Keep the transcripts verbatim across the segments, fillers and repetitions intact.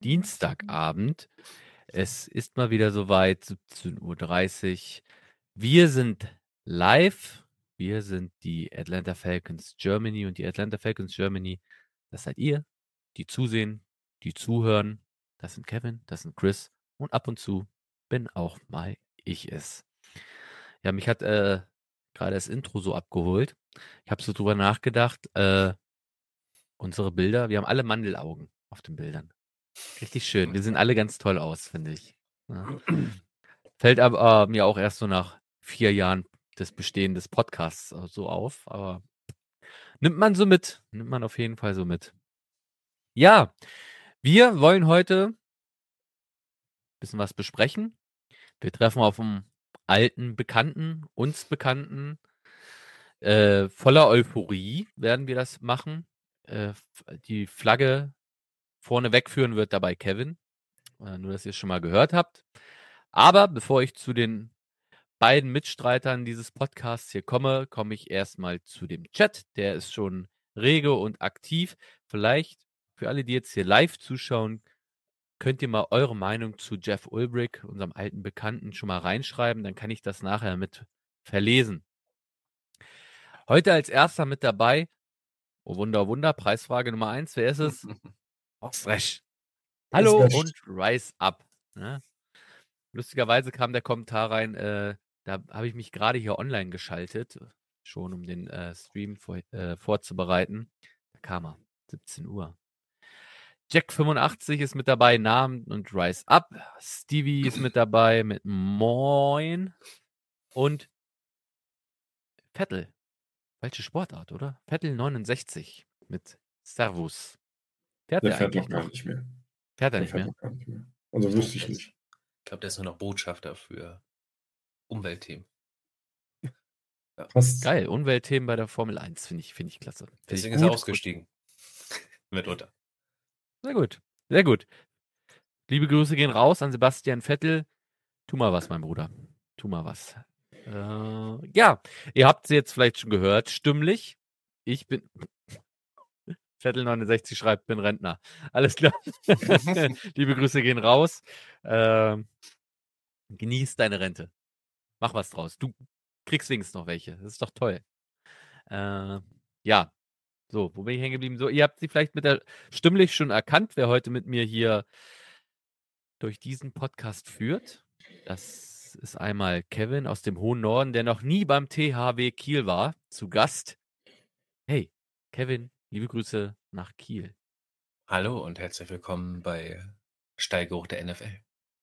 Dienstagabend. Es ist mal wieder soweit, siebzehn Uhr dreißig. Wir sind live. Wir sind die Atlanta Falcons Germany und die Atlanta Falcons Germany, das seid ihr, die zusehen, die zuhören. Das sind Kevin, das sind Chris und ab und zu bin auch mal ich es. Ja, mich hat äh, gerade das Intro so abgeholt. Ich habe so drüber nachgedacht. Äh, unsere Bilder, wir haben alle Mandelaugen auf den Bildern. Richtig schön. Wir sehen alle ganz toll aus, finde ich. Ja. Fällt aber äh, mir auch erst so nach vier Jahren des Bestehens des Podcasts äh, so auf. Aber nimmt man so mit. Nimmt man auf jeden Fall so mit. Ja, wir wollen heute ein bisschen was besprechen. Wir treffen auf einen alten Bekannten, uns Bekannten. Äh, voller Euphorie werden wir das machen. Äh, die Flagge vorne wegführen wird dabei Kevin. Äh, nur, dass ihr es schon mal gehört habt. Aber bevor ich zu den beiden Mitstreitern dieses Podcasts hier komme, komme ich erstmal zu dem Chat. Der ist schon rege und aktiv. Vielleicht für alle, die jetzt hier live zuschauen, könnt ihr mal eure Meinung zu Jeff Ulbrich, unserem alten Bekannten, schon mal reinschreiben. Dann kann ich das nachher mit verlesen. Heute als erster mit dabei, oh Wunder, Wunder, Preisfrage Nummer eins. Wer ist es? Oxfresh. Hallo und Rise Up. Ja. Lustigerweise kam der Kommentar rein, äh, da habe ich mich gerade hier online geschaltet, schon um den äh, Stream vor, äh, vorzubereiten. Da kam er, siebzehn Uhr. Jack fünfundachtzig ist mit dabei, Namen und Rise Up. Stevie ist mit dabei mit Moin. Und Vettel. Falsche Sportart, oder? Vettel neunundsechzig mit Servus. Fährt Der der fährt eigentlich doch gar noch? nicht mehr. Fährt er Der nicht fährt mehr? doch gar nicht mehr. Also wüsste ich nicht. Ich glaube, der ist nur noch Botschafter für Umweltthemen. Ja. Passt. Geil, Umweltthemen bei der Formel eins, finde ich, find ich klasse. Find Deswegen ich ist er gut. ausgestiegen. Mitunter. Sehr gut, sehr gut. Liebe Grüße gehen raus an Sebastian Vettel. Tu mal was, mein Bruder. Tu mal was. Äh, ja, ihr habt sie jetzt vielleicht schon gehört, stimmlich. Ich bin... Vettel neunundsechzig schreibt, bin Rentner. Alles klar. Liebe Grüße gehen raus. Äh, genieß deine Rente. Mach was draus. Du kriegst wenigstens noch welche. Das ist doch toll. Äh, ja. So, wo bin ich hängen geblieben? So, ihr habt sie vielleicht mit der stimmlich schon erkannt, wer heute mit mir hier durch diesen Podcast führt. Das ist einmal Kevin aus dem hohen Norden, der noch nie beim T H W Kiel war, zu Gast. Hey, Kevin, liebe Grüße nach Kiel. Hallo und herzlich willkommen bei Stallgeruch der N F L.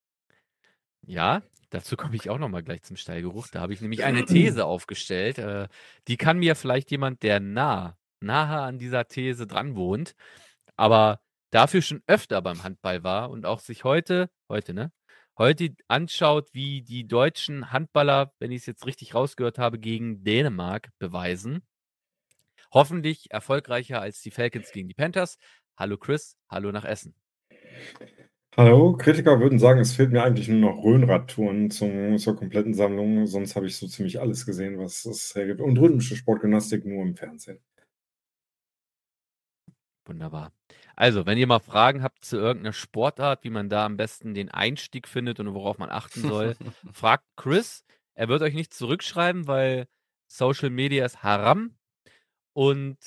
Ja, dazu komme ich auch noch mal gleich zum Stallgeruch. Da habe ich nämlich eine These aufgestellt. Äh, die kann mir vielleicht jemand, der nah, nahe an dieser These dran wohnt, aber dafür schon öfter beim Handball war und auch sich heute, heute, ne? Heute anschaut, wie die deutschen Handballer, wenn ich es jetzt richtig rausgehört habe, gegen Dänemark beweisen. Hoffentlich erfolgreicher als die Falcons gegen die Panthers. Hallo Chris, hallo nach Essen. Hallo, Kritiker würden sagen, es fehlt mir eigentlich nur noch Rhönradtouren zum, zur kompletten Sammlung. Sonst habe ich so ziemlich alles gesehen, was es hergibt. Und rhythmische Sportgymnastik nur im Fernsehen. Wunderbar. Also, wenn ihr mal Fragen habt zu irgendeiner Sportart, wie man da am besten den Einstieg findet und worauf man achten soll, fragt Chris. Er wird euch nicht zurückschreiben, weil Social Media ist Haram. Und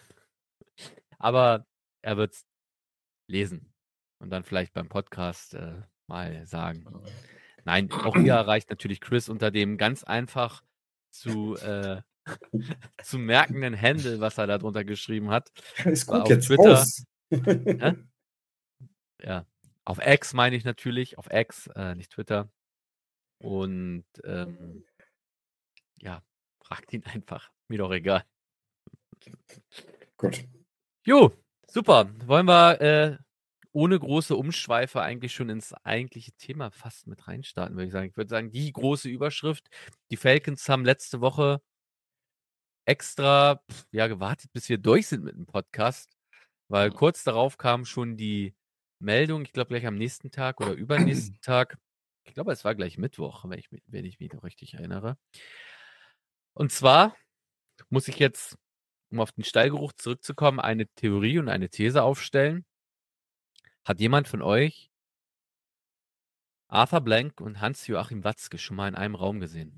aber er wird es lesen und dann vielleicht beim Podcast äh, mal sagen. Nein, auch ihr erreicht natürlich Chris unter dem ganz einfach zu, äh, zu merkenden Handle, was er da drunter geschrieben hat. Ist War gut, auf jetzt Twitter. raus. Hä? Ja, auf X meine ich natürlich, auf X, äh, nicht Twitter. Und ähm, ja, fragt ihn einfach. Mir doch egal. Gut. Jo, super. Wollen wir äh, ohne große Umschweife eigentlich schon ins eigentliche Thema fast mit reinstarten, würde ich sagen. Ich würde sagen, die große Überschrift. Die Falcons haben letzte Woche extra pf, ja, gewartet, bis wir durch sind mit dem Podcast, weil kurz darauf kam schon die Meldung, ich glaube gleich am nächsten Tag oder übernächsten Tag. Ich glaube, es war gleich Mittwoch, wenn ich, mich- wenn ich mich noch richtig erinnere. Und zwar muss ich jetzt, um auf den Stallgeruch zurückzukommen, eine Theorie und eine These aufstellen. Hat jemand von euch Arthur Blank und Hans-Joachim Watzke schon mal in einem Raum gesehen?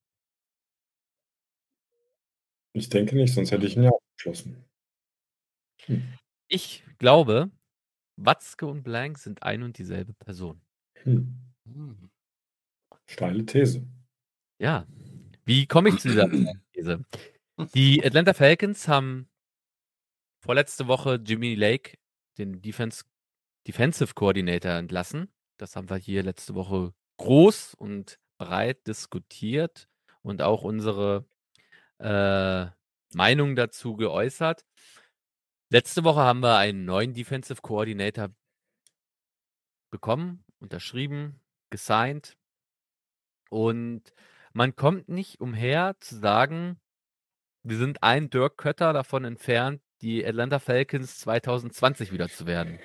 Ich denke nicht, sonst hätte ich ihn ja abgeschlossen. Hm. Ich glaube, Watzke und Blank sind ein und dieselbe Person. Hm. Hm. Steile These. Ja. Wie komme ich zu dieser These? Die Atlanta Falcons haben vorletzte Woche Jimmy Lake, den Defense, Defensive Coordinator, entlassen. Das haben wir hier letzte Woche groß und breit diskutiert und auch unsere äh, Meinung dazu geäußert. Letzte Woche haben wir einen neuen Defensive Coordinator bekommen, unterschrieben, gesigned. Und man kommt nicht umher zu sagen, wir sind ein Dirk Kötter davon entfernt, die Atlanta Falcons zwanzig zwanzig wieder zu werden.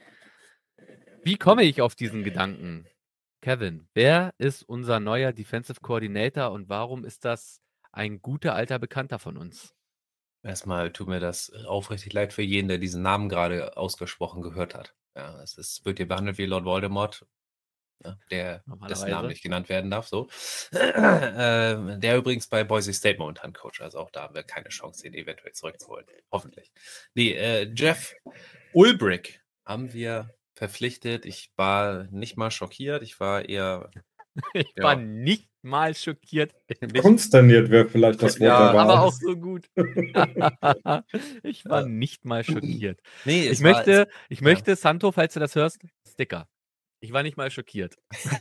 Wie komme ich auf diesen Gedanken? Kevin, wer ist unser neuer Defensive Coordinator und warum ist das ein guter alter Bekannter von uns? Erstmal tut mir das aufrichtig leid für jeden, der diesen Namen gerade ausgesprochen gehört hat. Ja, es ist, wird hier behandelt wie Lord Voldemort, ja, der dessen Normalerweise. Namen nicht genannt werden darf. So. äh, der übrigens bei Boise State momentan Coach, also auch da haben wir keine Chance, ihn eventuell zurückzuholen. Hoffentlich. Nee, äh, Jeff Ulbrich haben wir verpflichtet. Ich war nicht mal schockiert, ich war eher Ich Ja. war nicht mal schockiert. Konsterniert wäre vielleicht das Wort Ja, der Wahl. Aber auch so gut. Ich war Ja. nicht mal schockiert. Nee, Ich es war, möchte, ich ja. möchte, Santo, falls du das hörst, Sticker. Ich war nicht mal schockiert.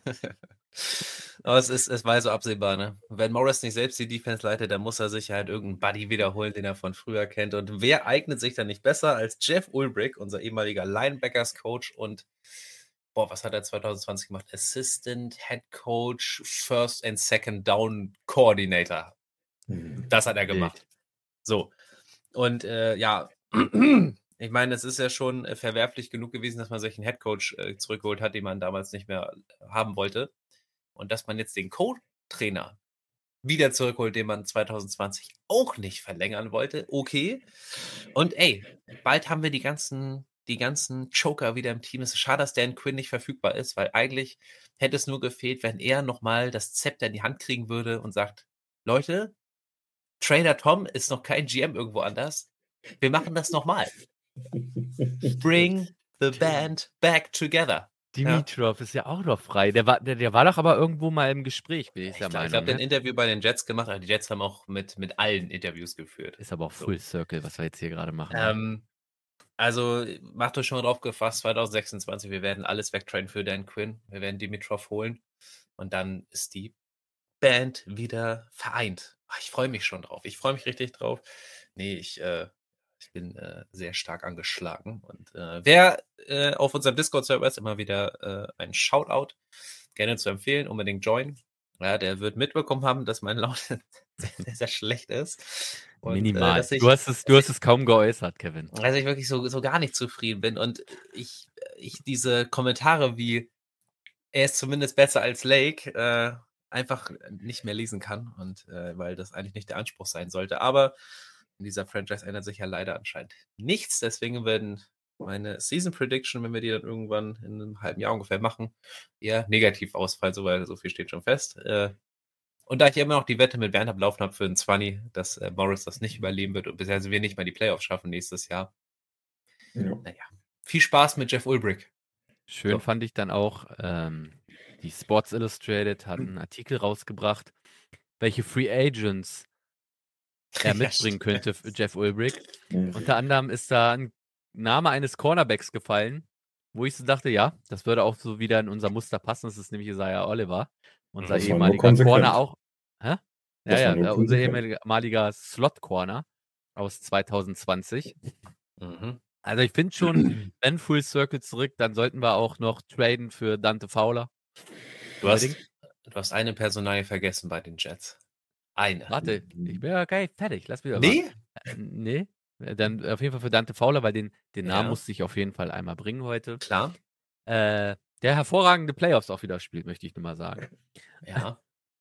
Aber es ist, es war so absehbar, ne? Wenn Morris nicht selbst die Defense leitet, dann muss er sich halt irgendeinen Buddy wiederholen, den er von früher kennt. Und wer eignet sich dann nicht besser als Jeff Ulbrich, unser ehemaliger Linebackers-Coach und boah, was hat er zwanzig zwanzig gemacht? Assistant Head Coach, First and Second Down Coordinator. Hm. Das hat er gemacht. Wild. So. Und äh, ja, ich meine, es ist ja schon äh, verwerflich genug gewesen, dass man sich einen Headcoach äh, zurückgeholt hat, den man damals nicht mehr haben wollte. Und dass man jetzt den Co-Trainer wieder zurückholt, den man zwanzig zwanzig auch nicht verlängern wollte. Okay. Und ey, bald haben wir die ganzen, die ganzen Joker wieder im Team. Es ist schade, dass Dan Quinn nicht verfügbar ist, weil eigentlich hätte es nur gefehlt, wenn er nochmal das Zepter in die Hand kriegen würde und sagt, Leute, Trader Tom ist noch kein G M irgendwo anders. Wir machen das nochmal. Bring the band back together. Dimitrov ist ja auch noch frei. Der war, der, der war doch aber irgendwo mal im Gespräch, bin ich, Ich der glaube, Meinung. glaub, der ne? ein Interview bei den Jets gemacht, aber die Jets haben auch mit, mit allen Interviews geführt. Ist aber auch So. Full Circle, was wir jetzt hier gerade machen. ne? Ähm, also macht euch schon mal drauf gefasst, zwanzig sechsundzwanzig, wir werden alles wegtrainen für Dan Quinn. Wir werden Dimitrov holen und dann ist die Band wieder vereint. Ach, ich freue mich schon drauf. Ich freue mich richtig drauf. Nee, ich, äh, ich bin äh, sehr stark angeschlagen. Und äh, wer äh, auf unserem Discord-Server ist, immer wieder äh, ein Shoutout. Gerne zu empfehlen, unbedingt join. Ja, der wird mitbekommen haben, dass meine Laune sehr, sehr, sehr schlecht ist. Und, Minimal. Äh, dass ich, du hast es, du dass hast es kaum geäußert, Kevin. ich, dass ich wirklich so, so gar nicht zufrieden bin. Und ich, ich diese Kommentare wie, er ist zumindest besser als Lake, äh, einfach nicht mehr lesen kann. Und äh, weil das eigentlich nicht der Anspruch sein sollte. Aber in dieser Franchise ändert sich ja leider anscheinend nichts. Deswegen werden meine Season Prediction, wenn wir die dann irgendwann in einem halben Jahr ungefähr machen, eher negativ ausfallen, so, weil so viel steht schon fest. Äh, und da ich immer noch die Wette mit Bernd ablaufen habe für den zwanzig, dass äh, Morris das nicht überleben wird und bisher wir nicht mal die Playoffs schaffen nächstes Jahr. Ja. Naja, viel Spaß mit Jeff Ulbrich. Schön So. fand ich dann auch, ähm, die Sports Illustrated hat einen Artikel rausgebracht, welche Free Agents er mitbringen könnte, für Jeff Ulbrich. Hm. Unter anderem ist da ein Name eines Cornerbacks gefallen, wo ich so dachte, ja, das würde auch so wieder in unser Muster passen. Das ist nämlich Isaiah Oliver, unser Das war nur ehemaliger konsequent. Corner auch. Hä? Ja, Das ja, war nur äh, unser konsequent. ehemaliger Slot-Corner aus zwanzig zwanzig. Mhm. Also ich finde schon, wenn Full Circle zurück, dann sollten wir auch noch traden für Dante Fowler. Du hast, Unbedingt. du hast eine Personalie vergessen bei den Jets. Eine. Warte, ich bin ja geil, fertig. Lass mich aber. Nee? Äh, nee. Äh, Dann auf jeden Fall für Dante Fowler, weil den, den Namen Ja. musste ich auf jeden Fall einmal bringen heute. Klar. Äh, der hervorragende Playoffs auch wieder spielt, möchte ich nur mal sagen. Ja.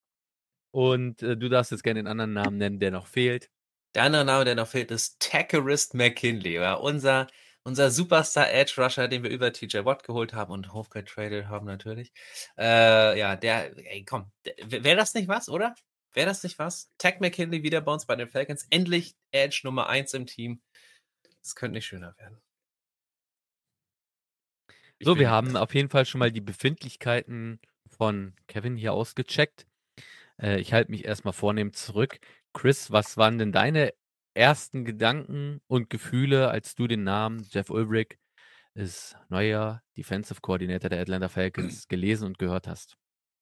Und äh, du darfst jetzt gerne den anderen Namen nennen, der noch fehlt. Der andere Name, der noch fehlt, ist Takerist McKinley. Ja, unser, unser Superstar Edge Rusher, den wir über T J Watt geholt haben und hochgetradet haben natürlich. Äh, ja, der, ey, komm, wäre das nicht was, oder? Wäre das nicht was? Tag McKinley wieder bei uns bei den Falcons. Endlich Edge Nummer eins im Team. Das könnte nicht schöner werden. Ich So, bin wir nicht haben mehr. auf jeden Fall schon mal die Befindlichkeiten von Kevin hier ausgecheckt. Äh, ich halte mich erstmal vornehm zurück. Chris, was waren denn deine ersten Gedanken und Gefühle, als du den Namen Jeff Ulbrich als neuer Defensive Coordinator der Atlanta Falcons gelesen und gehört hast?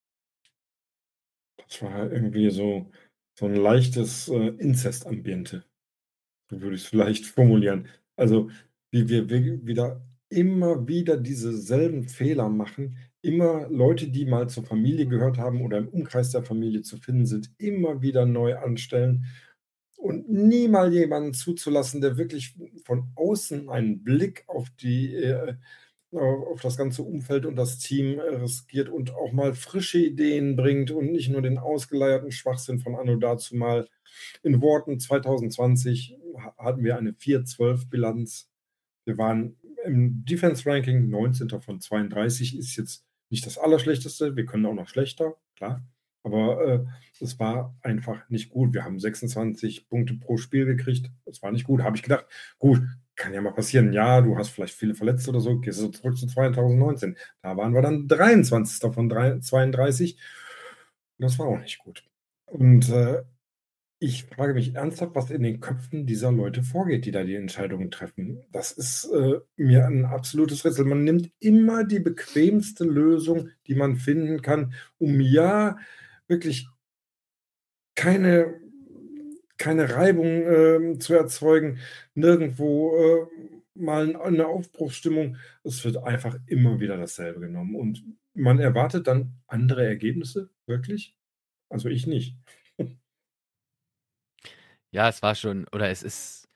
Das war irgendwie so, so ein leichtes äh, Inzestambiente. So würde ich es vielleicht formulieren. Also, wie wir wi wieder immer wieder dieselben Fehler machen, immer Leute, die mal zur Familie gehört haben oder im Umkreis der Familie zu finden sind, immer wieder neu anstellen und nie mal jemanden zuzulassen, der wirklich von außen einen Blick auf die, äh, äh, auf das ganze Umfeld und das Team äh, riskiert und auch mal frische Ideen bringt und nicht nur den ausgeleierten Schwachsinn von anno dazumal. In Worten zwanzig zwanzig ha hatten wir eine vier zwölf Bilanz. Wir waren im Defense-Ranking neunzehnter von zweiunddreißig, ist jetzt nicht das Allerschlechteste. Wir können auch noch schlechter, klar. Aber äh, es war einfach nicht gut. Wir haben sechsundzwanzig Punkte pro Spiel gekriegt. Das war nicht gut. Habe ich gedacht, gut, kann ja mal passieren. Ja, du hast vielleicht viele Verletzte oder so. Gehst du zurück zu zwanzig neunzehn. Da waren wir dann dreiundzwanzigster von zweiunddreißig. Das war auch nicht gut. Und äh, ich frage mich ernsthaft, was in den Köpfen dieser Leute vorgeht, die da die Entscheidungen treffen. Das ist äh, mir ein absolutes Rätsel. Man nimmt immer die bequemste Lösung, die man finden kann, um ja wirklich keine, keine Reibung ähm, zu erzeugen, nirgendwo äh, mal eine Aufbruchsstimmung. Es wird einfach immer wieder dasselbe genommen. Und man erwartet dann andere Ergebnisse, wirklich? Also ich nicht. Ja, es war schon, oder es ist,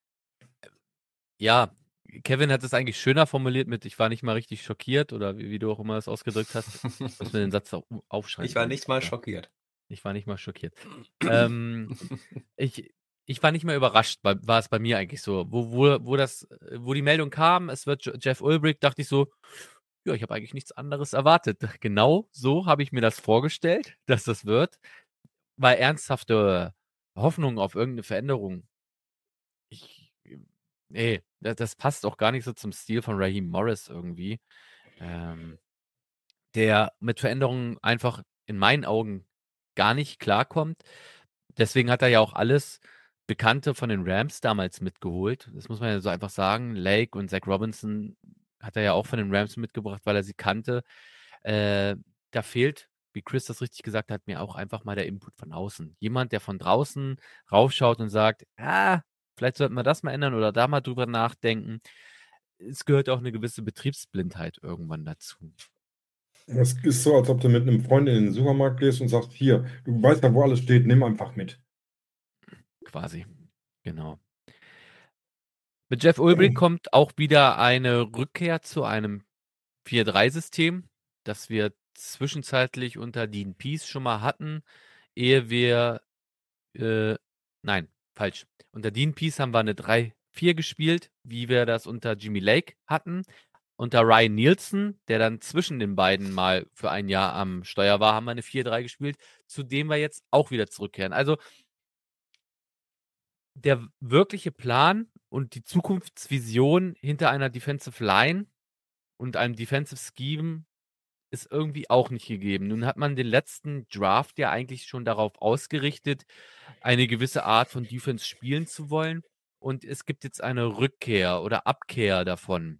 ja, Kevin hat es eigentlich schöner formuliert mit, ich war nicht mal richtig schockiert oder wie, wie du auch immer es ausgedrückt hast. Ich muss mir den Satz auch aufschreiben. Ich war übrigens. nicht mal Ja, schockiert. ich war nicht mal schockiert. ähm, ich, ich war nicht mehr überrascht, bei, war es bei mir eigentlich so. Wo, wo, wo, das, wo die Meldung kam, es wird Je- Jeff Ulbrich, dachte ich so, ja, ich habe eigentlich nichts anderes erwartet. Genau so habe ich mir das vorgestellt, dass das wird. Weil ernsthafte Hoffnung auf irgendeine Veränderung, ich, nee, das, das passt auch gar nicht so zum Stil von Raheem Morris irgendwie. Ähm, der mit Veränderungen einfach in meinen Augen gar nicht klarkommt. Deswegen hat er ja auch alles Bekannte von den Rams damals mitgeholt. Das muss man ja so einfach sagen. Lake und Zach Robinson hat er ja auch von den Rams mitgebracht, weil er sie kannte. Äh, da fehlt, wie Chris das richtig gesagt hat, mir auch einfach mal der Input von außen. Jemand, der von draußen raufschaut und sagt, ah, vielleicht sollten wir das mal ändern oder da mal drüber nachdenken. Es gehört auch eine gewisse Betriebsblindheit irgendwann dazu. Es ist so, als ob du mit einem Freund in den Supermarkt gehst und sagst: „Hier, du weißt ja, wo alles steht, nimm einfach mit.“ Quasi. Genau. Mit Jeff Ulbrich kommt auch wieder eine Rückkehr zu einem vier drei System, das wir zwischenzeitlich unter Dean Pease schon mal hatten, ehe wir, äh, nein, falsch. Unter Dean Pease haben wir eine drei vier gespielt, wie wir das unter Jimmy Lake hatten. Unter Ryan Nielsen, der dann zwischen den beiden mal für ein Jahr am Steuer war, haben wir eine vier drei gespielt, zu dem wir jetzt auch wieder zurückkehren. Also der wirkliche Plan und die Zukunftsvision hinter einer Defensive Line und einem Defensive Scheme ist irgendwie auch nicht gegeben. Nun hat man den letzten Draft ja eigentlich schon darauf ausgerichtet, eine gewisse Art von Defense spielen zu wollen. Und es gibt jetzt eine Rückkehr oder Abkehr davon.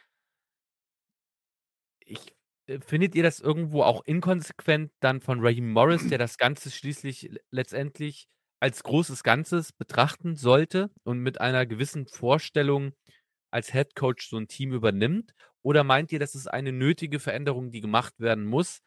Ich, äh, findet ihr das irgendwo auch inkonsequent dann von Raheem Morris, der das Ganze schließlich le- letztendlich als großes Ganzes betrachten sollte und mit einer gewissen Vorstellung als Head Coach so ein Team übernimmt? Oder meint ihr, das ist eine nötige Veränderung, die gemacht werden muss?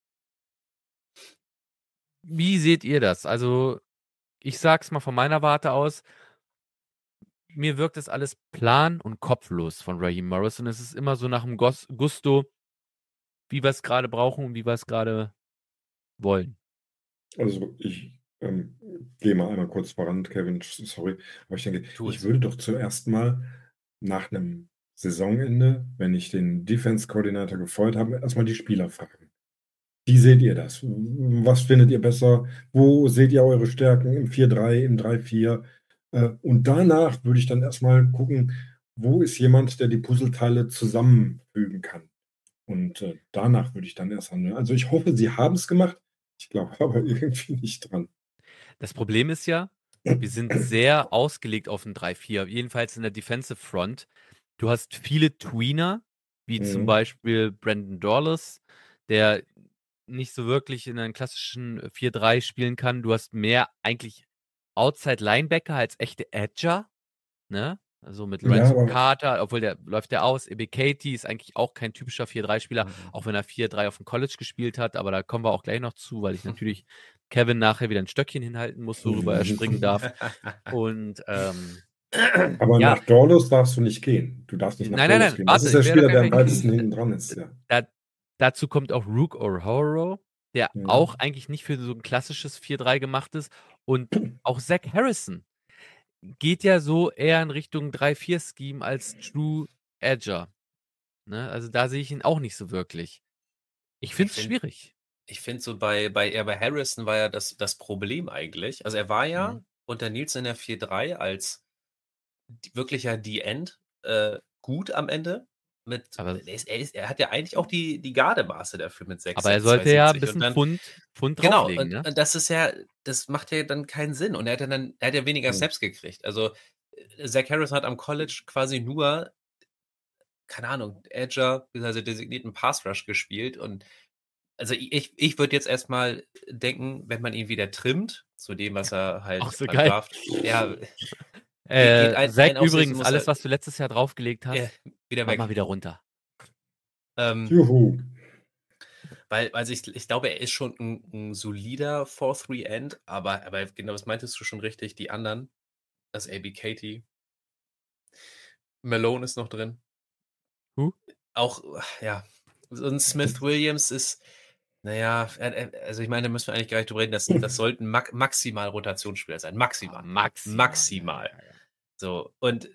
Wie seht ihr das? Also, ich sag's mal von meiner Warte aus, mir wirkt das alles plan- und kopflos von Raheem Morris und es ist immer so nach dem Gos- Gusto, wie wir es gerade brauchen und wie wir es gerade wollen. Also, ich, ähm, gehe mal einmal kurz voran, Kevin, s sorry, aber ich denke, Tu ich es. würde doch zuerst mal nach einem Saisonende, wenn ich den Defense-Coordinator gefeuert habe, erstmal die Spieler fragen. Wie seht ihr das? Was findet ihr besser? Wo seht ihr eure Stärken im vier drei, im drei vier? Äh, und danach würde ich dann erstmal gucken, wo ist jemand, der die Puzzleteile zusammenfügen kann. Und äh, danach würde ich dann erst handeln. Also ich hoffe, sie haben es gemacht. Ich glaube aber irgendwie nicht dran. Das Problem ist ja, wir sind sehr ausgelegt auf ein drei vier, jedenfalls in der Defensive Front. Du hast viele Tweener, wie zum Mhm. Beispiel Brandon Dorless, der nicht so wirklich in einem klassischen vier drei spielen kann. Du hast mehr eigentlich Outside Linebacker als echte Edger, ne? Also mit Ja, Lorenzo aber Carter, obwohl der läuft der aus. Ebe Katie ist eigentlich auch kein typischer vier drei Spieler, Mhm. auch wenn er vier drei auf dem College gespielt hat, aber da kommen wir auch gleich noch zu, weil ich natürlich Kevin nachher wieder ein Stöckchen hinhalten muss, worüber er springen darf. Und ähm, aber ja, nach Dorlos darfst du nicht gehen. Du darfst nicht nach nein, nein, Dorlos nein, gehen. Das warte, ist der ich werde Spieler, doch der am gleich weitesten hinten dran ist. Ja. da, dazu kommt auch Rook O'Horo, der Ja. auch eigentlich nicht für so ein klassisches vier drei gemacht ist. Und auch Zach Harrison geht ja so eher in Richtung drei vier Scheme als True Edger. Ne? Also da sehe ich ihn auch nicht so wirklich. Ich finde es find- schwierig. Ich finde so bei, bei, eher bei Harrison war ja das, das Problem eigentlich. Also er war ja Mhm. unter Nils in der vier drei als die- wirklicher D-End äh, gut am Ende. Mit, Aber, er, ist, er, ist, er hat ja eigentlich auch die, die Gardemaße dafür mit sechs aber er sechs, sollte ja ein zwei siebzig. bisschen Und dann, Pfund, Pfund genau, drauflegen. und, Ne? und das ist ja, das macht ja dann keinen Sinn. Und er hat ja dann, er hat ja weniger Mhm. Snaps gekriegt. Also äh, Zach Harrison hat am College quasi nur, keine Ahnung, Edger, also designierten Pass Rush gespielt. Und also ich, ich würde jetzt erstmal denken, wenn man ihn wieder trimmt, zu dem, was er halt Auch so beim geil. Draft, ja, Äh, geht ein, Zach, ein Auslesen übrigens, muss alles, er was du letztes Jahr draufgelegt hast, äh, wieder mach weg. mal wieder runter. Ähm, Juhu. weil, also ich, ich glaube, er ist schon ein, ein solider vier drei End, aber, aber genau, das meintest du schon richtig, die anderen, das A B Katie, Malone ist noch drin. Huh? Auch, ja, so ein Smith Williams ist, naja, er- er- also ich meine, da müssen wir eigentlich gar nicht drüber reden, das, das sollten mak maximal Rotationsspieler sein, maximal. Ah, maximal. Maximal. Ja, ja, ja. So, und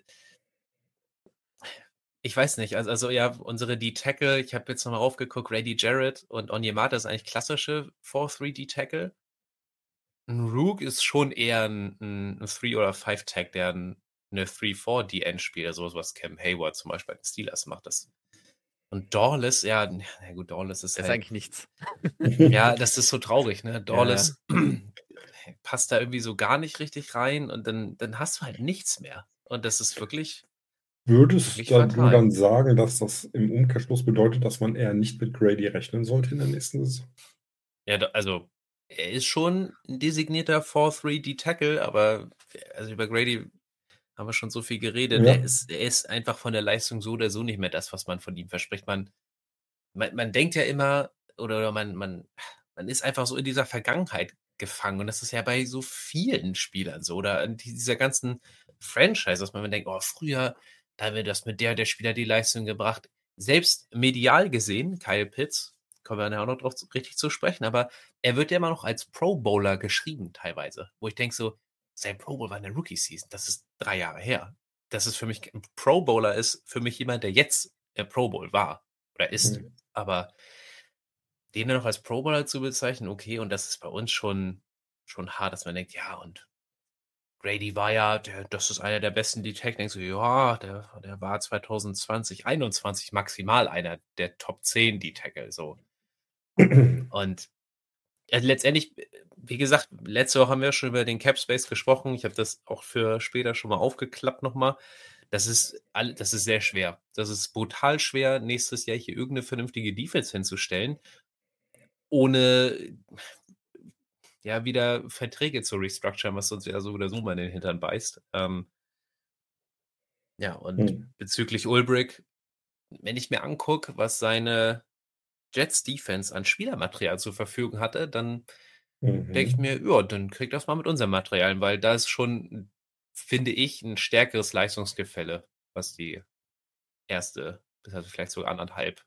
ich weiß nicht, also, also ja, unsere D-Tackle, ich habe jetzt nochmal raufgeguckt, Grady Jarrett und Onyemata sind eigentlich klassische vier drei D-Tackle. Ein Rook ist schon eher ein, ein, ein drei- oder fünf-Tag, der ein, eine drei vier D-End spielt, also sowas, was Cam Hayward zum Beispiel bei den Steelers macht. Das. Und Dorless, ja, na gut, Dorless ist Das ist halt, eigentlich nichts. ja, das ist so traurig, ne? Ja, ja. Dorless passt da irgendwie so gar nicht richtig rein und dann, dann hast du halt nichts mehr. Und das ist wirklich, Würdest wirklich da du fatal. dann sagen, dass das im Umkehrschluss bedeutet, dass man eher nicht mit Grady rechnen sollte in der nächsten Saison? Ja, da- also er ist schon ein designierter vier drei D-Tackle, aber also über Grady haben wir schon so viel geredet. Ja. Er ist, er ist einfach von der Leistung so oder so nicht mehr das, was man von ihm verspricht. Man, man, man denkt ja immer, oder, oder man, man, man ist einfach so in dieser Vergangenheit gefangen. Und das ist ja bei so vielen Spielern so. Oder in dieser ganzen Franchise, dass man denkt, oh, früher, da haben wir das mit der, der Spieler die Leistung gebracht. Selbst medial gesehen, Kyle Pitts, kommen wir nachher auch noch drauf zu- richtig zu sprechen, aber er wird ja immer noch als Pro Bowler geschrieben teilweise. Wo ich denke so, sein Pro Bowl war in der Rookie-Season. Das ist drei Jahre her. Das ist für mich, ein Pro Bowler ist für mich jemand, der jetzt der Pro Bowl war oder ist. Mhm. Aber den dann noch als Pro Bowler zu bezeichnen, okay, und das ist bei uns schon, schon hart, dass man denkt, ja, und Grady war ja, der, das ist einer der besten D-Tech. Denkst du, ja, der, der war zwanzig zwanzig, einundzwanzig maximal einer der Top zehn D-Tackle. So. Und ja, letztendlich, wie gesagt, letzte Woche haben wir schon über den Cap Space gesprochen. Ich habe das auch für später schon mal aufgeklappt nochmal. Das ist, all, das ist sehr schwer. Das ist brutal schwer, nächstes Jahr hier irgendeine vernünftige Defense hinzustellen, ohne ja wieder Verträge zu restructuren, was sonst ja so oder so mal in den Hintern beißt. Ähm, ja, und Mhm. bezüglich Ulbrich, wenn ich mir angucke, was seine Jets Defense an Spielermaterial zur Verfügung hatte, dann denke ich Mhm. mir, ja, dann krieg das mal mit unserem Material, weil da ist schon, finde ich, ein stärkeres Leistungsgefälle, was die erste, also vielleicht sogar anderthalb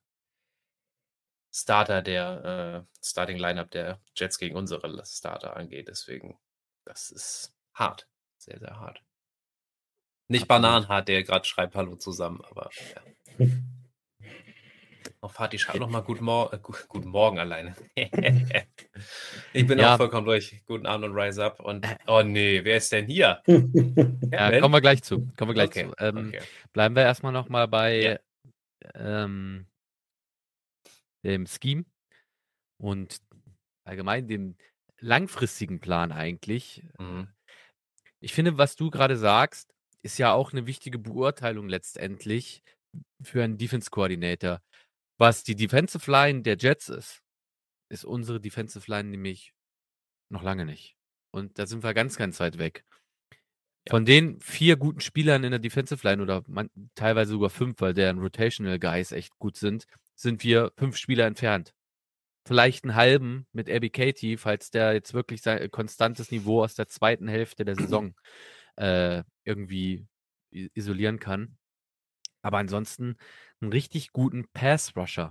Starter der äh, Starting Lineup der Jets gegen unsere Starter angeht. Deswegen, das ist hart. Sehr, sehr hart. Nicht Absolut. Bananenhart, der gerade schreibt Hallo zusammen, aber ja. Auch Fatih schreibt nochmal guten, Mor äh, gu guten Morgen alleine. Ich bin Ja. auch vollkommen durch. Guten Abend und Rise Up. Und oh nee, wer ist denn hier? Ja, Capman? kommen wir gleich zu. Kommen wir gleich Okay, zu. Ähm, okay. Bleiben wir erstmal noch mal bei Ja. ähm, dem Scheme und allgemein dem langfristigen Plan eigentlich. Mhm. Ich finde, was du gerade sagst, ist ja auch eine wichtige Beurteilung letztendlich für einen Defense Coordinator. Was die Defensive Line der Jets ist, ist unsere Defensive Line nämlich noch lange nicht. Und da sind wir ganz, ganz weit weg. Ja. Von den vier guten Spielern in der Defensive Line oder man, teilweise sogar fünf, weil deren Rotational Guys echt gut sind, sind wir fünf Spieler entfernt. Vielleicht einen halben mit Abby Katie, falls der jetzt wirklich sein konstantes Niveau aus der zweiten Hälfte der Saison äh, irgendwie i- isolieren kann. Aber ansonsten einen richtig guten Pass-Rusher.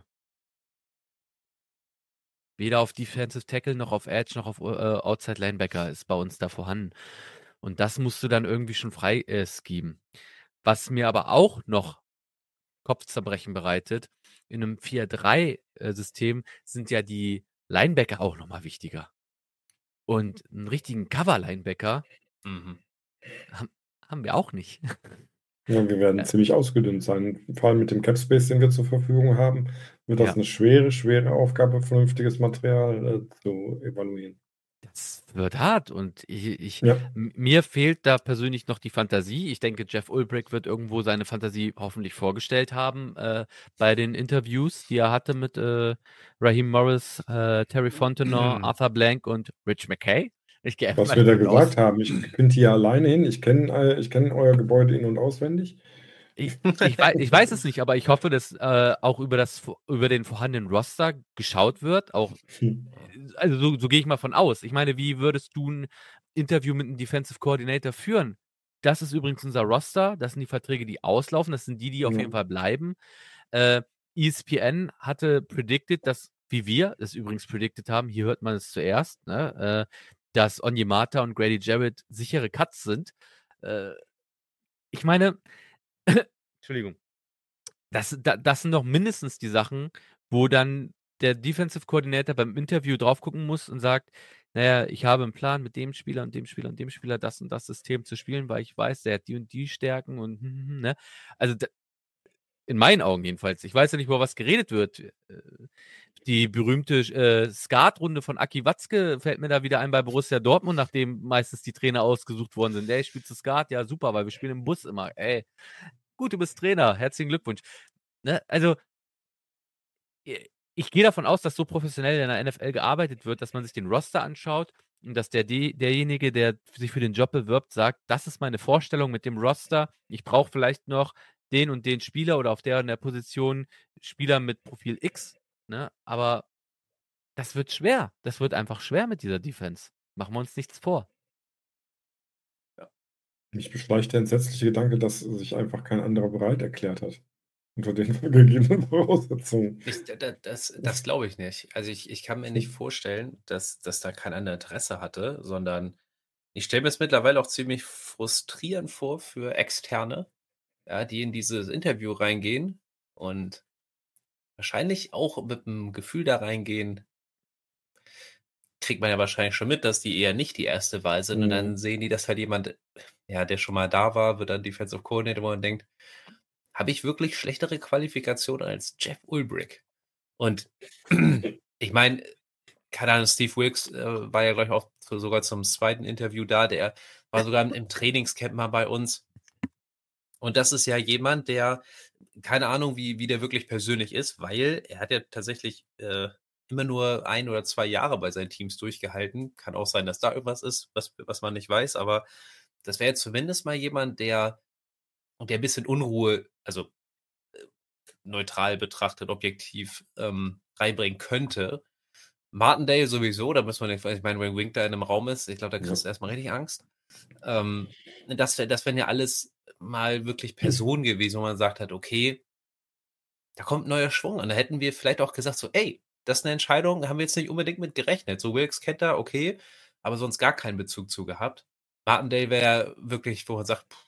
Weder auf Defensive Tackle noch auf Edge noch auf äh, Outside Linebacker ist bei uns da vorhanden. Und das musst du dann irgendwie schon frei äh, schieben. Was mir aber auch noch Kopfzerbrechen bereitet, in einem vier drei System sind ja die Linebacker auch nochmal wichtiger. Und einen richtigen Cover-Linebacker Mhm. haben, haben wir auch nicht. Ja, wir werden Ja. ziemlich ausgedünnt sein. Vor allem mit dem Cap Space, den wir zur Verfügung haben, wird das Ja. eine schwere, schwere Aufgabe, vernünftiges Material äh, zu evaluieren. Das wird hart und ich, ich Ja. m- mir fehlt da persönlich noch die Fantasie. Ich denke, Jeff Ulbrich wird irgendwo seine Fantasie hoffentlich vorgestellt haben äh, bei den Interviews, die er hatte mit äh, Raheem Morris, äh, Terry Fontenot, Arthur Blank und Rich McKay. Ich gehe Was mal wir da davon gesagt aus. haben, ich bin hier alleine hin, ich kenne äh, ich kenn euer Gebäude in- und auswendig. Ich, ich, weiß, ich weiß es nicht, aber ich hoffe, dass äh, auch über, das, über den vorhandenen Roster geschaut wird. Auch, also so, so gehe ich mal von aus. Ich meine, wie würdest du ein Interview mit einem Defensive Coordinator führen? Das ist übrigens unser Roster. Das sind die Verträge, die auslaufen. Das sind die, die auf Ja. jeden Fall bleiben. Äh, E S P N hatte predicted, dass, wie wir es übrigens predicted haben, hier hört man es zuerst, ne, äh, dass Onyemata und Grady Jarrett sichere Cuts sind. Äh, ich meine, Entschuldigung. Das, da, das sind doch mindestens die Sachen, wo dann der Defensive Coordinator beim Interview drauf gucken muss und sagt, naja, ich habe einen Plan mit dem Spieler und dem Spieler und dem Spieler das und das System zu spielen, weil ich weiß, der hat die und die Stärken und hm, hm, hm, ne? Also da, in meinen Augen jedenfalls. Ich weiß ja nicht, über was geredet wird. Äh, Die berühmte äh, Skatrunde von Aki Watzke fällt mir da wieder ein bei Borussia Dortmund, nachdem meistens die Trainer ausgesucht worden sind. Ey, spielst du Skat? Ja, super, weil wir spielen im Bus immer. Ey, gut, du bist Trainer. Herzlichen Glückwunsch. Ne? Also, ich gehe davon aus, dass so professionell in der N F L gearbeitet wird, dass man sich den Roster anschaut und dass der, derjenige, der sich für den Job bewirbt, sagt, das ist meine Vorstellung mit dem Roster. Ich brauche vielleicht noch den und den Spieler oder auf der und der Position Spieler mit Profil X. Ne? Aber das wird schwer. Das wird einfach schwer mit dieser Defense. Machen wir uns nichts vor. Mich beschleicht der entsetzliche Gedanke, dass sich einfach kein anderer bereit erklärt hat. Unter den gegebenen Voraussetzungen. Ich, da- das das glaube ich nicht. Also ich, ich kann mir nicht vorstellen, dass, dass da kein anderer Interesse hatte, sondern ich stelle mir es mittlerweile auch ziemlich frustrierend vor für Externe, ja, die in dieses Interview reingehen und wahrscheinlich auch mit dem Gefühl da reingehen, kriegt man ja wahrscheinlich schon mit, dass die eher nicht die erste Wahl sind und dann Mhm. sehen die, dass halt jemand, ja, der schon mal da war, wird dann Defensive Coordinator, wo man denkt, habe ich wirklich schlechtere Qualifikationen als Jeff Ulbrich? Und ich meine, keine Ahnung, Steve Wilkes äh, war ja, glaube ich, auch zu, sogar zum zweiten Interview da. Der war sogar im, im Trainingscamp mal bei uns. Und das ist ja jemand, der, keine Ahnung, wie, wie der wirklich persönlich ist, weil er hat ja tatsächlich äh, immer nur ein oder zwei Jahre bei seinen Teams durchgehalten. Kann auch sein, dass da irgendwas ist, was, was man nicht weiß, aber das wäre zumindest mal jemand, der, der ein bisschen Unruhe, also äh, neutral betrachtet, objektiv ähm, reinbringen könnte. Martindale sowieso, da muss man, ich meine, wenn Wink da in einem Raum ist, ich glaube, da kriegst du Ja. erstmal richtig Angst. Ähm, das wär, das wären ja alles mal wirklich Personen gewesen, wo man sagt hat, okay, da kommt ein neuer Schwung. Und da hätten wir vielleicht auch gesagt, so, ey, das ist eine Entscheidung, da haben wir jetzt nicht unbedingt mit gerechnet. So Wilkes kennt er, okay, aber sonst gar keinen Bezug zu gehabt. Martindale wäre wirklich, wo man sagt, pff,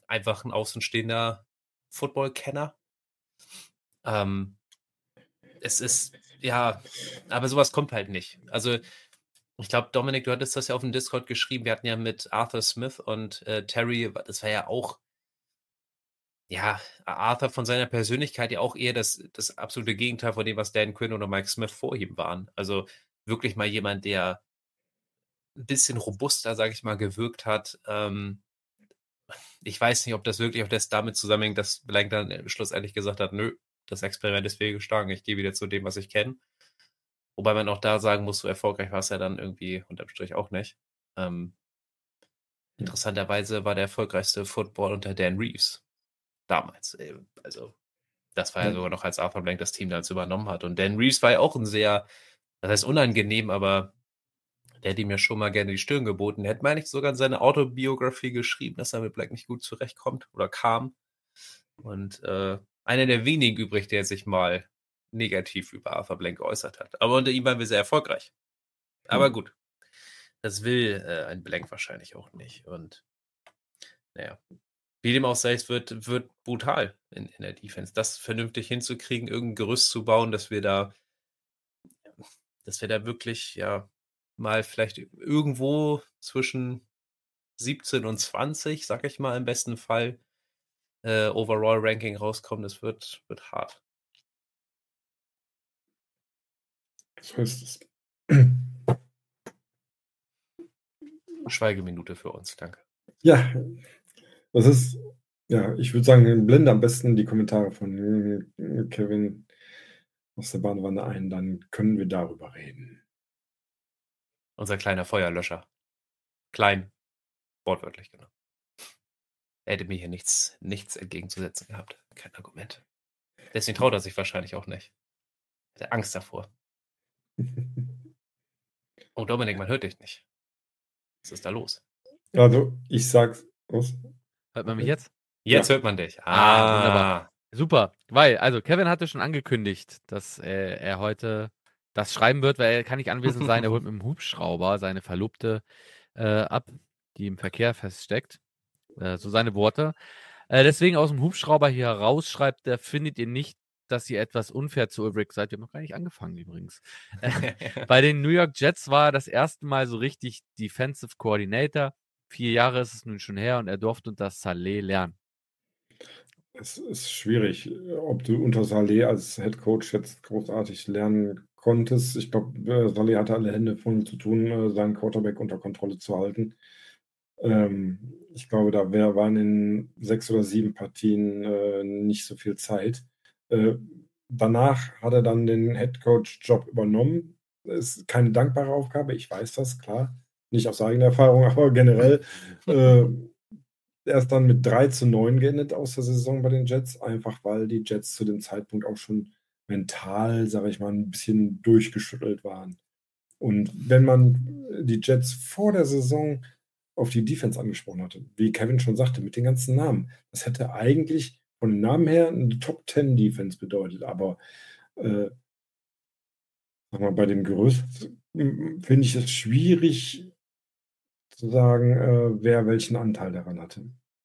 einfach ein außenstehender Football-Kenner. Ähm, es ist, ja, aber sowas kommt halt nicht. Also, ich glaube, Dominik, du hattest das ja auf dem Discord geschrieben. Wir hatten ja mit Arthur Smith und äh, Terry, das war ja auch, ja, Arthur von seiner Persönlichkeit ja auch eher das, das absolute Gegenteil von dem, was Dan Quinn oder Mike Smith vor ihm waren. Also wirklich mal jemand, der ein bisschen robuster, sage ich mal, gewirkt hat. Ähm, ich weiß nicht, ob das wirklich auch das damit zusammenhängt, dass Blank dann schlussendlich gesagt hat, nö, das Experiment ist fehlgeschlagen, ich gehe wieder zu dem, was ich kenne. Wobei man auch da sagen muss, so erfolgreich war es ja dann irgendwie unterm Strich auch nicht. Ähm, interessanterweise war der erfolgreichste Football unter Dan Reeves. Damals. Äh, Also, das war ja Ja. sogar noch, als Arthur Blank das Team damals übernommen hat. Und Dan Reeves war ja auch ein sehr, das heißt unangenehm, aber der hat ihm ja schon mal gerne die Stirn geboten. Der hat, meine ich, sogar in seine Autobiografie geschrieben, dass er mit Blank nicht gut zurechtkommt oder kam. Und äh, einer der wenigen übrig, der sich mal negativ über Arthur Blank geäußert hat. Aber unter ihm waren wir sehr erfolgreich. Aber gut, das will äh, ein Blank wahrscheinlich auch nicht. Und naja, wie dem auch sei, es wird, wird brutal in, in der Defense. Das vernünftig hinzukriegen, irgendein Gerüst zu bauen, dass wir da, dass wir da wirklich, ja, mal vielleicht irgendwo zwischen siebzehn und zwanzig, sag ich mal, im besten Fall, äh, Overall-Ranking rauskommen. Das wird, wird hart. So ist es. Schweigeminute für uns, danke. Ja, das ist, ja, ich würde sagen, blende am besten die Kommentare von äh, Kevin aus der Badewanne ein, dann können wir darüber reden. Unser kleiner Feuerlöscher. Klein, wortwörtlich, genau. Er hätte mir hier nichts, nichts entgegenzusetzen gehabt. Kein Argument. Deswegen traut er sich wahrscheinlich auch nicht. Er hat Angst davor. Oh, Dominik, man hört dich nicht. Was ist da los? Also, ich sag's. Was? Hört man mich jetzt? Jetzt Ja. hört man dich. Ah, Ah, wunderbar. Super, weil, also Kevin hatte schon angekündigt, dass äh, er heute das schreiben wird, weil er kann nicht anwesend sein. Er holt mit dem Hubschrauber seine Verlobte äh, ab, die im Verkehr feststeckt. Äh, so seine Worte. Äh, deswegen aus dem Hubschrauber hier raus schreibt er, findet ihr nicht, dass ihr etwas unfair zu Ulbrich seid? Wir haben noch gar nicht angefangen übrigens. Äh, bei den New York Jets war er das erste Mal so richtig Defensive Coordinator. Vier Jahre ist es nun schon her und er durfte unter Saleh lernen. Es ist schwierig, ob du unter Saleh als Head Coach jetzt großartig lernen konntest. Ich glaube, Saleh hatte alle Hände voll zu tun, äh, seinen Quarterback unter Kontrolle zu halten. Ähm, ich glaube, da wär, waren in sechs oder sieben Partien äh, nicht so viel Zeit. Äh, danach hat er dann den Head Coach-Job übernommen. Ist keine dankbare Aufgabe, ich weiß das, klar. Nicht aus eigener Erfahrung, aber generell. äh, Er ist dann mit drei zu neun geendet aus der Saison bei den Jets, einfach weil die Jets zu dem Zeitpunkt auch schon mental, sage ich mal, ein bisschen durchgeschüttelt waren. Und wenn man die Jets vor der Saison auf die Defense angesprochen hatte, wie Kevin schon sagte, mit den ganzen Namen, das hätte eigentlich von den Namen her eine Top Ten Defense bedeutet, aber äh, sag mal, bei dem Gerüst mm, finde ich es schwierig zu sagen, äh, wer welchen Anteil daran hatte.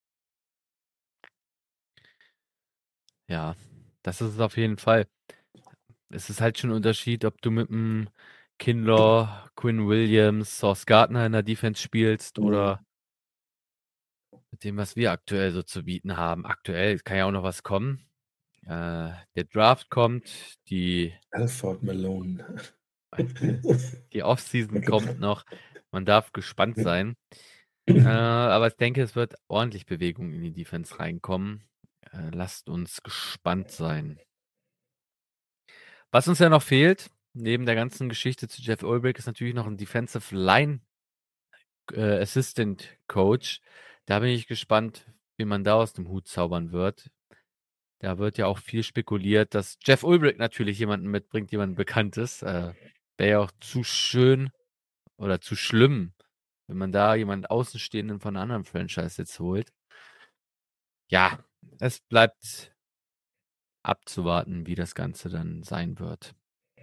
Ja, das ist es auf jeden Fall. Es ist halt schon ein Unterschied, ob du mit einem Kinlaw, Quinn Williams, Sauce Gardner in der Defense spielst Mhm. oder mit dem, was wir aktuell so zu bieten haben. Aktuell kann ja auch noch was kommen. Äh, der Draft kommt, die, Alfred Malone. die Offseason kommt noch. Man darf gespannt sein. Äh, aber ich denke, es wird ordentlich Bewegung in die Defense reinkommen. Äh, lasst uns gespannt sein. Was uns ja noch fehlt, neben der ganzen Geschichte zu Jeff Ulbrich, ist natürlich noch ein Defensive Line äh, Assistant Coach. Da bin ich gespannt, wie man da aus dem Hut zaubern wird. Da wird ja auch viel spekuliert, dass Jeff Ulbrich natürlich jemanden mitbringt, jemanden Bekanntes. Äh, Wäre ja auch zu schön oder zu schlimm, wenn man da jemanden Außenstehenden von einer anderen Franchise jetzt holt. Ja, es bleibt abzuwarten, wie das Ganze dann sein wird.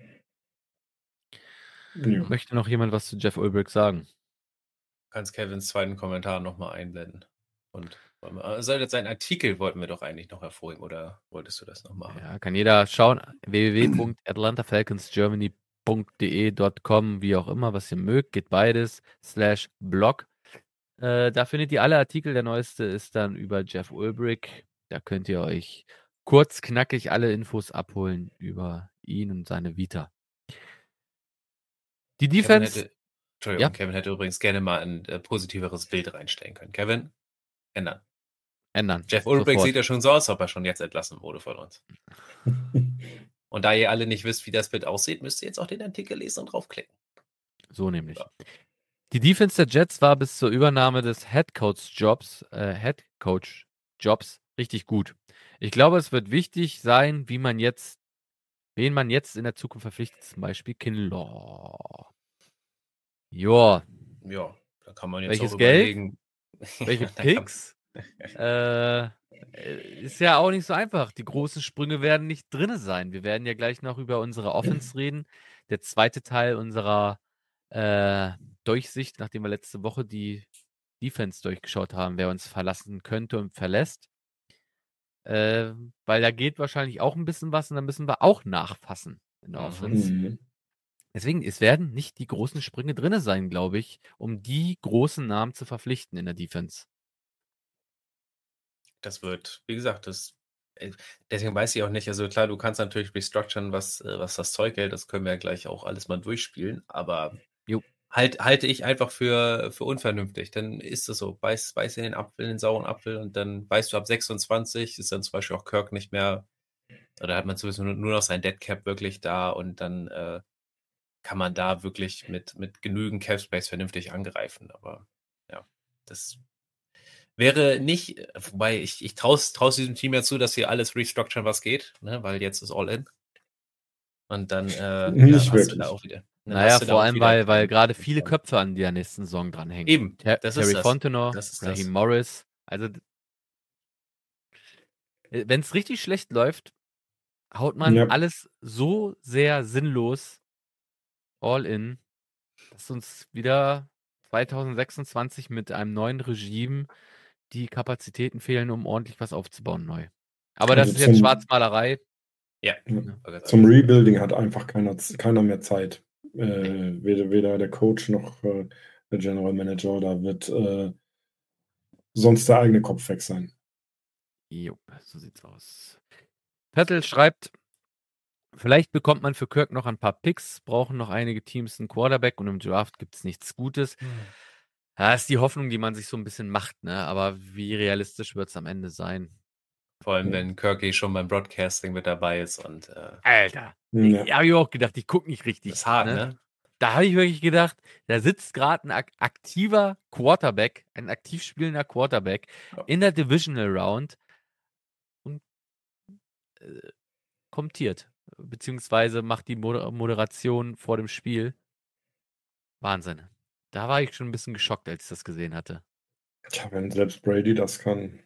Ja. Möchte noch jemand was zu Jeff Ulbrich sagen? Du kannst Kevins zweiten Kommentar nochmal einblenden. Und Soll jetzt sein Artikel wollten wir doch eigentlich noch hervorheben, oder wolltest du das noch machen? Ja, kann jeder schauen. w w w punkt atlanta falcons germany punkt d e punkt com, wie auch immer, was ihr mögt, geht beides, slash blog. Äh, da findet ihr alle Artikel. Der neueste ist dann über Jeff Ulbrich. Da könnt ihr euch kurz, knackig alle Infos abholen über ihn und seine Vita. Die Kevin Defense. hätte, Entschuldigung, Ja. Kevin hätte übrigens gerne mal ein äh, positiveres Bild reinstellen können. Kevin, ändern. Ändern. Jeff Ulbrich Sofort. sieht ja schon so aus, als ob er schon jetzt entlassen wurde von uns. Und da ihr alle nicht wisst, wie das Bild aussieht, müsst ihr jetzt auch den Artikel lesen und draufklicken. So nämlich. Ja. Die Defense der Jets war bis zur Übernahme des Head Coach Jobs, äh, Head Coach Jobs richtig gut. Ich glaube, es wird wichtig sein, wie man jetzt, wen man jetzt in der Zukunft verpflichtet, zum Beispiel Kinlaw. Joa. Ja, da kann man jetzt Welches auch Geld? überlegen. Welche Da kann- Picks? äh, ist ja auch nicht so einfach. Die großen Sprünge werden nicht drin sein. Wir werden ja gleich noch über unsere Offense reden. Der zweite Teil unserer äh, Durchsicht, nachdem wir letzte Woche die Defense durchgeschaut haben, wer uns verlassen könnte und verlässt. Äh, weil da geht wahrscheinlich auch ein bisschen was und da müssen wir auch nachfassen in der Mhm. Offense. Mhm. Deswegen, es werden nicht die großen Sprünge drin sein, glaube ich, um die großen Namen zu verpflichten in der Defense. Das wird, wie gesagt, das äh, deswegen weiß ich auch nicht, also klar, du kannst natürlich restructuren, was, äh, was das Zeug hält, das können wir ja gleich auch alles mal durchspielen, aber Jo. halt, halte ich einfach für, für unvernünftig. Dann ist es so, beiß, beiß in den Apfel, in den sauren Apfel und dann weißt du, ab sechsundzwanzig ist dann zum Beispiel auch Kirk nicht mehr, oder hat man sowieso nur, nur noch sein Deadcap wirklich da und dann äh, kann man da wirklich mit, mit genügend Cap Space vernünftig angreifen. Aber ja, das wäre nicht, wobei ich, ich traue es diesem Team ja zu, dass sie alles restructuren, was geht, ne? Weil jetzt ist All-In. Und dann äh, Nicht ja, hast wirklich. du da auch wieder. dann Naja, hast du da vor auch allem, wieder weil, weil keinen- gerade viele Köpfe an der nächsten Saison dranhängen. Eben, Ter das ist Terry das. Fontenot, Das ist Raheem das. Morris. Also, wenn es richtig schlecht läuft, haut man Ja. alles so sehr sinnlos all in, dass uns wieder zwanzig sechsundzwanzig mit einem neuen Regime die Kapazitäten fehlen, um ordentlich was aufzubauen neu. Aber das Also ist jetzt zum- Schwarzmalerei. Ja. Ja. Zum Rebuilding hat einfach keiner, keiner mehr Zeit. Äh, weder, weder der Coach noch äh, der General Manager. Da wird äh, sonst der eigene Kopf weg sein. Jo, so sieht's aus. Vettel schreibt, vielleicht bekommt man für Kirk noch ein paar Picks, brauchen noch einige Teams einen Quarterback und im Draft gibt es nichts Gutes. Ja, ist die Hoffnung, die man sich so ein bisschen macht, ne? Aber wie realistisch wird es am Ende sein? Vor allem, wenn Kirky schon beim Broadcasting mit dabei ist und äh, Alter, Ja. ich habe ich auch gedacht, ich gucke nicht richtig. das ist hart, ne? Da habe ich wirklich gedacht, da sitzt gerade ein ak aktiver Quarterback, ein aktiv spielender Quarterback Ja. in der Divisional Round und äh, kommentiert, beziehungsweise macht die Moder Moderation vor dem Spiel. Wahnsinn. Da war ich schon ein bisschen geschockt, als ich das gesehen hatte. Tja, wenn selbst Brady das kann.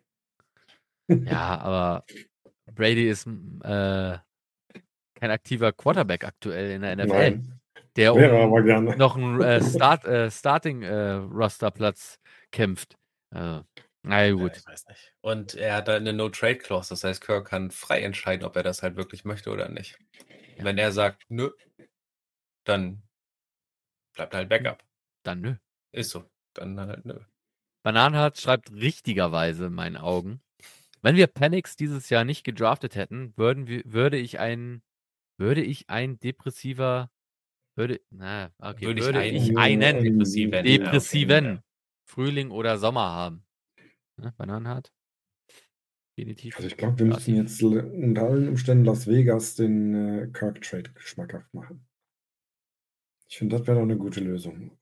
Ja, aber Brady ist äh, kein aktiver Quarterback aktuell in der N F L. Nein. Der Wäre um aber gerne. noch einen äh, Start, äh, Starting-Roster-Platz kämpft. Äh, na ja, Ja, gut. ich weiß nicht. Und er hat da eine No-Trade-Clause, das heißt, Kirk kann frei entscheiden, ob er das halt wirklich möchte oder nicht. Ja. Wenn er sagt, nö, dann bleibt halt Backup. Dann nö. Ist so. Dann halt nö. Bananenhardt schreibt richtigerweise in meinen Augen, wenn wir Penix dieses Jahr nicht gedraftet hätten, würden wir, würde ich ein, würde ich ein depressiver, würde, na, okay, Würde ich würde einen- ich einen Depressiven. depressiven Ja, okay. Frühling oder Sommer haben. Ne, Bananenhardt? Definitiv. Also ich glaube, wir müssen jetzt unter allen Umständen Las Vegas den äh, Kirk-Trade geschmackhaft machen. Ich finde, das wäre doch eine gute Lösung.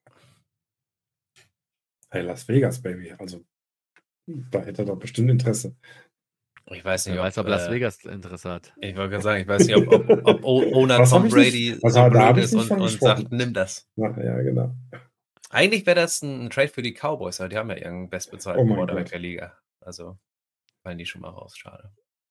Hey, Las Vegas, Baby. Also, da hätte er doch bestimmt Interesse. Ich weiß nicht, Wer ob, weiß, ob Las äh, Vegas Interesse hat. Ich wollte gerade sagen, ich weiß nicht, ob, ob, ob O- Owner Was Tom hab ich nicht- Brady was so hab- da hab blöd ich ist nicht und, von und gesprochen. sagt, nimm das. Ja, ja, genau. Eigentlich wäre das ein Trade für die Cowboys, aber die haben ja ihren bestbezahlten Oh mein Quarterback Gott. der Liga. Also fallen die schon mal raus, schade.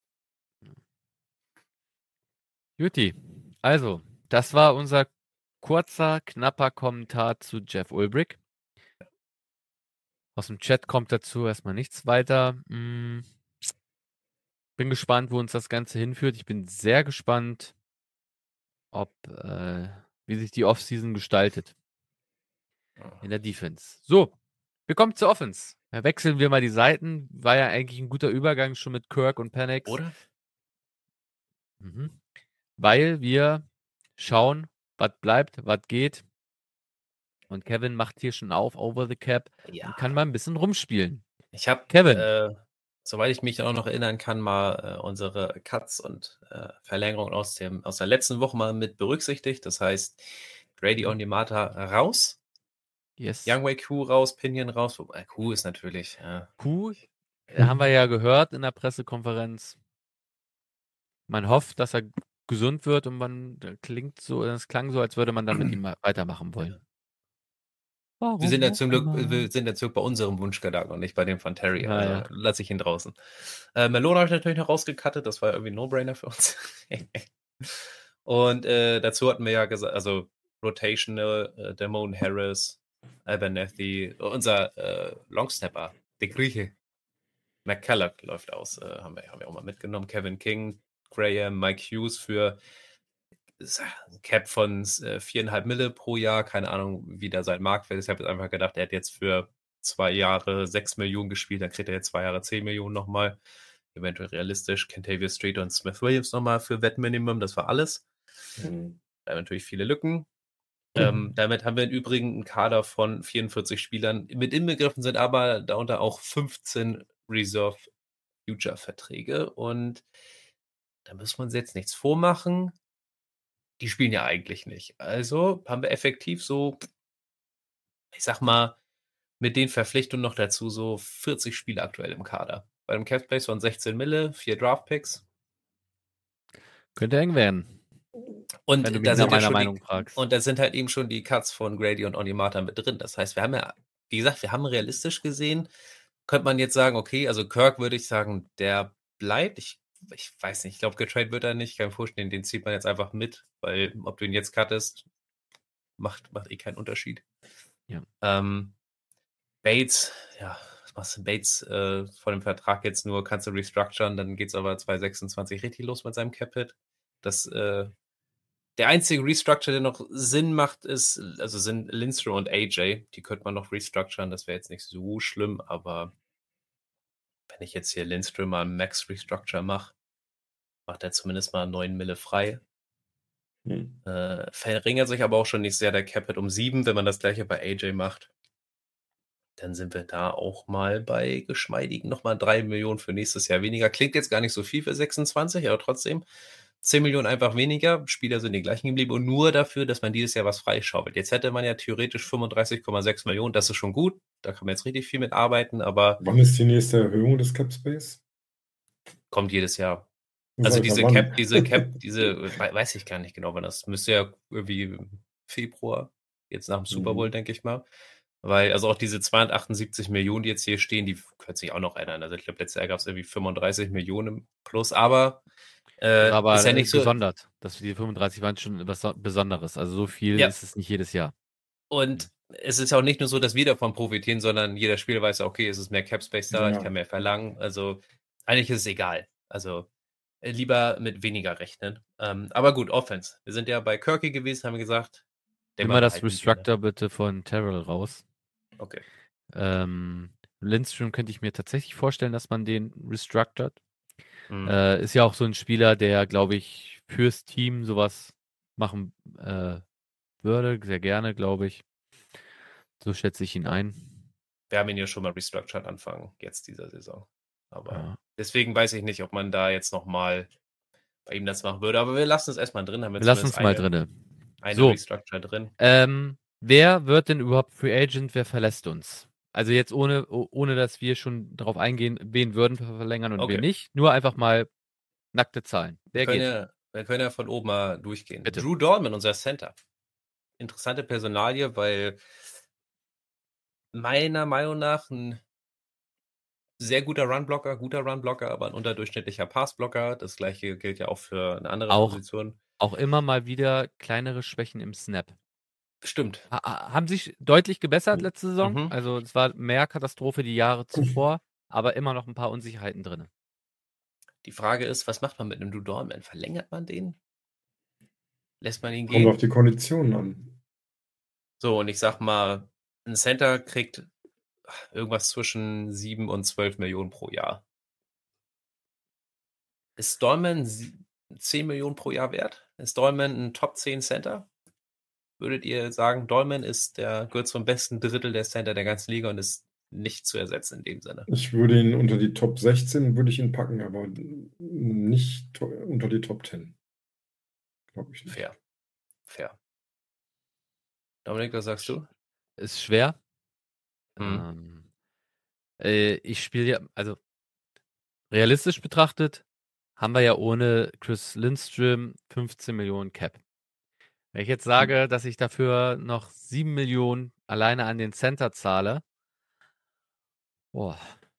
Juti, also, das war unser kurzer, knapper Kommentar zu Jeff Ulbrich. Aus dem Chat kommt dazu erstmal nichts weiter. Hm. Bin gespannt, wo uns das Ganze hinführt. Ich bin sehr gespannt, ob äh, wie sich die Offseason gestaltet in der Defense. So, wir kommen zur Offense. Da wechseln wir mal die Seiten. War ja eigentlich ein guter Übergang schon mit Kirk und Penix. Oder? Mhm. Weil wir schauen, was bleibt, was geht. Und Kevin macht hier schon auf, over the cap, Ja. und kann mal ein bisschen rumspielen. Ich habe, Kevin. äh, soweit ich mich auch noch erinnern kann, mal äh, unsere Cuts und äh, Verlängerungen aus, dem, aus der letzten Woche mal mit berücksichtigt. Das heißt, Grady Onyemata raus, Yes. Youngway Q raus, Pinion raus. Wobei Q ist natürlich. Äh, Q äh, haben wir ja gehört in der Pressekonferenz. Man hofft, dass er gesund wird und man äh, klingt so, es klang so, als würde man dann mit ihm weitermachen wollen. Warum wir sind ja zum Glück, immer? wir sind ja zurück bei unserem Wunschgedanken und nicht bei dem von Terry. Ja, also ja. lasse ich ihn draußen. Äh, Malone habe ich natürlich noch rausgekattet, das war irgendwie ein No-Brainer für uns. Und äh, dazu hatten wir ja gesagt, also Rotational, äh, Damone Harris, Abernathy, unser äh, Longsnapper, der Grieche, McCulloch läuft aus, äh, haben, wir, haben wir auch mal mitgenommen. Kevin King, Graham, Mike Hughes für ein Cap von äh, viereinhalb Mille pro Jahr, keine Ahnung, wie da sein Marktwert ist. Ich habe jetzt einfach gedacht, er hat jetzt für zwei Jahre sechs Millionen gespielt, dann kriegt er jetzt zwei Jahre zehn Millionen nochmal. Eventuell realistisch. Kentavious Street und Smith Williams nochmal für Wettminimum, das war alles. Mhm. Da haben natürlich viele Lücken. Ähm, damit haben wir im Übrigen einen Kader von vierundvierzig Spielern. Mit inbegriffen sind aber darunter auch fünfzehn Reserve Future Verträge. Und da muss man uns jetzt nichts vormachen. Die spielen ja eigentlich nicht. Also haben wir effektiv so, ich sag mal, mit den Verpflichtungen noch dazu so vierzig Spiele aktuell im Kader. Bei dem Cap Space von sechzehn Mille, vier Draft Picks. Könnte eng werden. Und Wenn du mich da nach sind ja meiner schon Meinung die, fragst. und da sind halt eben schon die Cuts von Grady und Onyemata mit drin. Das heißt, wir haben ja, wie gesagt, wir haben realistisch gesehen, könnte man jetzt sagen, okay, also Kirk würde ich sagen, der bleibt. Ich, ich weiß nicht, ich glaube, getradet wird er nicht. Ich kann mir vorstellen, den zieht man jetzt einfach mit, weil ob du ihn jetzt cuttest, macht, macht eh keinen Unterschied. Ja. Ähm, Bates, ja, was machst du? Bates äh, von dem Vertrag jetzt nur, kannst du restructuren, dann geht es aber zwanzig sechsundzwanzig richtig los mit seinem Cap-Hit. Das, äh, der einzige Restructure, der noch Sinn macht, ist, also sind Lindstrom und A J, die könnte man noch restructuren, das wäre jetzt nicht so schlimm, aber wenn ich jetzt hier Lindstrom mal Max Restructure mache, macht er zumindest mal neun Mille frei. Mhm. Äh, verringert sich aber auch schon nicht sehr der Cap-Hit um sieben, wenn man das gleiche bei A J macht. Dann sind wir da auch mal bei geschmeidigen nochmal drei Millionen für nächstes Jahr weniger. Klingt jetzt gar nicht so viel für sechsundzwanzig, aber trotzdem zehn Millionen einfach weniger. Spieler sind die gleichen geblieben und nur dafür, dass man dieses Jahr was freischaufelt. Jetzt hätte man ja theoretisch fünfunddreißig Komma sechs Millionen. Das ist schon gut. Da kann man jetzt richtig viel mit arbeiten, aber Wann ist die nächste Erhöhung des Cap Space? kommt jedes Jahr. Also Sag, diese wann? Cap, diese Cap, diese, weiß ich gar nicht genau, wann das müsste ja irgendwie Februar, jetzt nach dem Super Bowl, Mhm. denke ich mal. Weil, also auch diese zweihundertachtundsiebzig Millionen, die jetzt hier stehen, die können sich auch noch ändern. Also ich glaube, letztes Jahr gab es irgendwie fünfunddreißig Millionen plus, aber, äh, aber ist ja äh, nicht so. gesondert. Das die fünfunddreißig waren schon was Besonderes. Also so viel Ja. ist es nicht jedes Jahr. Und es ist auch nicht nur so, dass wir davon profitieren, sondern jeder Spieler weiß, okay, es ist mehr Cap Space da, Ja. ich kann mehr verlangen. Also eigentlich ist es egal. Also äh, lieber mit weniger rechnen. Ähm, aber gut, Offense. Wir sind ja bei Kirky gewesen, haben wir gesagt. den Nimm mal das behalten wir. Restructor bitte von Terrell raus. Okay. Ähm, Lindstrom könnte ich mir tatsächlich vorstellen, dass man den restructured. Mhm. Äh, ist ja auch so ein Spieler, der, glaube ich, fürs Team sowas machen äh, würde. Sehr gerne, glaube ich. So schätze ich ihn ein. Wir haben ihn ja schon mal restructured Anfang jetzt dieser Saison. Aber Ja. deswegen weiß ich nicht, ob man da jetzt nochmal bei ihm das machen würde. Aber wir lassen es erstmal drin. Haben Wir lassen es mal eine, drin. Eine So. Restructure drin. Ähm, wer wird denn überhaupt Free Agent? Wer verlässt uns? Also jetzt ohne, ohne dass wir schon darauf eingehen, wen würden wir verlängern und Okay. wen nicht. Nur einfach mal nackte Zahlen. Wer Wir können, geht? ja, wir können ja von oben mal durchgehen. Bitte. Drew Dolman, unser Center. Interessante Personalie, weil meiner Meinung nach ein sehr guter Runblocker, guter Runblocker, aber ein unterdurchschnittlicher Passblocker. Das gleiche gilt ja auch für eine andere Auch- Position. Auch immer mal wieder kleinere Schwächen im Snap. Stimmt. Ha ha haben sich deutlich gebessert letzte Saison. Mhm. Also, es war mehr Katastrophe die Jahre zuvor, aber immer noch ein paar Unsicherheiten drin. Die Frage ist, was macht man mit 'nem Lou Doorman? Verlängert man den? Lässt man ihn Kommt auf gehen? die Konditionen an. So, und ich sage mal, 'n Center kriegt irgendwas zwischen sieben und zwölf Millionen pro Jahr. Ist Doorman sie zehn Millionen pro Jahr wert? Ist Doorman 'n Top zehn Center? Würdet ihr sagen, Doorman ist der gehört zum besten Drittel der Center der ganzen Liga und ist nicht zu ersetzen in dem Sinne? Ich würde ihn unter die Top sechzehn würde ich ihn packen, aber n nicht to unter die Top zehn. Glaube ich nicht. Fair. Fair. Dominik, was sagst du? Ist schwer. Mhm. Ähm, äh, ich spiele ja also realistisch betrachtet haben wir ja ohne Chris Lindstrom fünfzehn Millionen Cap. Wenn ich jetzt sage, dass ich dafür noch sieben Millionen alleine an den Center zahle boah.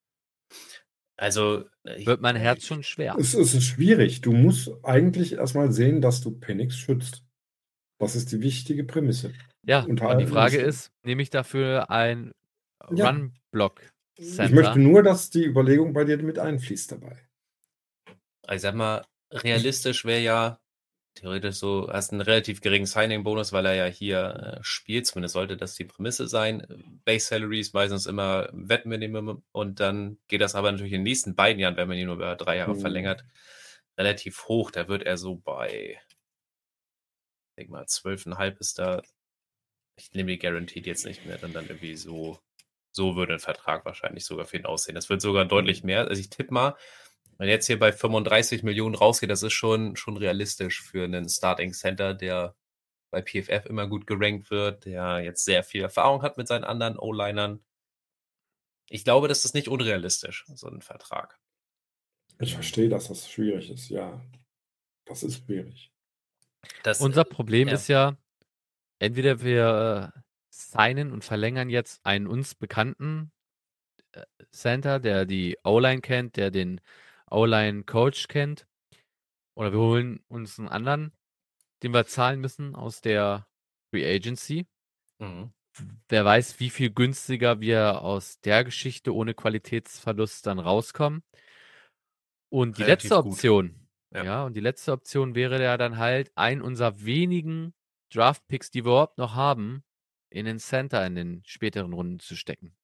Also, ich Wird mein äh, Herz schon schwer. Es es ist schwierig. Du musst eigentlich erst mal sehen, dass du Penix schützt. Das ist die wichtige Prämisse. Ja, Unter und die allen Frage Umständen. ist, nehme ich dafür ein Ja. Run-Block-Center? Ich möchte nur, dass die Überlegung bei dir mit einfließt dabei. Ich sage mal, realistisch wäre ja theoretisch so hast 'n relativ geringen Signing-Bonus, weil er ja hier, äh, spielt. Zumindest sollte das die Prämisse sein. Base Salary ist meistens immer Vet-Minimum und dann geht das aber natürlich in den nächsten beiden Jahren, wenn man ihn nur über drei Jahre Mhm. verlängert, relativ hoch. Da wird er so bei denke mal, zwölf Komma fünf ist da ich nehme die Guaranteed jetzt nicht mehr, dann dann irgendwie so so würde 'n Vertrag wahrscheinlich sogar für ihn aussehen. Das wird sogar deutlich Mhm. mehr. Also, ich tippe mal, wenn er jetzt hier bei fünfunddreißig Millionen rausgeht, das ist schon schon realistisch für 'nen Starting Center, der bei P F F immer gut gerankt wird, der jetzt sehr viel Erfahrung hat mit seinen anderen O-Linern. Ich glaube, das ist nicht unrealistisch, so 'n Vertrag. Ich verstehe, dass das schwierig ist, ja. Das ist schwierig. Das, Unser äh Problem ja. ist ja, entweder wir, äh, signen und verlängern jetzt einen uns bekannten, äh, Center, der die O-Line kennt, der den O-Line-Coach kennt, oder wir holen uns 'n anderen, den wir zahlen müssen aus der Free Agency. Mhm. Wer weiß, wie viel günstiger wir aus der Geschichte ohne Qualitätsverlust dann rauskommen. Und die letzte Relativ gut. Option Ja. ja, und die letzte Option wäre ja dann halt, einen unserer wenigen Draft-Picks, die wir überhaupt noch haben, in den Center in den späteren Runden zu stecken.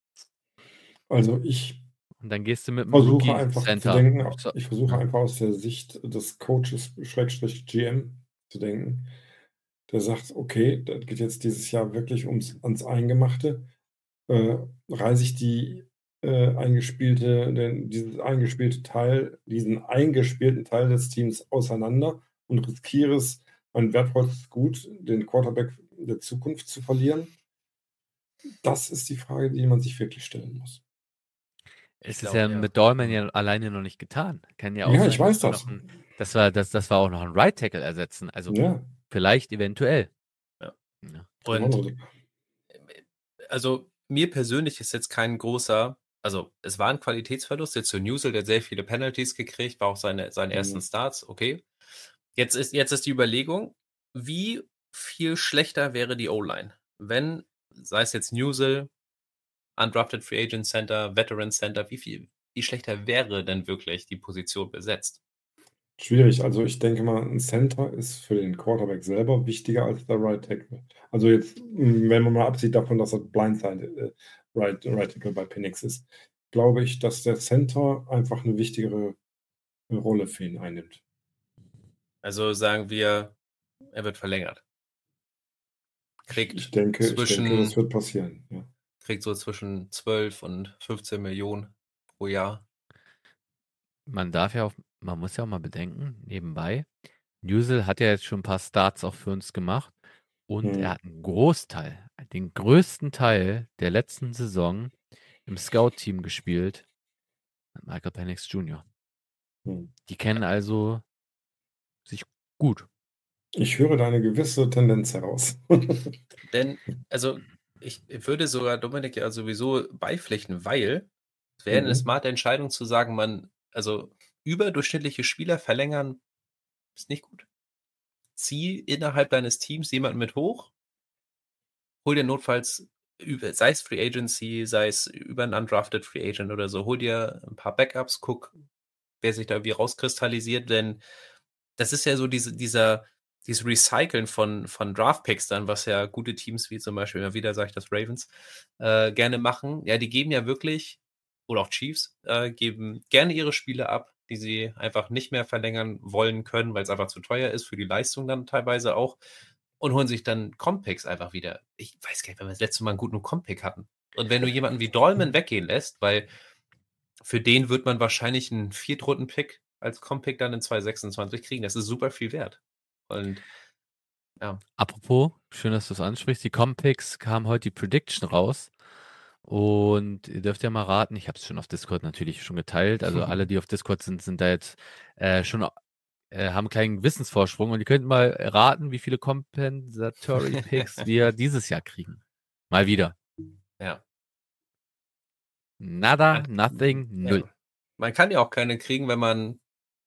Also, ich Und dann gehst du mit 'm versuche einfach zu Rookie-Center. denken So, ich versuche ne? einfach aus der Sicht des Coaches Schrägstrich G M zu denken. Der sagt: „Okay, das geht jetzt dieses Jahr wirklich ums ans Eingemachte. Äh, reiße ich die, äh, eingespielte den dieses eingespielte Teil diesen eingespielten Teil des Teams auseinander und riskiere es, mein wertvollstes Gut, den Quarterback der Zukunft zu verlieren?“ Das ist die Frage, die man sich wirklich stellen muss. Ich Es ist glaube, ja ja. mit Doorman Mhm. ja alleine noch nicht getan. Kann ja auch Ja, ich sein, dass weiß wir das. noch 'n dass wir dass dass wir auch noch 'n Right Tackle ersetzen. Also, Ja. vielleicht eventuell. Ja. Ja. Und, Genau. also, mir persönlich ist jetzt kein großer also, es war 'n Qualitätsverlust jetzt für Newsome, der hat sehr viele Penalties gekriegt, war auch seine seine ersten Mhm. Starts, okay. Jetzt ist jetzt ist die Überlegung, wie viel schlechter wäre die O-Line, wenn, sei es jetzt Newsome, Undrafted Free Agent Center, Veteran Center, wie viel wie schlechter wäre denn wirklich die Position besetzt? Schwierig. Also, ich denke mal, 'n Center ist für den Quarterback selber wichtiger als der Right Tackle. Also, jetzt, hm, wenn man mal absieht davon, dass er Blindside äh, Right Right Tackle bei Penix ist, glaube ich, dass der Center einfach 'ne wichtigere Rolle für ihn einnimmt. Also, sagen wir, er wird verlängert. Ich ich Kriegt denke ich denke, das zwischen wird passieren, ja. kriegt so zwischen zwölf und fünfzehn Millionen pro Jahr. Man darf ja auch man muss ja auch mal bedenken, nebenbei, Newsome hat ja jetzt schon 'n paar Starts auch für uns gemacht und er Mhm. hat 'n Großteil, den größten Teil der letzten Saison im Scout-Team gespielt mit Michael Penix Junior Mhm. Die kennen also sich gut. Ich höre da eine gewisse Tendenz heraus. Denn also, ich würde sogar Dominik ja sowieso beipflichten, weil es wäre 'ne Mhm. smarte Entscheidung zu sagen, man also, überdurchschnittliche Spieler verlängern ist nicht gut. Zieh innerhalb deines Teams jemanden mit hoch hol dir notfalls, über, sei es Free Agency, sei es über einen Undrafted Free Agent oder so, hol dir ein paar Backups, guck, wer sich da wie rauskristallisiert, denn das ist ja so diese, dieser, dieses Recyceln von, von Draft-Picks dann, was ja gute Teams wie zum Beispiel, immer wieder sage ich das Ravens, äh, gerne machen. Ja, die geben ja wirklich, oder auch Chiefs, äh, geben gerne ihre Spiele ab, die sie einfach nicht mehr verlängern wollen können, weil es einfach zu teuer ist, für die Leistung dann teilweise auch, und holen sich dann Comp-Picks einfach wieder. Ich weiß gar nicht, wenn wir das letzte Mal einen guten Comp-Pick hatten. Und wenn du jemanden wie Dolman weggehen lässt, weil für den wird man wahrscheinlich einen Viertrunden-Pick als Comp-Pick dann in zwanzig sechsundzwanzig kriegen. Das ist super viel wert. Und ja. Apropos, schön, dass du es ansprichst. Die Comp-Picks kam heute die Prediction raus. Und ihr dürft ja mal raten, ich habe es schon auf Discord natürlich schon geteilt. Also alle, die auf Discord sind, sind da jetzt äh, schon, äh, haben einen kleinen Wissensvorsprung. Und ihr könnt mal raten, wie viele Compensatory Picks wir dieses Jahr kriegen. Mal wieder. Ja. Nada, nothing, null. Ja. Man kann ja auch keine kriegen, wenn man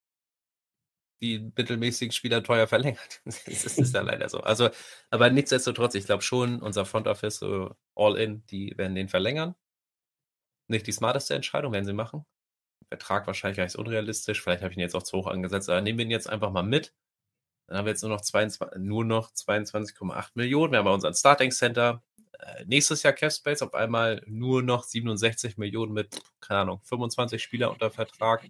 die mittelmäßigen Spieler teuer verlängert. Das ist ja leider so. Also, aber nichtsdestotrotz, ich glaube schon, unser Front Office, so all in, die werden den verlängern. Nicht die smarteste Entscheidung, werden sie machen. Vertrag wahrscheinlich gar nicht so unrealistisch. Vielleicht habe ich ihn jetzt auch zu hoch angesetzt, aber nehmen wir ihn jetzt einfach mal mit. Dann haben wir jetzt nur noch, zweiundzwanzig, nur noch zweiundzwanzig Komma acht Millionen. Wir haben bei unseren Starting Center. Äh, nächstes Jahr Cap Space auf einmal nur noch siebenundsechzig Millionen mit, keine Ahnung, fünfundzwanzig Spieler unter Vertrag.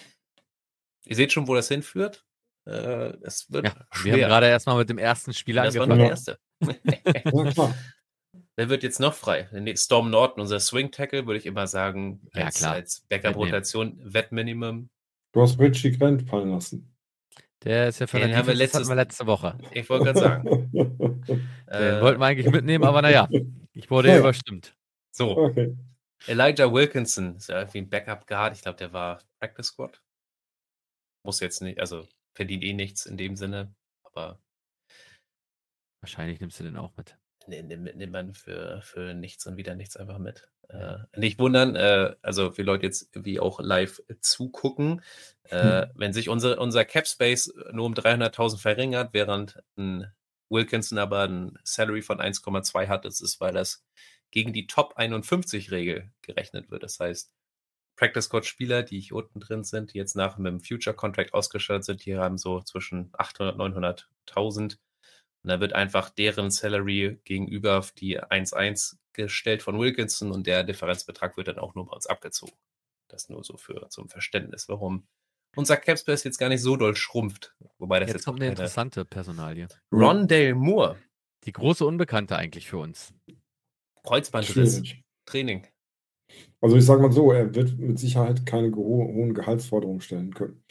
Ihr seht schon, wo das hinführt. Äh, es wird Ja, schwer. wir haben gerade erstmal mit dem ersten Spieler Das war angefangen. nur Ja. der erste. Ja, klar. Wer wird jetzt noch frei? Storm Norton, unser Swing-Tackle, würde ich immer sagen, Ja, als, klar. als Backup-Rotation, Wettminimum. Du hast Richie Grant fallen lassen. Der ist ja von Den der haben wir Defense, das hatten wir letztes- letzte Woche. Ich wollte gerade sagen. Den äh, wollten wir eigentlich mitnehmen, aber naja, ich wurde Naja. überstimmt. So, Okay. Elijah Wilkinson ist ja irgendwie ein Backup-Guard. Ich glaube, der war Practice Squad. Muss jetzt nicht, also verdient eh nichts in dem Sinne, aber Wahrscheinlich nimmst du den auch mit. ne- nimmt nimmt man für, für nichts und wieder nichts einfach mit. Äh, nicht wundern, äh, also für Leute jetzt, wie auch live zugucken, äh, Hm. wenn sich unser, unser Cap Space nur um dreihunderttausend verringert, während ein Wilkinson aber ein Salary von eins Komma zwei hat, das ist, weil das gegen die Top einundfünfzig Regel gerechnet wird. Das heißt, Practice Squad Spieler, die hier unten drin sind, die jetzt nach einem Future Contract ausgestattet sind, die haben so zwischen achthundert, neunhunderttausend. Und da wird einfach deren Salary gegenüber auf die eins Komma eins gestellt von Wilkinson und der Differenzbetrag wird dann auch nur bei uns abgezogen. Das nur so für zum Verständnis, warum unser Capspace jetzt gar nicht so doll schrumpft. Wobei das jetzt, Jetzt kommt auch eine keine... interessante Personalie. Rondale Moore, Die große Unbekannte eigentlich für uns. Kreuzbandriss, Schwierig. Training. Also ich sage mal so, er wird mit Sicherheit keine geho- hohen Gehaltsforderungen stellen können.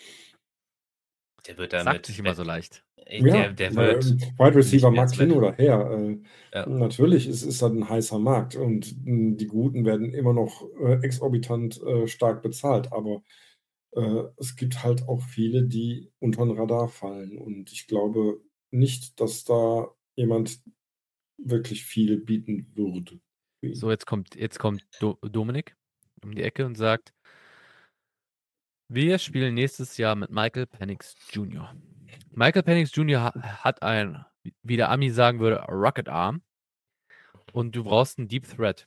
Der wird damit... Sagt sich immer so leicht. Der, der weil, wird... ähm, Wide Receiver nicht mehr mag als hin Wette. oder her. Äh, Ja. Natürlich ist, ist das ein heißer Markt und mh, die Guten werden immer noch äh, exorbitant äh, stark bezahlt, aber äh, es gibt halt auch viele, die unter den Radar fallen und ich glaube nicht, dass da jemand wirklich viel bieten würde. für ihn. So, jetzt kommt, jetzt kommt Do Dominik um die Ecke und sagt, wir spielen nächstes Jahr mit Michael Penix Junior Michael Penix Junior ha hat ein, wie der Ami sagen würde, Rocket Arm. Und du brauchst einen Deep Threat.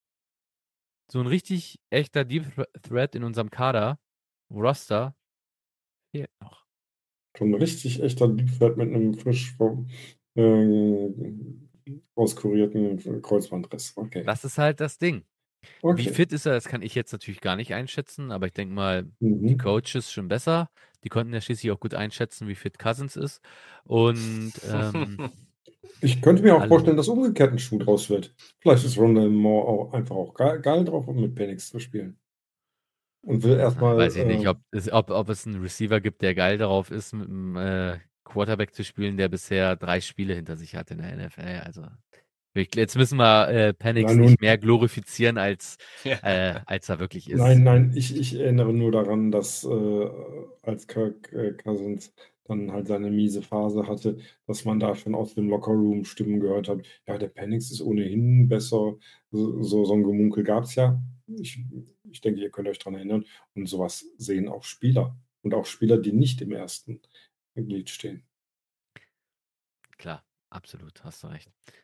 So ein richtig echter Deep Threat in unserem Kader, Roster, fehlt noch. Schon ein richtig echter Deep Threat mit einem frisch äh, auskurierten Kreuzbandriss. Okay. Das ist halt das Ding. okay. Wie fit ist er, das kann ich jetzt natürlich gar nicht einschätzen, aber ich denke mal, die Mhm. Coaches schon besser. Die konnten ja schließlich auch gut einschätzen, wie fit Cousins ist. Und ähm, Ich könnte mir auch Hallo. vorstellen, dass umgekehrt ein Schuh draus wird. Vielleicht ist Rondale Moore auch einfach auch geil, geil drauf, um mit Penix zu spielen. Und will erstmal. weiß ich nicht, äh, ob es, ob, ob es einen Receiver gibt, der geil darauf ist, mit einem äh, Quarterback zu spielen, der bisher drei Spiele hinter sich hat in der N F L. Also ich- jetzt müssen wir äh, Penix Na nun. nicht mehr glorifizieren, als, Ja. äh, als er wirklich ist. Nein, nein, ich, ich erinnere nur daran, dass äh, als Kirk äh, Cousins dann halt seine miese Phase hatte, dass man da schon aus dem Lockerroom Stimmen gehört hat, ja, der Penix ist ohnehin besser. So, so, so ein Gemunkel gab es ja. Ich, ich denke, ihr könnt euch daran erinnern. Und sowas sehen auch Spieler. Und auch Spieler, die nicht im ersten Glied stehen. Klar, absolut, hast du recht.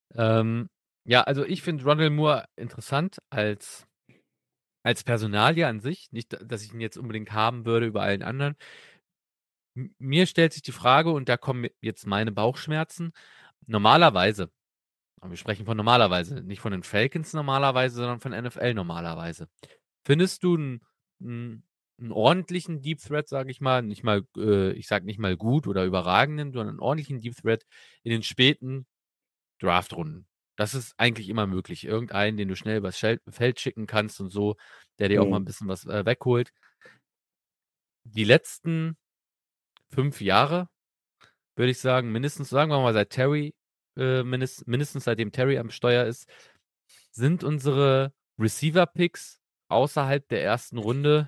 Ähm, ja, also ich finde Rondale Moore interessant als, als Personalie an sich. Nicht, dass ich ihn jetzt unbedingt haben würde über allen anderen. M- Mir stellt sich die Frage, und da kommen jetzt meine Bauchschmerzen. Normalerweise, und wir sprechen von normalerweise, nicht von den Falcons normalerweise, sondern von N F L normalerweise. Findest du einen, einen, einen ordentlichen Deep Threat, sage ich mal, nicht mal, äh, ich sag nicht mal gut oder überragenden, sondern einen ordentlichen Deep Threat in den späten Draftrunden? Das ist eigentlich immer möglich. Irgendeinen, den du schnell übers Schel- Feld schicken kannst und so, der dir auch mal ein Mhm. bisschen was äh, wegholt. Die letzten fünf Jahre, würde ich sagen, mindestens, sagen wir mal, seit Terry, äh, mindest, mindestens seitdem Terry am Steuer ist, sind unsere Receiver-Picks außerhalb der ersten Runde,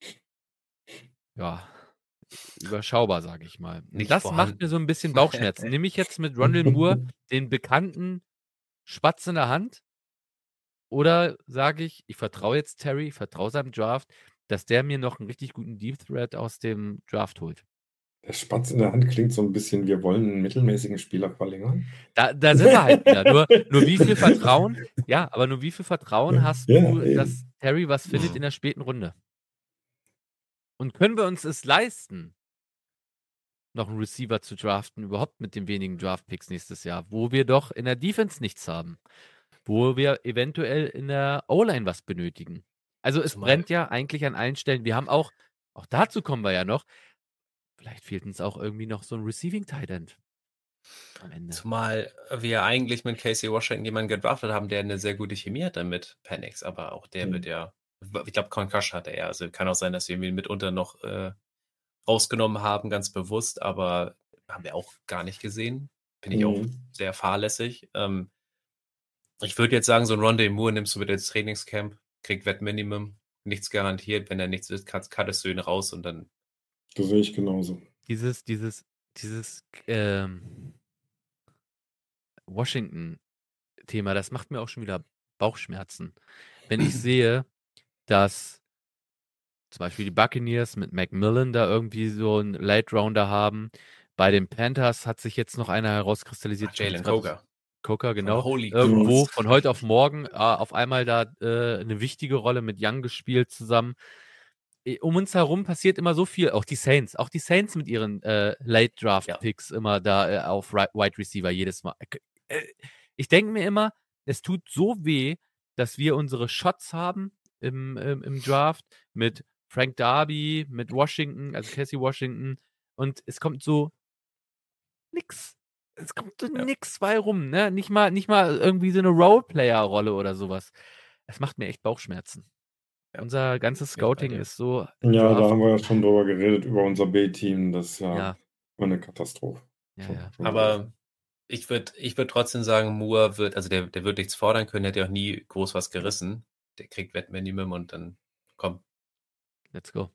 ja, überschaubar, sage ich mal. Und Nicht das macht vorhanden. mir so ein bisschen Bauchschmerzen. Nehme ich jetzt mit Rondale Moore den bekannten Spatz in der Hand? Oder sage ich, ich vertraue jetzt Terry, ich vertraue seinem Draft, dass der mir noch einen richtig guten Deep Threat aus dem Draft holt? Der Spatz in der Hand klingt so ein bisschen, wir wollen einen mittelmäßigen Spieler verlängern. Da, da sind wir halt wieder. Nur, nur wie viel Vertrauen, ja, aber nur wie viel Vertrauen hast Ja, du, eben. dass Terry was findet in der späten Runde? Und können wir uns es leisten, noch einen Receiver zu draften, überhaupt mit den wenigen Draft-Picks nächstes Jahr, wo wir doch in der Defense nichts haben, wo wir eventuell in der O-Line was benötigen? Also es Zumal- brennt ja eigentlich an allen Stellen. Wir haben auch, auch dazu kommen wir ja noch, vielleicht fehlt uns auch irgendwie noch so ein Receiving-Tight End am Ende. Zumal wir eigentlich mit Casey Washington jemanden gedraftet haben, der eine sehr gute Chemie hat dann mit Penix, aber auch der Mhm. wird ja, ich glaube, Concussion hatte er, also kann auch sein, dass wir ihn mitunter noch äh, rausgenommen haben, ganz bewusst, aber haben wir auch gar nicht gesehen. Bin ich auch Mhm. sehr fahrlässig. Ähm, ich würde jetzt sagen, so ein Rondale Moore nimmst du mit ins Trainingscamp, kriegt Wettminimum, nichts garantiert, wenn er nichts ist, cut- cuttest du ihn raus und dann Das sehe ich genauso. Dieses, dieses, dieses ähm, Washington-Thema, das macht mir auch schon wieder Bauchschmerzen. Wenn ich sehe, dass zum Beispiel die Buccaneers mit Macmillan da irgendwie so einen Late-Rounder haben. Bei den Panthers hat sich jetzt noch einer herauskristallisiert. Ach, Jalen Ich glaub, Coker. Coker, genau. Holy Irgendwo Cross. von heute auf morgen äh, auf einmal da äh, eine wichtige Rolle mit Young gespielt zusammen. Äh, Um uns herum passiert immer so viel. Auch die Saints. Auch die Saints mit ihren äh, Late-Draft-Picks immer da äh, auf Right, Wide Receiver jedes Mal. Äh, ich denke mir immer, es tut so weh, dass wir unsere Shots haben im, im, im Draft mit Frank Darby, mit Washington, also Casey Washington. Und es kommt so nix. Es kommt so Ja. nix bei rum, ne? Nicht mal, nicht mal irgendwie so eine Roleplayer-Rolle oder sowas. Es macht mir echt Bauchschmerzen. Ja. Unser ganzes Bin bei Scouting dir. ist so. Ja, da Draft- haben wir ja schon drüber geredet, über unser B-Team. Das ist ja, Ja, eine Katastrophe. ja, Schon- ja. schon Aber gewesen. ich würde ich würd trotzdem sagen, Moore wird, also der, der wird nichts fordern können, der hat ja auch nie groß was gerissen. Der kriegt Wettminimum und dann, komm, Let's go.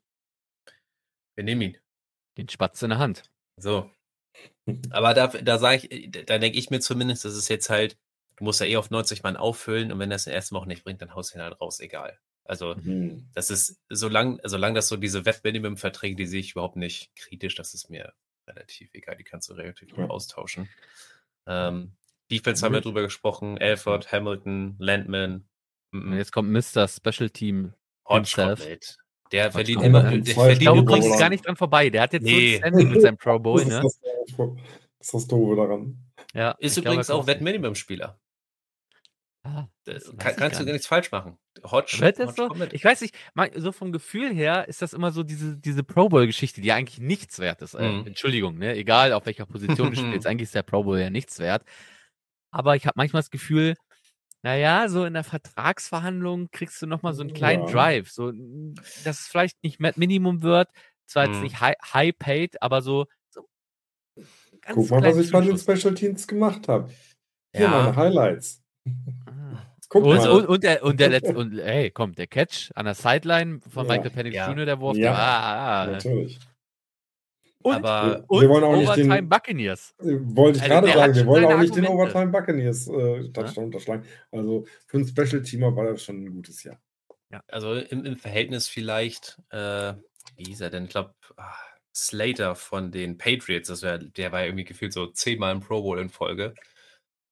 wir nehmen ihn. Den Spatz in der Hand. So. Aber da, da sage ich, da denke ich mir zumindest, das ist jetzt halt, du musst ja eh auf neunzig Mann auffüllen und wenn das in der ersten Woche nicht bringt, dann haust du ihn halt raus, egal. Also, Mhm. das ist, solange, solange das so diese Wettminimum-Verträge, die sehe ich überhaupt nicht kritisch, das ist mir relativ egal, die kannst du relativ gut Ja. austauschen. Ähm, Defense haben wir Gut. drüber gesprochen, Alford, Hamilton, Landman, Und mm, jetzt kommt Mister Special Team. Hodgson himself. Wild. Der verdient Hodgson immer, Wild. der Zwei Ich verdient glaube, du Pro kommst Bowler. gar nicht dran vorbei. Der hat jetzt so Nee. ein Standing mit seinem Pro Bowl, Das ist ne? das, das ist das Doofe daran. Ja, ist ich glaube, übrigens er auch kommst nicht. Wettminimum-Spieler. Ah, Äh, das weiß Kann, ich kannst gar du gar nicht. nichts falsch machen. Hodge, Wird das Hodge so? kommt mit. Ich weiß nicht, mal- so vom Gefühl her ist das immer so diese, diese Pro Bowl-Geschichte, die eigentlich nichts wert ist. Äh, Mhm. Entschuldigung, ne? Egal auf welcher Position du spielst, eigentlich ist der Pro Bowl ja nichts wert. Aber ich habe manchmal das Gefühl, naja, so in der Vertragsverhandlung kriegst du nochmal so einen kleinen Ja. Drive. So, n- dass es vielleicht nicht Met Minimum wird, zwar jetzt Mhm. nicht high, high paid, aber so, so einen ganz Guck mal, was kleinen ich bei den Zuschuss. Special Teams gemacht habe. Hier Ja. meine Highlights. Ah. Guck Und, mal. und, und, der, und der letzte, und hey, komm, der Catch an der Sideline von Ja. Michael Penix Ja. Junior, der Wurf, Ja. der war, ah, ah. Natürlich. Und, Aber und wir wollen auch nicht Overtime den, Buccaneers. äh, wollte ich Also, gerade der sagen, hat wir schon wollen seine auch nicht den Argumente. Overtime Buccaneers äh, Touchdown unterschlagen. Also für einen Special-Teamer war das schon ein gutes Jahr. also im, im Verhältnis vielleicht, äh, wie hieß er denn? Ich glaube, Slater von den Patriots, das wär, der war ja irgendwie gefühlt so zehnmal im Pro Bowl in Folge.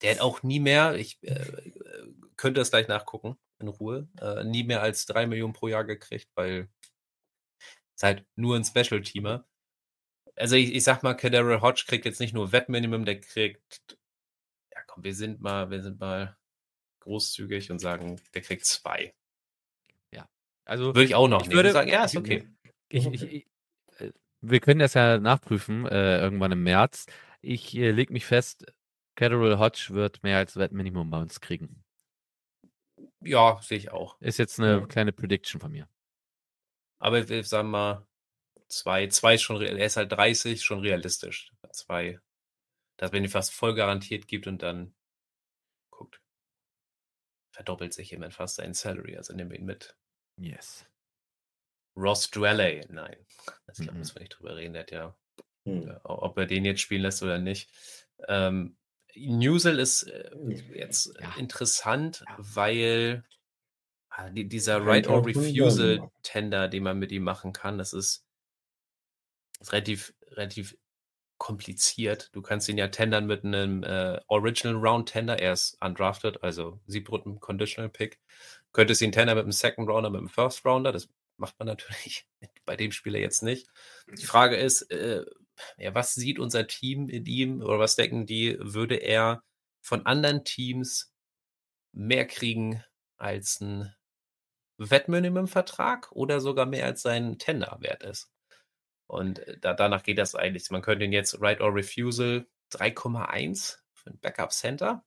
Der hat auch nie mehr, ich äh, könnte das gleich nachgucken, in Ruhe, äh, nie mehr als drei Millionen pro Jahr gekriegt, weil ist halt nur ein Special-Teamer. Also ich, ich sag mal, Kadarius Hodge kriegt jetzt nicht nur Wettminimum, der kriegt, ja komm, wir sind mal, wir sind mal großzügig und sagen, der kriegt zwei. Ja. Also Würde ich auch noch ich nehmen würde, und sagen, ja, ist ich, okay. ich, Ist ich, okay. ich, äh, wir können das ja nachprüfen, äh, irgendwann im März. Ich äh, leg mich fest, Kadarius Hodge wird mehr als Wettminimum bei uns kriegen. Ja, sehe ich auch. Ist jetzt eine Ja. kleine Prediction von mir. Aber wir sagen mal, zwei, zwei ist schon, real- er ist halt dreißig, schon realistisch. Zwei, dass wenn ihr fast voll garantiert gibt und dann guckt, verdoppelt sich jemand fast sein Salary, also nehmen wir ihn mit. Yes. Ross Dwelley, nein. Also ich glaube, Mhm. müssen wir nicht drüber reden, der hat ja, Hm. äh, ob er den jetzt spielen lässt oder nicht. Ähm, Newsel ist äh, jetzt Ja. interessant, weil ah, die, dieser Hängt Right or halt von Refusal Value ab. Tender, den man mit ihm machen kann, das ist, ist relativ, relativ kompliziert. Du kannst ihn ja tendern mit einem äh, Original Round Tender, er ist undrafted, also Siebrunden Conditional Pick. Könntest ihn tendern mit einem Second Rounder, mit einem First Rounder, das macht man natürlich bei dem Spieler jetzt nicht. Die Frage ist, äh, ja, was sieht unser Team in ihm oder was denken die, würde er von anderen Teams mehr kriegen als ein Wettminimum-Vertrag oder sogar mehr als sein Tender wert ist? Und äh, da, danach geht das eigentlich. Man könnte ihn jetzt Right or Refusal drei Komma eins für ein Backup Center.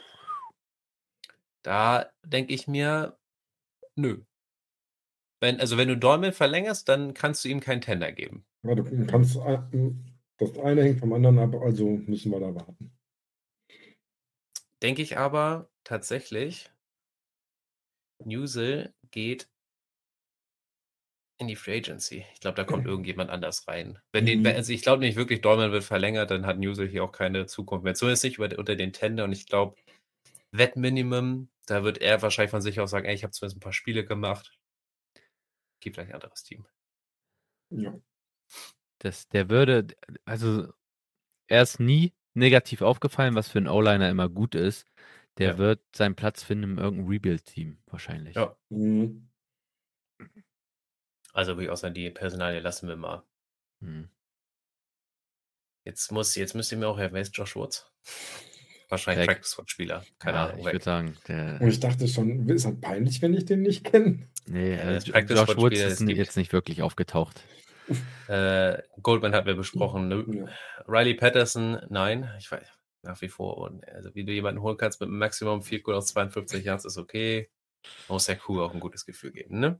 Da denke ich mir, nö. Wenn, also wenn du Dolman verlängerst, dann kannst du ihm keinen Tender geben. Ja, du kannst, ein- das eine hängt vom anderen ab, also müssen wir da warten. Denke ich aber tatsächlich, Newsel geht in die Free Agency. Ich glaube, da kommt irgendjemand anders rein. Wenn den, Mhm. also ich glaube nicht wirklich, Dolman wird verlängert, dann hat Newsel hier auch keine Zukunft mehr. Zumindest nicht über, unter den Tender. Und ich glaube, Wettminimum, da wird er wahrscheinlich von sich aus sagen, ey, ich habe zumindest ein paar Spiele gemacht. Gibt vielleicht ein anderes Team. Ja. Das, der würde, also er ist nie negativ aufgefallen, was für einen O-Liner immer gut ist. Der Ja. wird seinen Platz finden in irgendeinem Rebuild-Team wahrscheinlich. Ja. Mhm. Also wie außer die Personalie lassen wir mal. Hm. Jetzt muss, jetzt müsst ihr mir auch helfen. Wer ist Josh Woods? Wahrscheinlich Weg. Practice Squad Spieler. Keine Ja, Ahnung. ich weg. würde sagen, der, Und ich dachte schon, ist halt peinlich, wenn ich den nicht kenne. nee, Ja, äh, das Jo- Practice Josh Squad Woods Spieler, ist es ni- gibt- jetzt nicht wirklich aufgetaucht. Äh, Goldman hat wir besprochen. Nö. Ja. Riley Patterson, nein. Ich weiß nach wie vor. Und also wie du jemanden holen kannst mit einem Maximum Field Goal aus zweiundfünfzig Yards, ist okay. Muss der Crew auch ein gutes Gefühl geben, ne?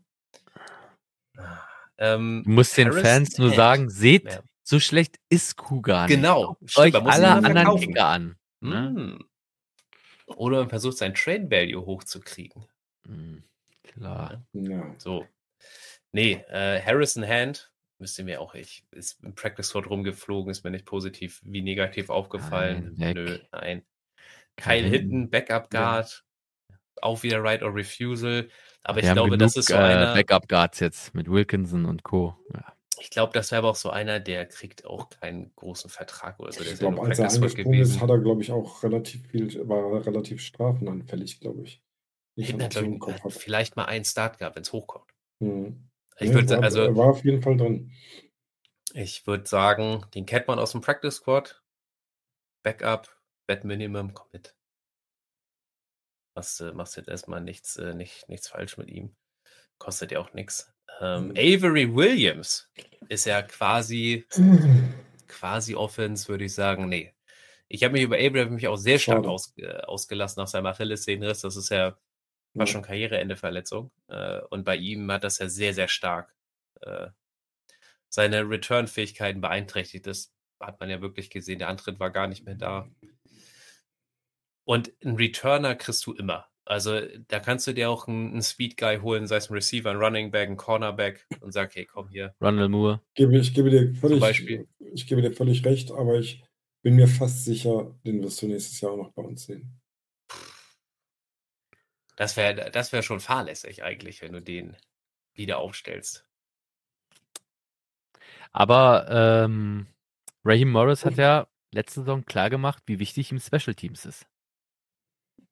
Ähm, Du musst den Harrison Fans nur Hand. sagen, seht, Ja. so schlecht ist Kuh gar nicht. Genau. Guckt Stimmt, euch man muss ihn alle immer anderen verkaufen. Kicker an. Ne? Mm. Oder man versucht, sein Trade Value hochzukriegen. Hm, klar. Ja. So. Nee, äh, Harrison Hand, müsste mir auch, ich, ist im Practice Squad rumgeflogen, ist mir nicht positiv wie negativ aufgefallen. Nein, weg. Nö, nein. Kyle Kyle Hinton, Hinton. Backup Guard, auch wieder Right or Refusal. Aber Wir ich haben glaube, genug das ist so äh, einer, Backup-Guards jetzt mit Wilkinson und Co. Ja. ich glaube, das wäre aber auch so einer, der kriegt auch keinen großen Vertrag oder so. Der Ich ist ja glaube, nur als er Practice Squad angesprungen ist, gewesen. hat er, glaube ich, auch relativ viel, war er relativ strafenanfällig, glaube ich. Ich Hinton habe hat, so glaub im ich, Kopf hat habe. vielleicht mal einen Start gehabt, wenn es hochkommt. Mhm. Ich Nee, würde war, also, er war auf jeden Fall drin. ich würde sagen, den kennt man aus dem Practice Squad. Backup, Bet Minimum, komm mit. Machst, äh, machst jetzt erstmal nichts, äh, nicht, nichts falsch mit ihm. Kostet ja auch nichts. Ähm, Mhm. Avery Williams ist ja quasi, quasi Offense, würde ich sagen. Nee. Ich habe mich über Avery hab mich auch sehr stark Schade. aus, äh, ausgelassen nach seinem Achillessehnenriss. Das ist ja war Ja. schon Karriereende-Verletzung. Äh, und bei ihm hat das ja sehr, sehr stark äh, seine Return-Fähigkeiten beeinträchtigt. Das hat man ja wirklich gesehen. Der Antritt war gar nicht mehr da. Und einen Returner kriegst du immer. Also da kannst du dir auch einen, einen Speed-Guy holen, sei es ein Receiver, ein Running Back, ein Cornerback und sag, hey, komm hier. Rondell Moore. Gebe, ich, gebe dir Zum völlig, Beispiel. ich gebe dir völlig recht, aber ich bin mir fast sicher, den wirst du nächstes Jahr auch noch bei uns sehen. Das wäre das wär schon fahrlässig eigentlich, wenn du den wieder aufstellst. Aber ähm, Raheem Morris hat ja letzte Saison klar gemacht, wie wichtig ihm Special Teams ist.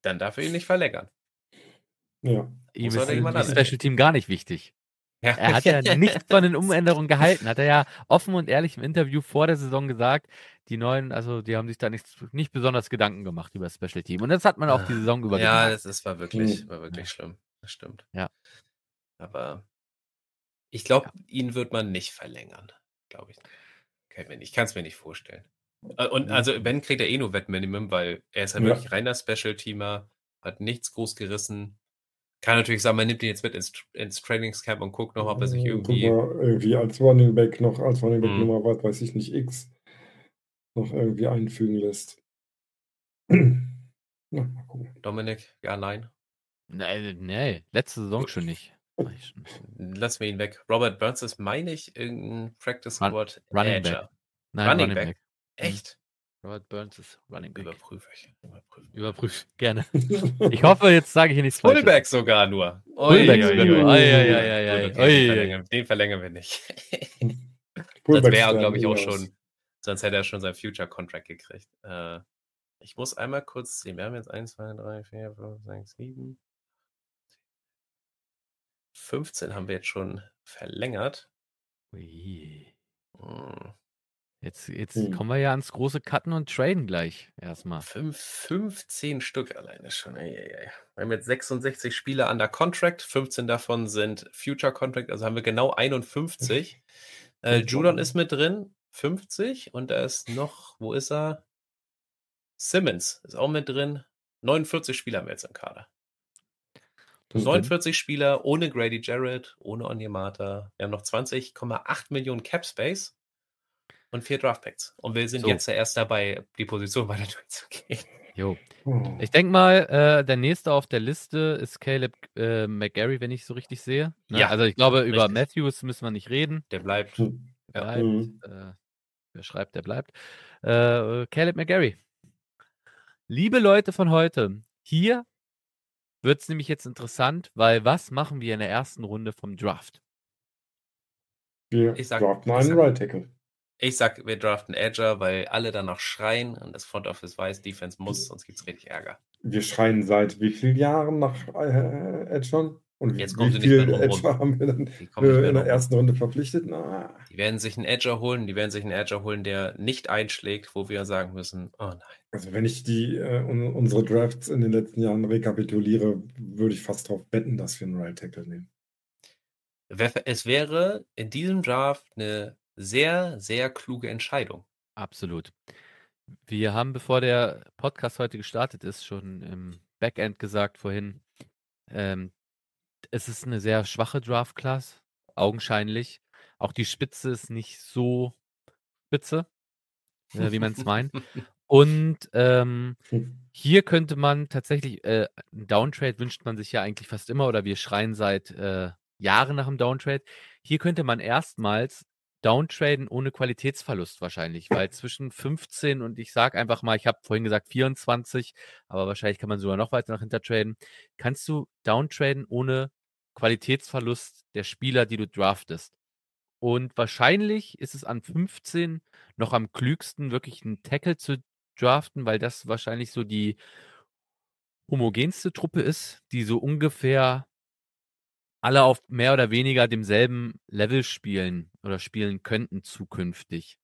Dann darf er ihn nicht verlängern. Ja. Ihm Muss ist er die jemand anderes Special Team gar nicht wichtig. Ja. Er hat ja nichts von den Umänderungen gehalten. Hat er ja offen und ehrlich im Interview vor der Saison gesagt, die Neuen, also die haben sich da nicht, nicht besonders Gedanken gemacht über das Special Team. Und das hat man auch die Saison über Ja, gemerkt. das, das war wirklich, Hm. war wirklich Ja. schlimm. Das stimmt. Ja. Aber ich glaube, ihn wird man nicht verlängern. Glaube ich. Kevin, ich kann es mir nicht vorstellen. Äh, Und also, wenn, kriegt er eh nur Wettminimum, weil er ist ja Ja. wirklich reiner Special-Teamer, hat nichts groß gerissen. Kann natürlich sagen, man nimmt ihn jetzt mit ins, ins Trainingscamp und guckt noch, ob er sich irgendwie. Drüber irgendwie als Running Back noch, als Running Back Mhm. Nummer, was weiß ich nicht, X noch irgendwie einfügen lässt. Na, mal gucken. Dominik, ja, nein. Nee, nee, letzte Saison schon nicht. Lassen wir ihn weg. Robert Burns ist, meine ich, irgendein Practice Run- Squad Running Edger. Back. Nein, Running Running, Back. Back. Echt? Robert Burns ist Running Back. Überprüfe ich. Überprüfe. Überprüf, gerne. Ich hoffe, jetzt sage ich hier nichts Falsches. Fullback sogar nur. Fullback Ui, sogar ui, nur. ui. Ei, ei, ei, ei, Gut, ei. okay, den, Ui. verlängern, den verlängern wir nicht. Das Fullbacks wäre, sterben glaube ich, eh auch aus. schon, sonst hätte er schon sein Future-Contract gekriegt. Äh, ich muss einmal kurz sehen. Wir haben jetzt eins, zwei, drei, vier, fünf, sechs, sieben. fünfzehn haben wir jetzt schon verlängert. Ui. Hm. Jetzt, jetzt Hm. kommen wir ja ans große Cutten und Traden gleich erstmal. Fünf, fünfzehn Stück alleine schon. Ei, ei, ei. Wir haben jetzt sechsundsechzig Spieler under Contract, fünfzehn davon sind Future Contract, also haben wir genau einundfünfzig. Äh, Judon ist mit drin, fünfzig, und da ist noch, wo ist er? Simmons ist auch mit drin. neunundvierzig Spieler haben wir jetzt im Kader. Mhm. neunundvierzig Spieler ohne Grady Jarrett, ohne Onyemata. Wir haben noch zwanzig Komma acht Millionen Cap Space und vier Draftpacks. Und wir sind So. jetzt ja erst dabei, die Position weiter durchzugehen. Jo. Oh. Ich denke mal, äh, der nächste auf der Liste ist Caleb äh, McGarry, wenn ich so richtig sehe. Ne? Ja, Also ich glaube, über richtig. Matthews müssen wir nicht reden. Der bleibt. Hm. Der Ja. bleibt. Mhm. Äh, wer schreibt, der bleibt. Äh, Caleb McGarry. Liebe Leute von heute, hier wird es nämlich jetzt interessant, weil was machen wir in der ersten Runde vom Draft? Wir Ich sag- draften ich einen sag- Right Tackle. Ich sag, wir draften Edger, weil alle danach schreien und das Front Office weiß, Defense muss, sonst gibt es richtig Ärger. Wir schreien seit wie vielen Jahren nach äh, Edgern? Und Jetzt wie kommen sie nicht mehr viele drum rum. Edger haben wir dann Die kommen nicht äh, mehr in der drum rum. ersten Runde verpflichtet? Na, Die werden sich einen Edger holen, die werden sich einen Edger holen, der nicht einschlägt, wo wir sagen müssen, oh nein. also wenn ich die äh, un unsere Drafts in den letzten Jahren rekapituliere, würde ich fast darauf wetten, dass wir einen Right Tackle nehmen. Es wäre in diesem Draft eine sehr, sehr kluge Entscheidung. Absolut. Wir haben, bevor der Podcast heute gestartet ist, schon im Backend gesagt vorhin, ähm, es ist eine sehr schwache Draft-Class, augenscheinlich. Auch die Spitze ist nicht so spitze, äh, wie man es meint. Und ähm, Hm. hier könnte man tatsächlich, äh, einen Downtrade wünscht man sich ja eigentlich fast immer, oder wir schreien seit äh, Jahren nach einem Downtrade. Hier könnte man erstmals downtraden ohne Qualitätsverlust wahrscheinlich, weil zwischen fünfzehn und ich sage einfach mal, ich habe vorhin gesagt vierundzwanzig, aber wahrscheinlich kann man sogar noch weiter nach hinter traden, kannst du downtraden ohne Qualitätsverlust der Spieler, die du draftest. Und wahrscheinlich ist es an fünfzehn noch am klügsten, wirklich einen Tackle zu draften, weil das wahrscheinlich so die homogenste Truppe ist, die so ungefähr alle auf mehr oder weniger demselben Level spielen oder spielen könnten zukünftig.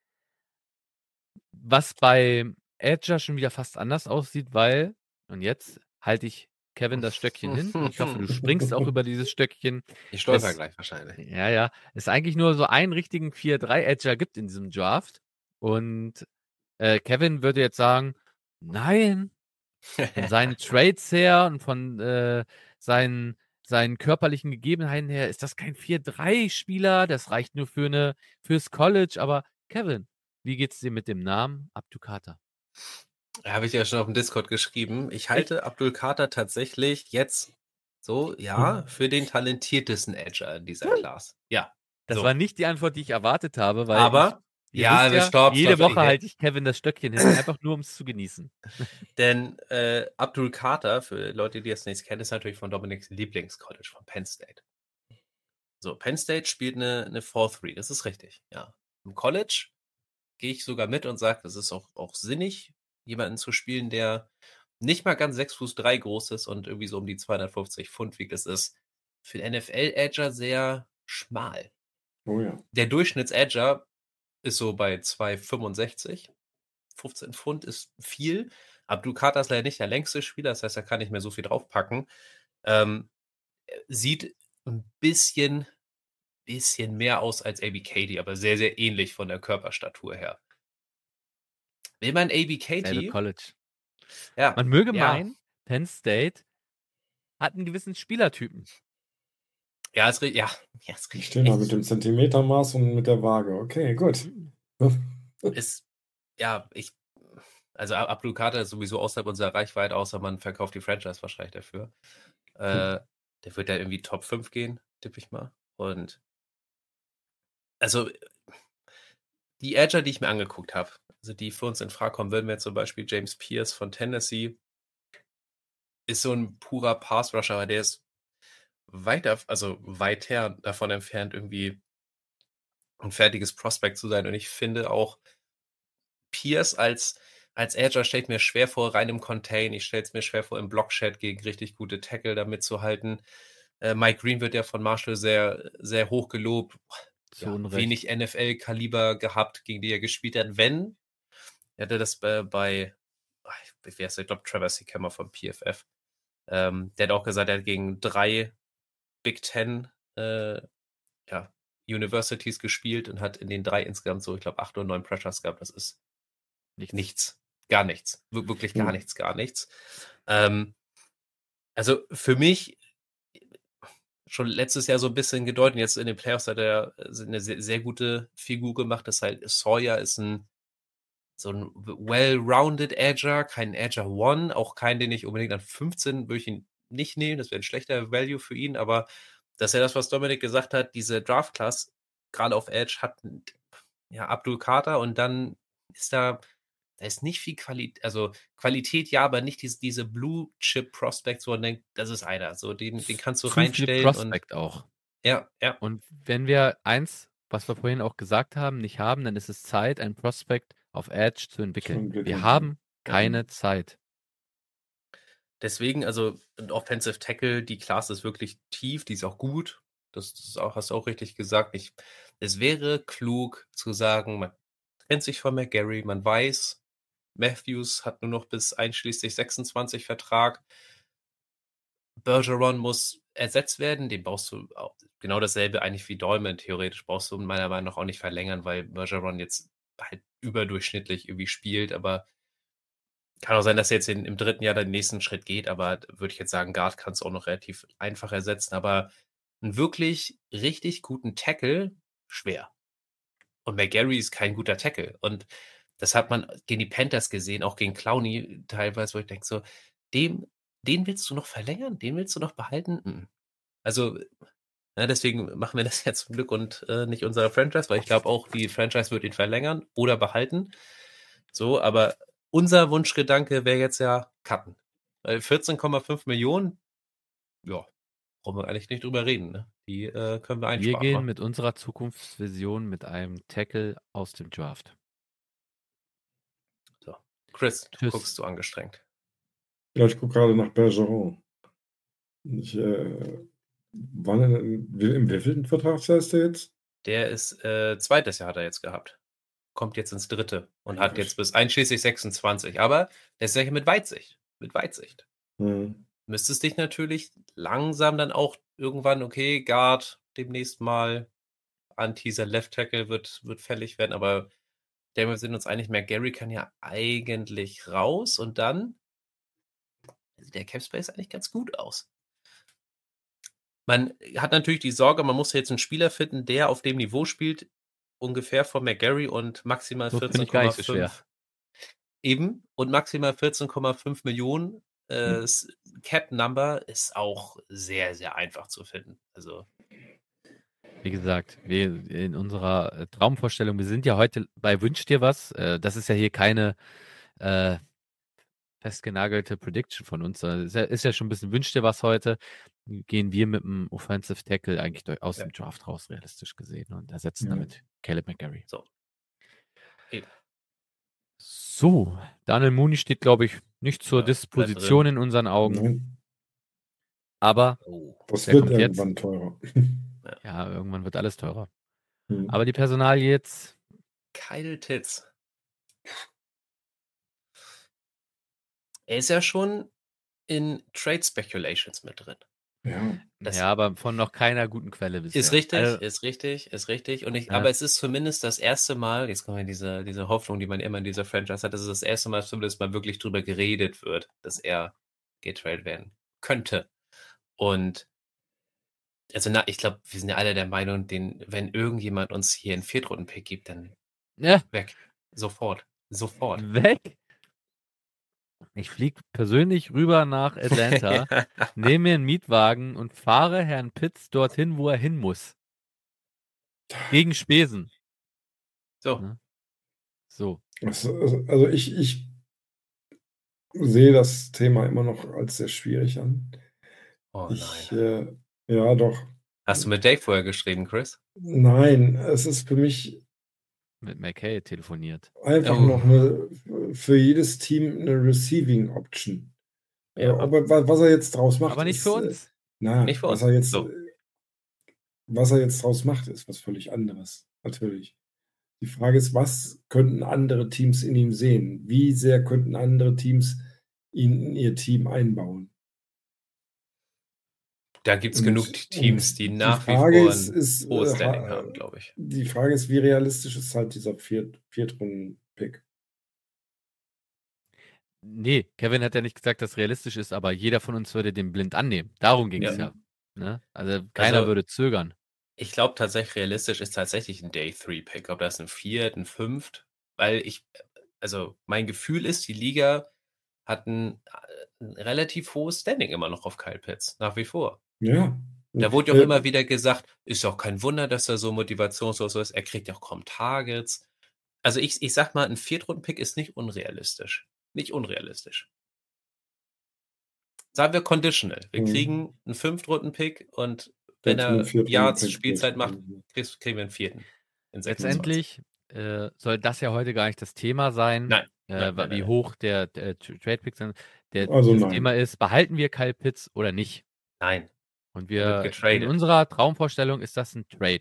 Was bei Edger schon wieder fast anders aussieht, weil, und jetzt halte ich Kevin das Stöckchen hin. Ich hoffe, du springst auch über dieses Stöckchen. Ich stolper Es- gleich wahrscheinlich. Ja, ja. Es eigentlich nur so einen richtigen vier drei Edger gibt in diesem Draft. Und äh, Kevin würde jetzt sagen, nein, von seinen Trades her und von äh, seinen, seinen körperlichen Gegebenheiten her ist das kein vier drei Spieler, das reicht nur für eine fürs College. Aber Kevin, wie geht's dir mit dem Namen Abdul Carter? Habe ich ja schon auf dem Discord geschrieben. Ich halte Abdul Carter tatsächlich jetzt so, ja, für den talentiertesten Edger in dieser Class. Ja. Das so. war nicht die Antwort, die ich erwartet habe, weil Aber, ich, ihr ja, wisst wir stopp, jede stopp, Woche ich- halte ich Kevin das Stöckchen hin, einfach nur um es zu genießen. denn äh, Abdul Carter, für Leute, die es nicht kennen, ist natürlich von Dominiks Lieblingscollege, von Penn State. So, Penn State spielt eine, eine vier drei, das ist richtig, ja. Im College gehe ich sogar mit und sage, das ist auch, auch sinnig, jemanden zu spielen, der nicht mal ganz sechs Fuß drei groß ist und irgendwie so um die zweihundertfünfzig Pfund wiegt. Das ist für den N F L-Edger sehr schmal. Oh ja. Der Durchschnitts-Edger ist so bei zweihundertfünfundsechzig. fünfzehn Pfund ist viel. Abdul Carter ist leider nicht der längste Spieler, das heißt, er kann nicht mehr so viel draufpacken. Ähm, sieht ein bisschen, bisschen mehr aus als A B Katie, aber sehr, sehr ähnlich von der Körperstatur her. Will man A B Selbe Katie? College. Ja. Man möge ja. meinen, Penn State hat einen gewissen Spielertypen. Ja, ist, ri- ja, ja, ist Ich richtig. stehe mal mit dem Zentimetermaß und mit der Waage. Okay, gut. Ist, ja, ich, also Ab- Abdul Carter ist sowieso außerhalb unserer Reichweite, außer man verkauft die Franchise wahrscheinlich dafür. Äh, der wird ja irgendwie Top fünf gehen, tippe ich mal. Und also die Edger, die ich mir angeguckt habe, also die für uns in Frage kommen würden, wäre zum Beispiel James Pierce von Tennessee. Ist so ein purer Pass-Rusher, aber der ist weiter, also weiter davon entfernt, irgendwie ein fertiges Prospect zu sein. Und ich finde auch, Pierce als, als Edger stellt mir schwer vor, rein im Contain. Ich stelle es mir schwer vor, im Blockchat gegen richtig gute Tackle damit zu halten. Äh, Mike Green wird ja von Marshall sehr, sehr hoch gelobt. Zu Ja, Unrecht. wenig N F L-Kaliber gehabt, gegen die er gespielt hat. Wenn, er hatte das bei, bei ach, wie heißt der? Ich glaube, Trevor Sikkema vom P F F. Ähm, der hat auch gesagt, er hat gegen drei Big Ten äh, ja, Universities gespielt und hat in den drei insgesamt so, ich glaube, acht oder neun Pressures gehabt. Das ist Nichts. nichts. Gar nichts. Wir- Wirklich gar Hm. nichts, gar nichts. Ähm, also für mich schon letztes Jahr so ein bisschen gedeutet. Jetzt in den Playoffs hat er eine sehr, sehr gute Figur gemacht. Das ist halt, Sawyer ist ein so ein well-rounded Edger, kein Edger One, auch kein, den ich unbedingt an fünfzehn würde ich ihn nicht nehmen. Das wäre ein schlechter Value für ihn, aber das ist ja das, was Dominik gesagt hat, diese Draft-Class, gerade auf Edge, hat ja Abdul Carter und dann ist da, da ist nicht viel Qualität, also Qualität ja, aber nicht diese, diese Blue-Chip-Prospects, wo man denkt, das ist einer, so den, den kannst du Zu viel reinstellen. Prospect und auch. Ja, ja. Und wenn wir eins, was wir vorhin auch gesagt haben, nicht haben, dann ist es Zeit, ein Prospect auf Edge zu entwickeln. entwickeln, Wir ja. haben keine Zeit. Deswegen, also ein Offensive Tackle, die Class ist wirklich tief, die ist auch gut. Das, das ist auch, hast du auch richtig gesagt. Ich, es wäre klug zu sagen, man trennt sich von McGarry, man weiß, Matthews hat nur noch bis einschließlich sechsundzwanzig Vertrag. Bergeron muss ersetzt werden, den brauchst du auch, genau dasselbe eigentlich wie Dolman, theoretisch brauchst du meiner Meinung nach auch nicht verlängern, weil Bergeron jetzt halt überdurchschnittlich irgendwie spielt, aber kann auch sein, dass er jetzt in, im dritten Jahr den nächsten Schritt geht, aber würde ich jetzt sagen, Guard kannst du auch noch relativ einfach ersetzen, aber einen wirklich richtig guten Tackle, schwer. Und McGarry ist kein guter Tackle. Und das hat man gegen die Panthers gesehen, auch gegen Clowney teilweise, wo ich denke so, dem, den willst du noch verlängern? Den willst du noch behalten? Mhm. Also, ja, deswegen machen wir das jetzt zum Glück und äh, nicht unsere Franchise, weil ich glaube auch, die Franchise wird ihn verlängern oder behalten. So, aber unser Wunschgedanke wäre jetzt ja cutten. Weil vierzehn Komma fünf Millionen, ja, brauchen wir eigentlich nicht drüber reden. Ne? Die äh, können wir Wir einsparen. gehen ne? mit unserer Zukunftsvision mit einem Tackle aus dem Draft. So. Chris, du Tschüss. guckst so angestrengt. Ja, ich gucke gerade nach Bergeron. Ich, äh, wann, in- im wievielten Vertragsjahr ist der jetzt? Der ist, äh, zweites Jahr hat er jetzt gehabt. Kommt jetzt ins dritte und Ja, hat jetzt bis einschließlich sechsundzwanzig. Aber der ist ja mit Weitsicht. Mit Weitsicht. Hm. Müsstest dich natürlich langsam dann auch irgendwann, okay, Guard demnächst mal an Teaser Left Tackle wird, wird fällig werden, aber der wir sind uns einig, McGarry kann ja eigentlich raus und dann sieht der Cap Space eigentlich ganz gut aus. Man hat natürlich die Sorge, man muss jetzt einen Spieler finden, der auf dem Niveau spielt, ungefähr von McGarry und maximal So finde vierzehn ich gar Komma nicht so schwer. fünf. Eben, und maximal vierzehn Komma fünf Millionen äh, s- Cap Number ist auch sehr, sehr einfach zu finden. Also, Wie gesagt, wir in unserer äh, Traumvorstellung, wir sind ja heute bei Wünsch dir was. Äh, das ist ja hier keine äh, festgenagelte Prediction von uns, sondern ist ja, ist ja schon ein bisschen Wünsch dir was heute. Gehen wir mit dem Offensive Tackle eigentlich durch, aus Ja. dem Draft raus, realistisch gesehen, und ersetzen Ja. damit Caleb McGarry. so. Eben. So, Daniel Mooney steht, glaube ich, Nicht zur Ja, bleibt Disposition drin. in unseren Augen, Nein, aber Oh. das der wird kommt jetzt. irgendwann teurer. Ja, irgendwann wird alles teurer. Hm. Aber die Personalie jetzt, Kyle Titz. Er ist ja schon in Trade Speculations mit drin. Ja, Das ja, aber von noch keiner guten Quelle bisher. ist richtig, Also, ist richtig, ist richtig. Und ich, Ja. aber es ist zumindest das erste Mal, jetzt kommen wir in diese, diese Hoffnung, die man immer in dieser Franchise hat, dass es das erste Mal zumindest mal wirklich drüber geredet wird, dass er getradet werden könnte. Und also na, ich glaube, wir sind ja alle der Meinung, den, wenn irgendjemand uns hier einen Viertrunden-Pick gibt, dann ja, weg. Sofort. Sofort. weg. Ich fliege persönlich rüber nach Atlanta, nehme mir einen Mietwagen und fahre Herrn Pitts dorthin, wo er hin muss. Gegen Spesen. So. Ne? So. also, also ich, ich sehe das Thema immer noch als sehr schwierig an. Oh Ich, nein. äh, ja, doch. Hast du mit Dave vorher geschrieben, Chris? Nein, es ist für mich Mit McKay telefoniert. einfach Oh. noch eine, für jedes Team eine Receiving Option. Ja. Äh, ob er, wa- was er jetzt draus macht, Aber nicht ist, für äh, uns. na, Nicht für was uns. er jetzt, So. äh, was er jetzt draus macht, ist was völlig anderes. Natürlich. Die Frage ist, was könnten andere Teams in ihm sehen? Wie sehr könnten andere Teams ihn in ihr Team einbauen? Da gibt es Und- genug Teams, und die die nach wie Frage vor ist- ein ist, hohes äh, Standing ha- haben, glaube ich. Die Frage ist, wie realistisch ist halt dieser Viert Viertrunden-Pick? Nee, Kevin hat ja nicht gesagt, dass es realistisch ist, aber jeder von uns würde den blind annehmen. Darum ging es Ja. ja. Ne? Also keiner Also- würde zögern. Ich glaube tatsächlich, realistisch ist tatsächlich ein Day drei Pick. Ob das ein Viert, ein Fünft, weil ich, also mein Gefühl ist, die Liga hat ein, ein relativ hohes Standing immer noch auf Kyle Pitts, nach wie vor. Ja. Da wurde ja auch Äh, immer wieder gesagt, ist auch kein Wunder, dass er so motivationslos ist. Er kriegt ja auch kaum Targets. Also ich, ich sag mal, ein Viertrunden-Pick ist nicht unrealistisch. Nicht unrealistisch. Sagen wir conditional. Wir Mhm. kriegen einen Fünftrunden-Pick und der wenn zu einem er Viertrunden-Pick Yards wird. Spielzeit macht, kriegst- kriegen wir einen vierten. In sechsundzwanzig. Letztendlich äh, soll das ja heute gar nicht das Thema sein, Nein. äh, nein, wa- nein, wie nein. hoch der, der Trade-Picks sind. Der, Also das nein. Thema ist, behalten wir Kyle Pitts oder nicht? Nein. Und Er wird wir, getradet. in unserer Traumvorstellung ist das ein Trade.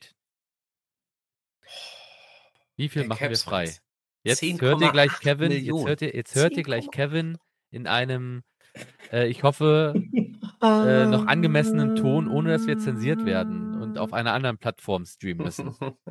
Wie viel Der machen wir Cap frei? Space. Jetzt zehn hört ihr Komma gleich acht Kevin, jetzt Millionen. hört ihr, jetzt hört ihr gleich Kevin in einem, äh, ich hoffe, äh, noch angemessenen Ton, ohne dass wir zensiert werden und auf einer anderen Plattform streamen müssen.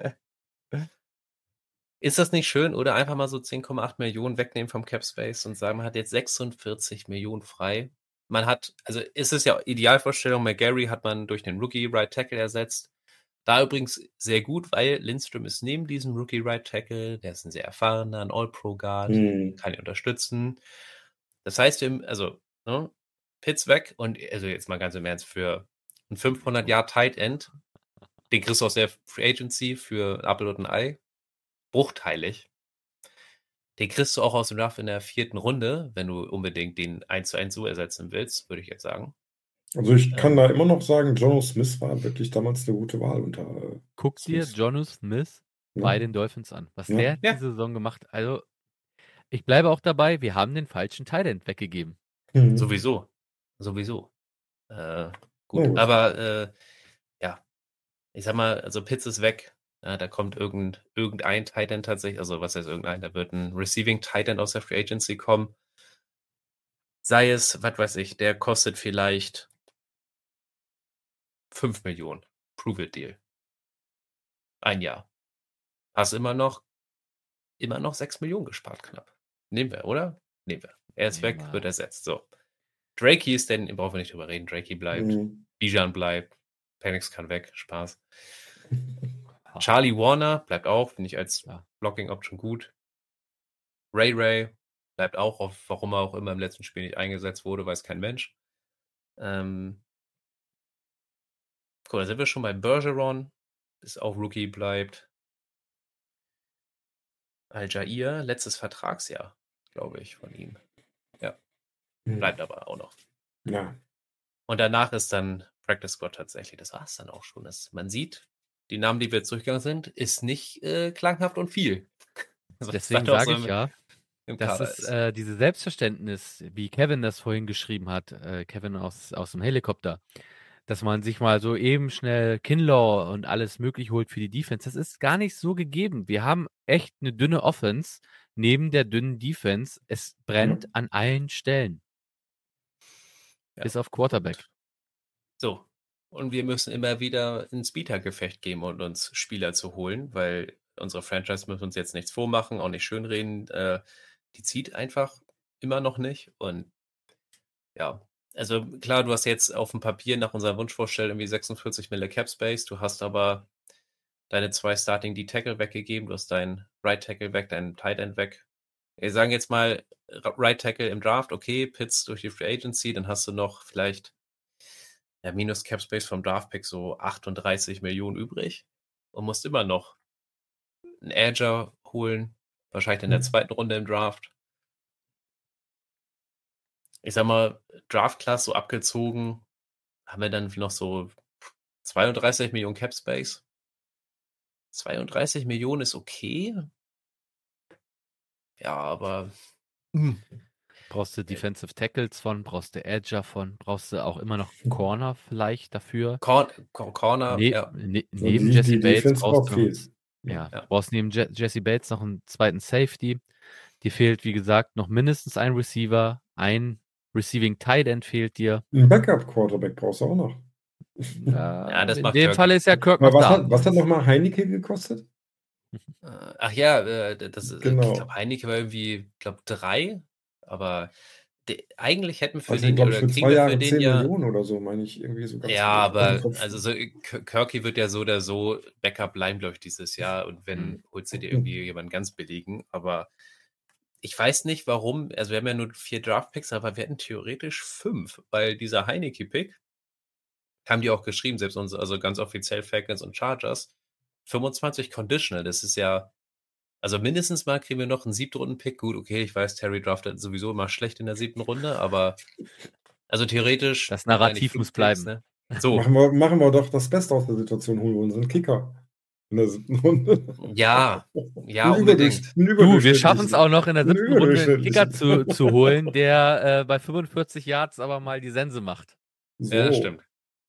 Ist das nicht schön? Oder einfach mal so zehn Komma acht Millionen wegnehmen vom Cap Space und sagen, man hat jetzt sechsundvierzig Millionen frei. Man hat, also ist es ja Idealvorstellung, McGarry hat man durch den Rookie Right Tackle ersetzt. Da übrigens sehr gut, weil Lindström ist neben diesem Rookie Right Tackle, der ist ein sehr erfahrener, ein All-Pro-Guard, Hm. kann ihn unterstützen. Das heißt, wir, also, ne, Pitts weg und, also jetzt mal ganz im Ernst, für ein fünfhundert Yard Tight End, den kriegst du aus der Free Agency für ein Apfel und ein Ei, bruchteilig. Den kriegst du auch aus dem Draft in der vierten Runde, wenn du unbedingt den eins zu eins so ersetzen willst, würde ich jetzt sagen. Also ich kann Ähm. da immer noch sagen, Jono Smith war wirklich damals eine gute Wahl unter. Äh, Guck dir Smith. Jonu Smith Ja. bei den Dolphins an. Was Ja. der Ja. diese Saison gemacht hat. Also, ich bleibe auch dabei, wir haben den falschen Tight End weggegeben. Mhm. Sowieso. Sowieso. Äh, gut. Na gut. Aber äh, ja, ich sag mal, also Pitts ist weg. Ja, da kommt irgend, irgendein Tight End tatsächlich, also was heißt irgendein, da wird ein Receiving Tight End aus der Free Agency kommen. Sei es, was weiß ich, der kostet vielleicht fünf Millionen. Prove it Deal. Ein Jahr. Hast immer noch, immer noch sechs Millionen gespart knapp. Nehmen wir, oder? Nehmen wir. Er ist Nehmen weg, wir. wird ersetzt. So. Drakey ist denn, brauchen wir nicht drüber reden, Drakey bleibt. Mhm. Bijan bleibt. Penix kann weg. Spaß. Charlie Warner bleibt auch, finde ich als Ja. Blocking-Option gut. Ray Ray bleibt auch, auf, warum er auch immer im letzten Spiel nicht eingesetzt wurde, weiß kein Mensch. Ähm, guck, da sind wir schon bei Bergeron, bis auch Rookie bleibt. Al-Jair, letztes Vertragsjahr, glaube ich, von ihm. Mhm. Bleibt aber auch noch. Ja. Und danach ist dann Practice Squad tatsächlich. Das war es dann auch schon. Das, man sieht, die Namen, die wir jetzt durchgegangen sind, ist nicht äh, klanghaft und viel. Also, das Deswegen sagt auch sage so ich ein- ja, im Das Kader ist ist. äh, dieses Selbstverständnis, wie Kevin das vorhin geschrieben hat, äh, Kevin aus, aus dem Helikopter, dass man sich mal so eben schnell Kinlaw und alles möglich holt für die Defense. Das ist gar nicht so gegeben. Wir haben echt eine dünne Offense neben der dünnen Defense. Es brennt Ja. an allen Stellen. Ja. Bis auf Quarterback. So. Und wir müssen immer wieder ins Bietergefecht gehen, um uns Spieler zu holen, weil unsere Franchise müssen uns jetzt nichts vormachen, auch nicht schönreden. Äh, die zieht einfach immer noch nicht. Und ja, also klar, du hast jetzt auf dem Papier nach unserer Wunschvorstellung irgendwie sechsundvierzig Mille Cap Space. Du hast aber deine zwei Starting D-Tackle weggegeben. Du hast deinen Right Tackle weg, deinen Tight End weg. Wir sagen jetzt mal Right Tackle im Draft, okay, Pitts durch die Free Agency, dann hast du noch vielleicht ja, minus Cap Space vom Draft Pick so achtunddreißig Millionen übrig und musst immer noch einen Edger holen, wahrscheinlich in der Mhm. zweiten Runde im Draft. Ich sag mal, Draft Class so abgezogen, haben wir dann noch so zweiunddreißig Millionen Cap Space. zweiunddreißig Millionen ist okay. Ja, aber hm, Brauchst du Defensive Tackles von, brauchst du Edger von, brauchst du auch immer noch Corner vielleicht dafür. Cor Cor Corner, Ne, ja. ne, So, neben die, Jesse die Bates Defense brauchst braucht du noch, viel. ja, Ja. du brauchst neben Je Jesse Bates noch einen zweiten Safety. Dir fehlt, wie gesagt, noch mindestens ein Receiver, ein Receiving Tight End fehlt dir. Ein Backup-Quarterback brauchst du auch noch. Ja, Ja, das in macht dem Kirk. Fall ist ja Kirk Aber noch was da. hat, was hat nochmal Heineke gekostet? Äh, Ach ja, äh, d- das, äh, ich Genau. glaube, Heineke war irgendwie, ich glaube, drei, aber de, eigentlich hätten wir für Also, den, glaube ich, oder für kriegen zwei wir für Jahre den zehn ja, Millionen oder so, meine ich irgendwie so ganz ja, aus dem aber, Kopf. also so, K- Kirky wird ja so oder so Backup bleiben, glaube ich, dieses Jahr und wenn, Hm. holst du dir irgendwie jemanden ganz billigen, aber ich weiß nicht, warum, also wir haben ja nur vier Draft-Picks, aber wir hätten theoretisch fünf, weil dieser Heineke-Pick, haben die auch geschrieben, selbst uns, also ganz offiziell Falcons und Chargers, fünfundzwanzig Conditional, das ist ja, also mindestens mal kriegen wir noch einen Siebtrunden-Pick. Gut, okay, ich weiß, Terry draftet sowieso immer schlecht in der siebten Runde, aber also theoretisch Das haben wir eigentlich Narrativ fünf muss Picks, bleiben. ne? So, Machen wir, machen wir doch das Beste aus der Situation, holen wir unseren Kicker in der siebten Runde. ja, ja, Ein unbedingt. Überdurch- ein Du, wir schaffen es überdurchschnittlichen. auch noch in der Einen siebten Runde einen Kicker überdurchschnittlichen. zu, zu holen, der äh, bei fünfundvierzig Yards aber mal die Sense macht. So. Ja, das stimmt.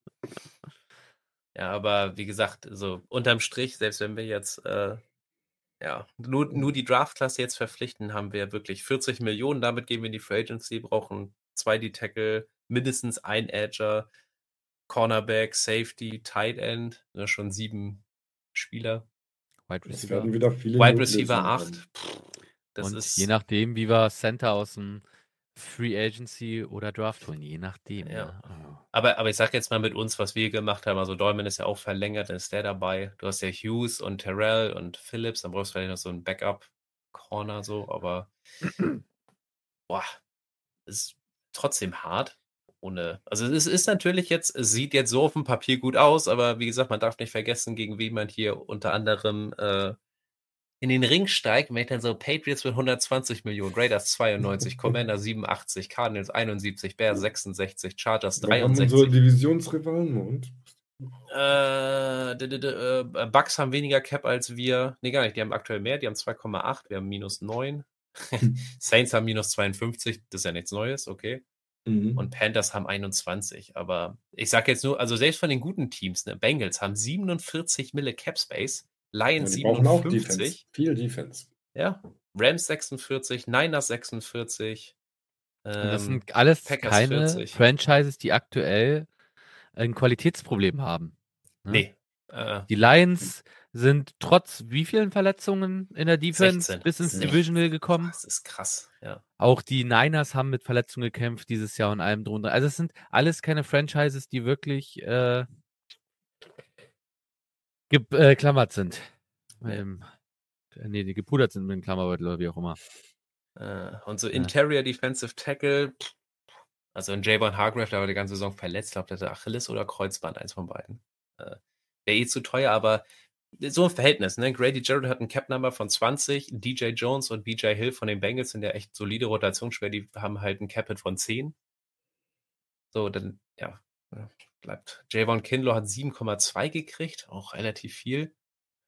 Ja, aber wie gesagt, so unterm Strich, selbst wenn wir jetzt äh, ja, nur, nur die Draft-Klasse jetzt verpflichten, haben wir wirklich vierzig Millionen. Damit gehen wir in die Free Agency, brauchen zwei D-Tackle, mindestens ein Edger, Cornerback, Safety, Tight End, ne, schon sieben Spieler. Wide Es Receiver. werden wieder viele Wide Notlösungen Receiver kommen. acht. Das Und ist, je nachdem, wie wir Center aus dem Free Agency oder Draft holen, je nachdem. Ja. Ne? Oh. aber, aber ich sag jetzt mal mit uns, was wir gemacht haben. Also Dolman ist ja auch verlängert, dann ist der dabei. Du hast ja Hughes und Terrell und Phillips, dann brauchst du vielleicht noch so einen Backup-Corner so, aber boah, ist trotzdem hart. Ohne, also es ist natürlich jetzt, es sieht jetzt so auf dem Papier gut aus, aber wie gesagt, man darf nicht vergessen, gegen wen man hier unter anderem äh, in den Ring steigt. Wenn ich dann so Patriots mit hundertzwanzig Millionen, Raiders zweiundneunzig, Commander siebenundachtzig, Cardinals einundsiebzig, Bears sechsundsechzig, Chargers Wir haben unsere dreiundsechzig. Divisionsrivalen und Äh, d- d- d- äh, Bucks haben weniger Cap als wir. Nee, gar nicht. Die haben aktuell mehr. Die haben zwei Komma acht. Wir haben minus neun. Saints haben minus zweiundfünfzig. Das ist ja nichts Neues, okay. mhm. Und Panthers haben einundzwanzig. Aber ich sag jetzt nur, also selbst von den guten Teams, ne, Bengals haben siebenundvierzig Mille Cap Space, ja, Lions die brauchen auch Defense. siebenundfünfzig. Viel Defense. Ja, Rams sechsundvierzig, Niners sechsundvierzig. Und das Ähm, sind alles Packers keine vierzig. Franchises, die aktuell ein Qualitätsproblem haben. Ne? Nee. Äh, Die Lions sind trotz wie vielen Verletzungen in der Defense sechzehn. bis ins sechzehn. Divisional gekommen. Das ist krass, ja. Auch die Niners haben mit Verletzungen gekämpft dieses Jahr und allem drunter. Also es sind alles keine Franchises, die wirklich äh, geklammert sind. Nee. Ähm, nee, die gepudert sind mit dem Klammerbeutel oder wie auch immer. Äh, und so Ja. Interior Defensive Tackle, also in Javon Hargrave, der war die ganze Saison verletzt, glaube der hatte Achilles oder Kreuzband, eins von beiden. Äh, Wäre eh zu teuer, aber so ein Verhältnis, ne? Grady Jarrett hat ein Cap-Number von zwanzig, D J Jones und B J Hill von den Bengals sind ja echt solide Rotationsschwer, die haben halt ein Cap-Hit von zehn. So, dann, ja, bleibt. Javon Kinlaw hat sieben Komma zwei gekriegt, auch relativ viel.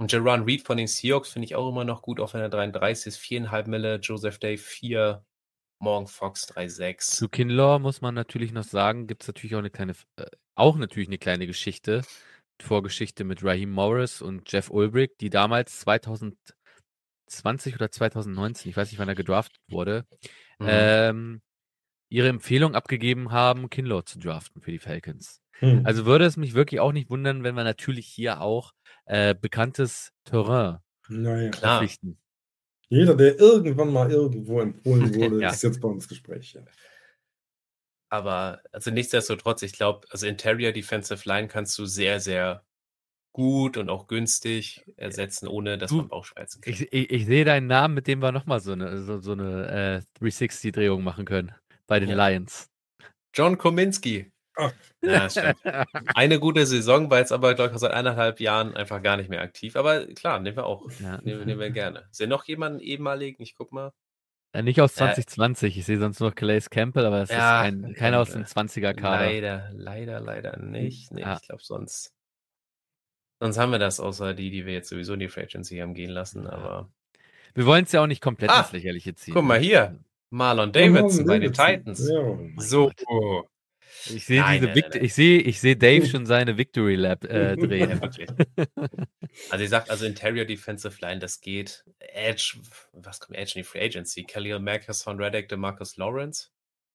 Und Jaron Reed von den Seahawks finde ich auch immer noch gut, auch wenn er dreiunddreißig ist. viereinhalb Mille, Joseph Day vier, Morgan Fox drei Komma sechs. Zu Kinlaw muss man natürlich noch sagen, gibt es natürlich auch eine kleine, äh, auch natürlich eine kleine Geschichte, Vorgeschichte mit Raheem Morris und Jeff Ulbrich, die damals zwanzig zwanzig oder zwanzig neunzehn, ich weiß nicht, wann er gedraftet wurde, Mhm. ähm, ihre Empfehlung abgegeben haben, Kinlaw zu draften für die Falcons. Hm. Also würde es mich wirklich auch nicht wundern, wenn wir natürlich hier auch äh, bekanntes Terrain Naja. Klar. verpflichten. Jeder, der irgendwann mal irgendwo empfohlen wurde, Ja. ist jetzt bei uns Gespräch. Ja. Aber also nichtsdestotrotz, ich glaube, also Interior Defensive Line kannst du sehr, sehr gut und auch günstig ersetzen, ohne dass Du, man Bauchschmerzen kriegt. Ich, ich, ich sehe deinen Namen, mit dem wir nochmal so eine, so, so eine äh, dreihundertsechzig-Drehung machen können bei den Ja. Lions. John Kominski. Ach. Ja, stimmt. Eine gute Saison, war jetzt aber, glaube ich, seit eineinhalb Jahren einfach gar nicht mehr aktiv. Aber klar, nehmen wir auch. Ja. Nehmen, nehmen wir gerne. Ist ja noch jemanden ehemaligen? Ich guck mal. Ja, nicht aus Äh, zwanzig zwanzig, ich sehe sonst nur Calais Campbell, aber das Ja, ist kein, keiner aus dem Campbell. zwanziger-Kader. Leider, leider, leider nicht. Nee, Ja. ich glaube sonst. Sonst haben wir das, außer die, die wir jetzt sowieso in die Free Agency haben gehen lassen. Ja. Aber Wir wollen es ja auch nicht komplett Ah, ins Lächerliche ziehen. guck mal ne? hier. Marlon Ja, Marlon Davidson bei den Davidson. Titans. Ja. Oh mein So. Gott. Ich sehe Nein, diese nein, Vict- nein, nein. ich sehe, ich sehe Dave schon seine Victory Lap äh, drehen. Ja, wirklich. Also ich sag, also Interior Defensive Line, das geht. Edge, was kommt Edge in die Free Agency? Khalil Mack, Hassan Reddick, DeMarcus Lawrence.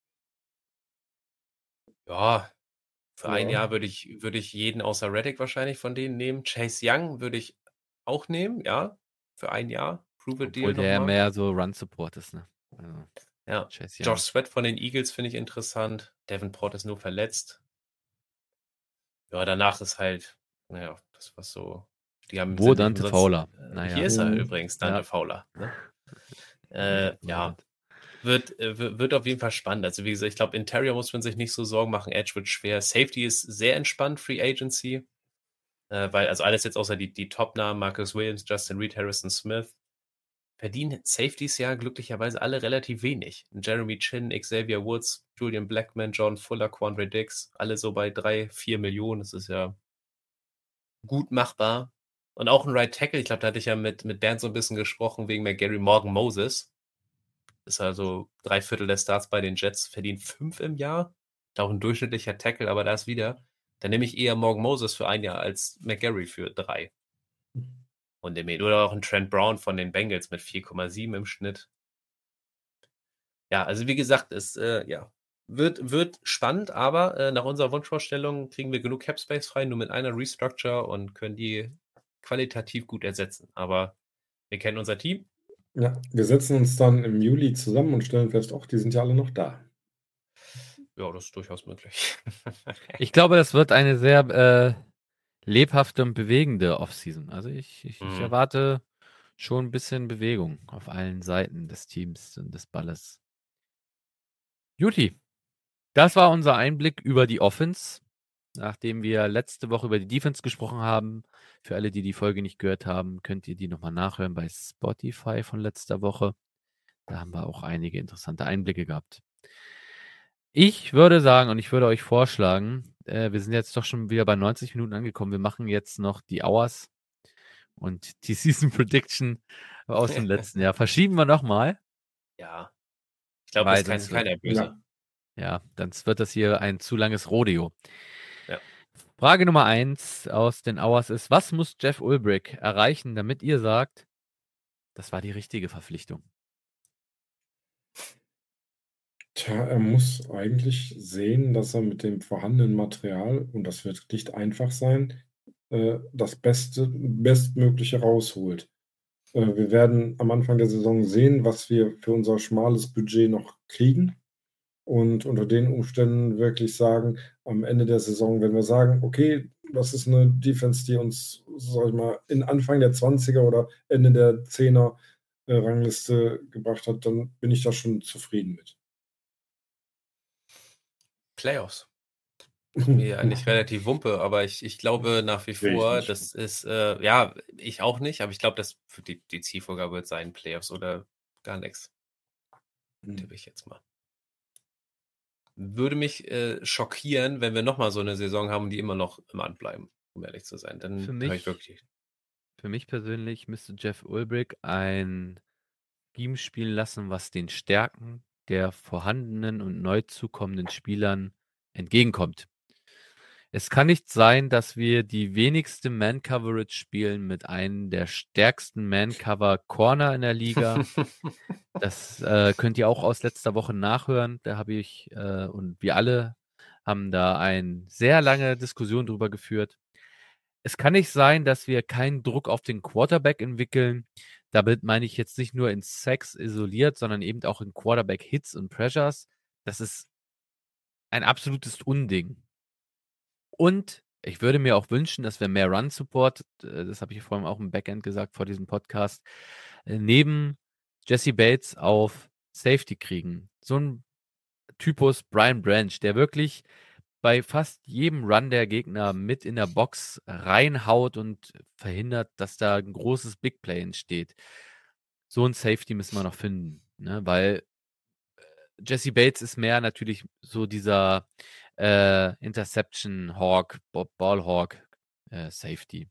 Ja, für ein Ja. Jahr würde ich, würde ich jeden außer Reddick wahrscheinlich von denen nehmen. Chase Young würde ich auch nehmen, ja, für ein Jahr. Prove it Obwohl Deal der ja nochmal. mehr so Run-Support ist. Ne? Also, Ja, Chase Young. Josh Sweat von den Eagles finde ich interessant. Davenport ist nur verletzt. Ja, danach ist halt, naja, das was so. Die haben Wo sind Dante sonst- Fowler? äh, Naja. Hier ist er Mhm. übrigens, Dante Ja. Fowler. Ne? Äh, ja, wird, äh, wird wird auf jeden Fall spannend. Also wie gesagt, ich glaube, Interior muss man sich nicht so Sorgen machen. Edge wird schwer. Safety ist sehr entspannt, Free Agency. Äh, weil, also alles jetzt außer die, die Top-Namen, Marcus Williams, Justin Reed, Harrison Smith, verdienen Safeties ja glücklicherweise alle relativ wenig. Jeremy Chin, Xavier Woods, Julian Blackman, John Fuller, Quandre Dix, alle so bei drei, vier Millionen. Das ist ja gut machbar. Und auch ein Right Tackle, ich glaube, da hatte ich ja mit, mit Bernd so ein bisschen gesprochen, wegen McGarry Morgan Moses. Ist also drei Viertel der Starts bei den Jets, verdient fünf im Jahr. Auch ein durchschnittlicher Tackle, aber da ist wieder. Dann nehme ich eher Morgan Moses für ein Jahr als McGarry für drei. Und dem oder auch ein Trent Brown von den Bengals mit vier Komma sieben im Schnitt. Ja, also wie gesagt, es äh, ja, wird, wird spannend, aber äh, nach unserer Wunschvorstellung kriegen wir genug Cap Space frei, nur mit einer Restructure und können die qualitativ gut ersetzen. Aber wir kennen unser Team. Ja, wir setzen uns dann im Juli zusammen und stellen fest, ach, die sind ja alle noch da. Ja, das ist durchaus möglich. Ich glaube, das wird eine sehr äh, lebhafte und bewegende Offseason. Also ich, ich, ich Mhm. erwarte schon ein bisschen Bewegung auf allen Seiten des Teams und des Balles. Juti, das war unser Einblick über die Offense, nachdem wir letzte Woche über die Defense gesprochen haben. Für alle, die die Folge nicht gehört haben, könnt ihr die nochmal nachhören bei Spotify von letzter Woche. Da haben wir auch einige interessante Einblicke gehabt. Ich würde sagen und ich würde euch vorschlagen, äh, wir sind jetzt doch schon wieder bei neunzig Minuten angekommen. Wir machen jetzt noch die Hours und die Season Prediction aus dem letzten Jahr. Verschieben wir nochmal. Ja. Ich glaube, Weil das kann sonst- keiner böse. Ja. Ja, dann wird das hier ein zu langes Rodeo. Ja. Frage Nummer eins aus den Hours ist, was muss Jeff Ulbrich erreichen, damit ihr sagt, das war die richtige Verpflichtung? Tja, er muss eigentlich sehen, dass er mit dem vorhandenen Material, und das wird nicht einfach sein, äh, das Beste, Bestmögliche rausholt. Äh, wir werden am Anfang der Saison sehen, was wir für unser schmales Budget noch kriegen. Und unter den Umständen wirklich sagen, am Ende der Saison, wenn wir sagen, okay, das ist eine Defense, die uns, sag ich mal, in Anfang der zwanziger oder Ende der zehner äh, Rangliste gebracht hat, dann bin ich da schon zufrieden mit. Playoffs. Mir eigentlich relativ wumpe, aber ich, ich glaube nach wie Sehe ich vor, nicht. das ist, äh, ja, ich auch nicht, aber ich glaube, dass für die, die Zielvorgabe wird sein, Playoffs oder gar nichts, tippe ich jetzt mal. Würde mich äh, schockieren, wenn wir nochmal so eine Saison haben, die immer noch im Amt bleiben, um ehrlich zu sein. Dann Für höre mich- ich wirklich. für mich persönlich müsste Jeff Ulbrich ein Team spielen lassen, was den Stärken der vorhandenen und neu zukommenden Spielern entgegenkommt. Es kann nicht sein, dass wir die wenigste Man-Coverage spielen mit einem der stärksten Man-Cover-Corner in der Liga. Das äh, könnt ihr auch aus letzter Woche nachhören. Da habe ich äh, und wir alle haben da eine sehr lange Diskussion drüber geführt. Es kann nicht sein, dass wir keinen Druck auf den Quarterback entwickeln. Damit meine ich jetzt nicht nur in Sacks isoliert, sondern eben auch in Quarterback-Hits und Pressures. Das ist ein absolutes Unding. Und ich würde mir auch wünschen, dass wir mehr Run-Support, äh, das habe ich vorhin auch im Backend gesagt vor diesem Podcast, äh, neben Jesse Bates auf Safety kriegen. So ein Typus Brian Branch, der wirklich bei fast jedem Run der Gegner mit in der Box reinhaut und verhindert, dass da ein großes Big Play entsteht. So ein Safety müssen wir noch finden, ne? Weil Jesse Bates ist mehr natürlich so dieser äh, Interception Hawk, Ball Hawk äh, Safety.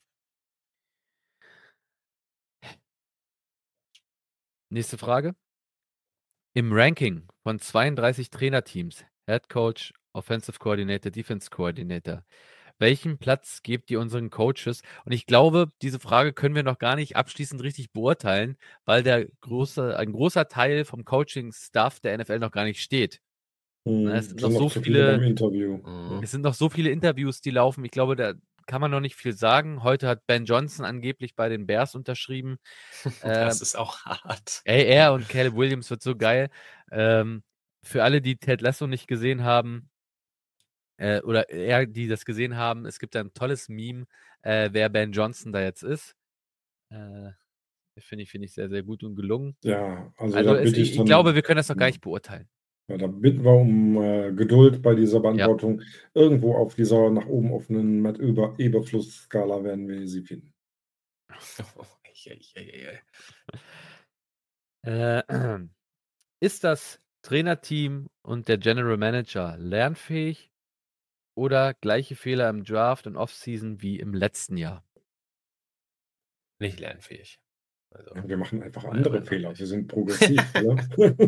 Nächste Frage. Im Ranking von zweiunddreißig Trainerteams, Head Coach, Offensive Coordinator, Defense Coordinator, welchen Platz gebt ihr unseren Coaches? Und ich glaube, diese Frage können wir noch gar nicht abschließend richtig beurteilen, weil der große, ein großer Teil vom Coaching-Staff der N F L noch gar nicht steht. Hm, Es sind sind noch noch so zu viele beim viele, Interview. Mhm. es sind noch so viele Interviews, die laufen. Ich glaube, da kann man noch nicht viel sagen. Heute hat Ben Johnson angeblich bei den Bears unterschrieben. Das Ähm, ist auch hart. ey, er und Caleb Williams wird so geil. Ähm, für alle, die Ted Lasso nicht gesehen haben, äh, oder eher die das gesehen haben, es gibt ein tolles Meme, äh, wer Ben Johnson da jetzt ist. Äh, finde ich, finde ich sehr, sehr gut und gelungen. Ja, also Also da es, bitte ich, ich ich glaube, dann, wir können das noch gar ja, nicht beurteilen. ja, da bitten wir um äh, Geduld bei dieser Ja, Beantwortung. Irgendwo auf dieser nach oben offenen Matt über Eberfluss-Skala werden wir sie finden. äh, ist das Trainerteam und der General Manager lernfähig oder gleiche Fehler im Draft und Offseason wie im letzten Jahr? Nicht lernfähig. Also, Ja, wir machen einfach meiner andere Meinung nach Fehler. nicht. Wir sind progressiv, oder?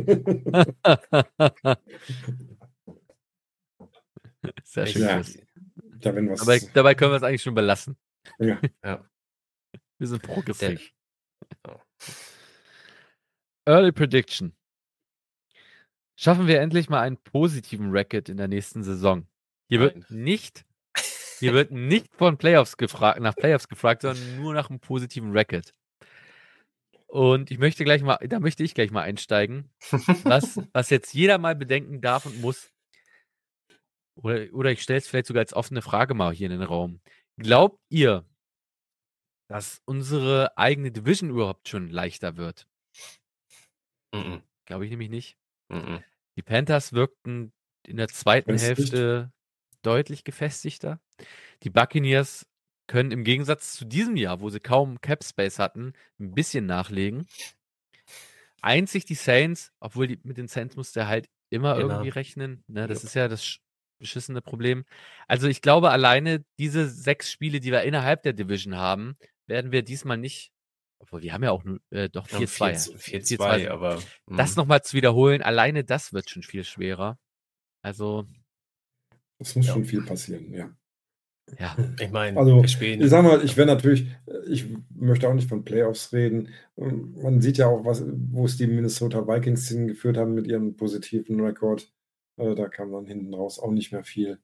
Sehr Ich, schön, Ja, Chris. ja, wenn Dabei, was. dabei können wir es eigentlich schon belassen. Ja. ja. Wir sind Der, progressiv. oh. Early Prediction. Schaffen wir endlich mal einen positiven Record in der nächsten Saison? Hier Nein. wird nicht, hier wird nicht von Playoffs gefragt, nach Playoffs gefragt, sondern nur nach einem positiven Record. Und ich möchte gleich mal, da möchte ich gleich mal einsteigen, was, was jetzt jeder mal bedenken darf und muss. Oder, oder ich stelle es vielleicht sogar als offene Frage mal hier in den Raum. Glaubt ihr, dass unsere eigene Division überhaupt schon leichter wird? Mhm. Glaube ich nämlich nicht. Mhm. Die Panthers wirkten in der zweiten Wenn's nicht- Hälfte deutlich gefestigter. Die Buccaneers können im Gegensatz zu diesem Jahr, wo sie kaum Cap Space hatten, ein bisschen nachlegen. Einzig die Saints, obwohl die, mit den Saints musste er halt immer Immer. irgendwie rechnen. Ne? Das Jupp. ist ja das sch- beschissene Problem. Also ich glaube, alleine diese sechs Spiele, die wir innerhalb der Division haben, werden wir diesmal nicht, obwohl wir haben ja auch nur, äh, doch Ja, vier zwei. vier zwei, sind. aber. Das mhm. nochmal zu wiederholen, alleine das wird schon viel schwerer. Also, Es muss Ja. schon viel passieren, ja. ja. Ich meine, Also, wir spielen. ich sag mal, ich wäre natürlich, äh, ich möchte auch nicht von Playoffs reden. Ähm, Man sieht ja auch, was, wo es die Minnesota Vikings hingeführt haben mit ihrem positiven Rekord. Äh, Da kam dann hinten raus auch nicht mehr viel.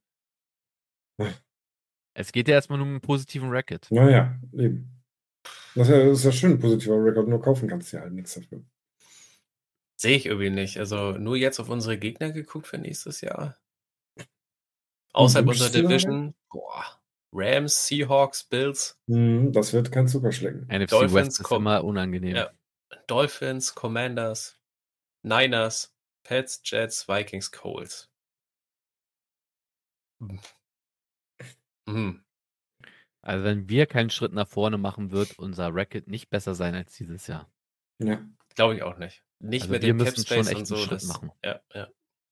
Es geht ja erstmal nur um einen positiven Record. Naja, eben. Das ist ja, das ist ja schön, ein positiver Rekord, nur kaufen kannst du ja halt nichts dafür. Sehe ich irgendwie nicht. Also nur jetzt auf unsere Gegner geguckt für nächstes Jahr. Außerhalb unserer Wunschszenario? Division. Boah. Rams, Seahawks, Bills, Hm, Das wird kein Zuckerschlecken. N F C Dolphins West ist kommen. immer unangenehm. Ja. Dolphins, Commanders, Niners, Pets, Jets, Vikings, Colts. Mhm. Also wenn wir keinen Schritt nach vorne machen, wird unser Record nicht besser sein als dieses Jahr. Ja. Glaube ich auch nicht. Nicht Also mit wir dem Cap müssen schon Space echt und einen so. Schritt Das, machen. ja, ja.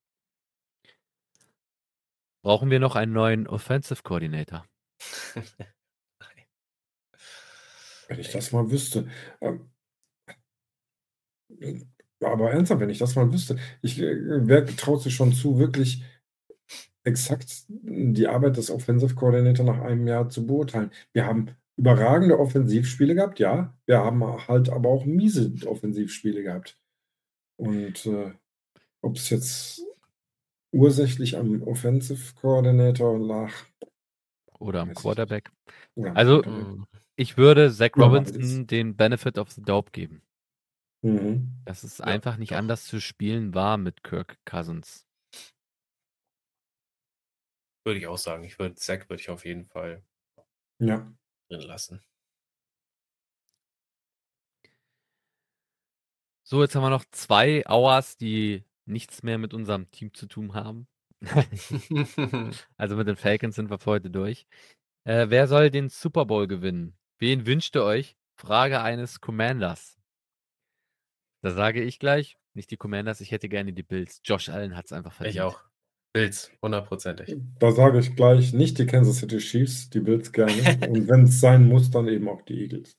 Brauchen wir noch einen neuen Offensive Coordinator? Wenn ich das mal wüsste. Ähm, äh, aber ernsthaft, wenn ich das mal wüsste. Ich, äh, wer traut sich schon zu, wirklich exakt die Arbeit des Offensive Coordinator nach einem Jahr zu beurteilen? Wir haben überragende Offensivspiele gehabt, ja. Wir haben halt aber auch miese Offensivspiele gehabt. Und, äh, ob es jetzt ursächlich am Offensive Coordinator lag, Oder am weiß ich nicht. Quarterback. Oder am Also, Quarterback. Mhm. ich würde Zach Ja, Robinson den Benefit of the Doubt geben. Mhm. Dass es Ja, einfach nicht doch. anders zu spielen war mit Kirk Cousins. Würde ich auch sagen. Ich würde Zach würde ich auf jeden Fall Ja. drin lassen. So, jetzt haben wir noch zwei Hours, die nichts mehr mit unserem Team zu tun haben. Also mit den Falcons sind wir für heute durch. Äh, wer soll den Super Bowl gewinnen? Wen wünscht ihr euch? Frage eines Commanders. Da sage ich gleich, nicht die Commanders, ich hätte gerne die Bills. Josh Allen hat es einfach verdient. Ich auch. Bills, hundertprozentig. Da sage ich gleich nicht die Kansas City Chiefs, die Bills gerne. Und wenn es sein muss, dann eben auch die Eagles.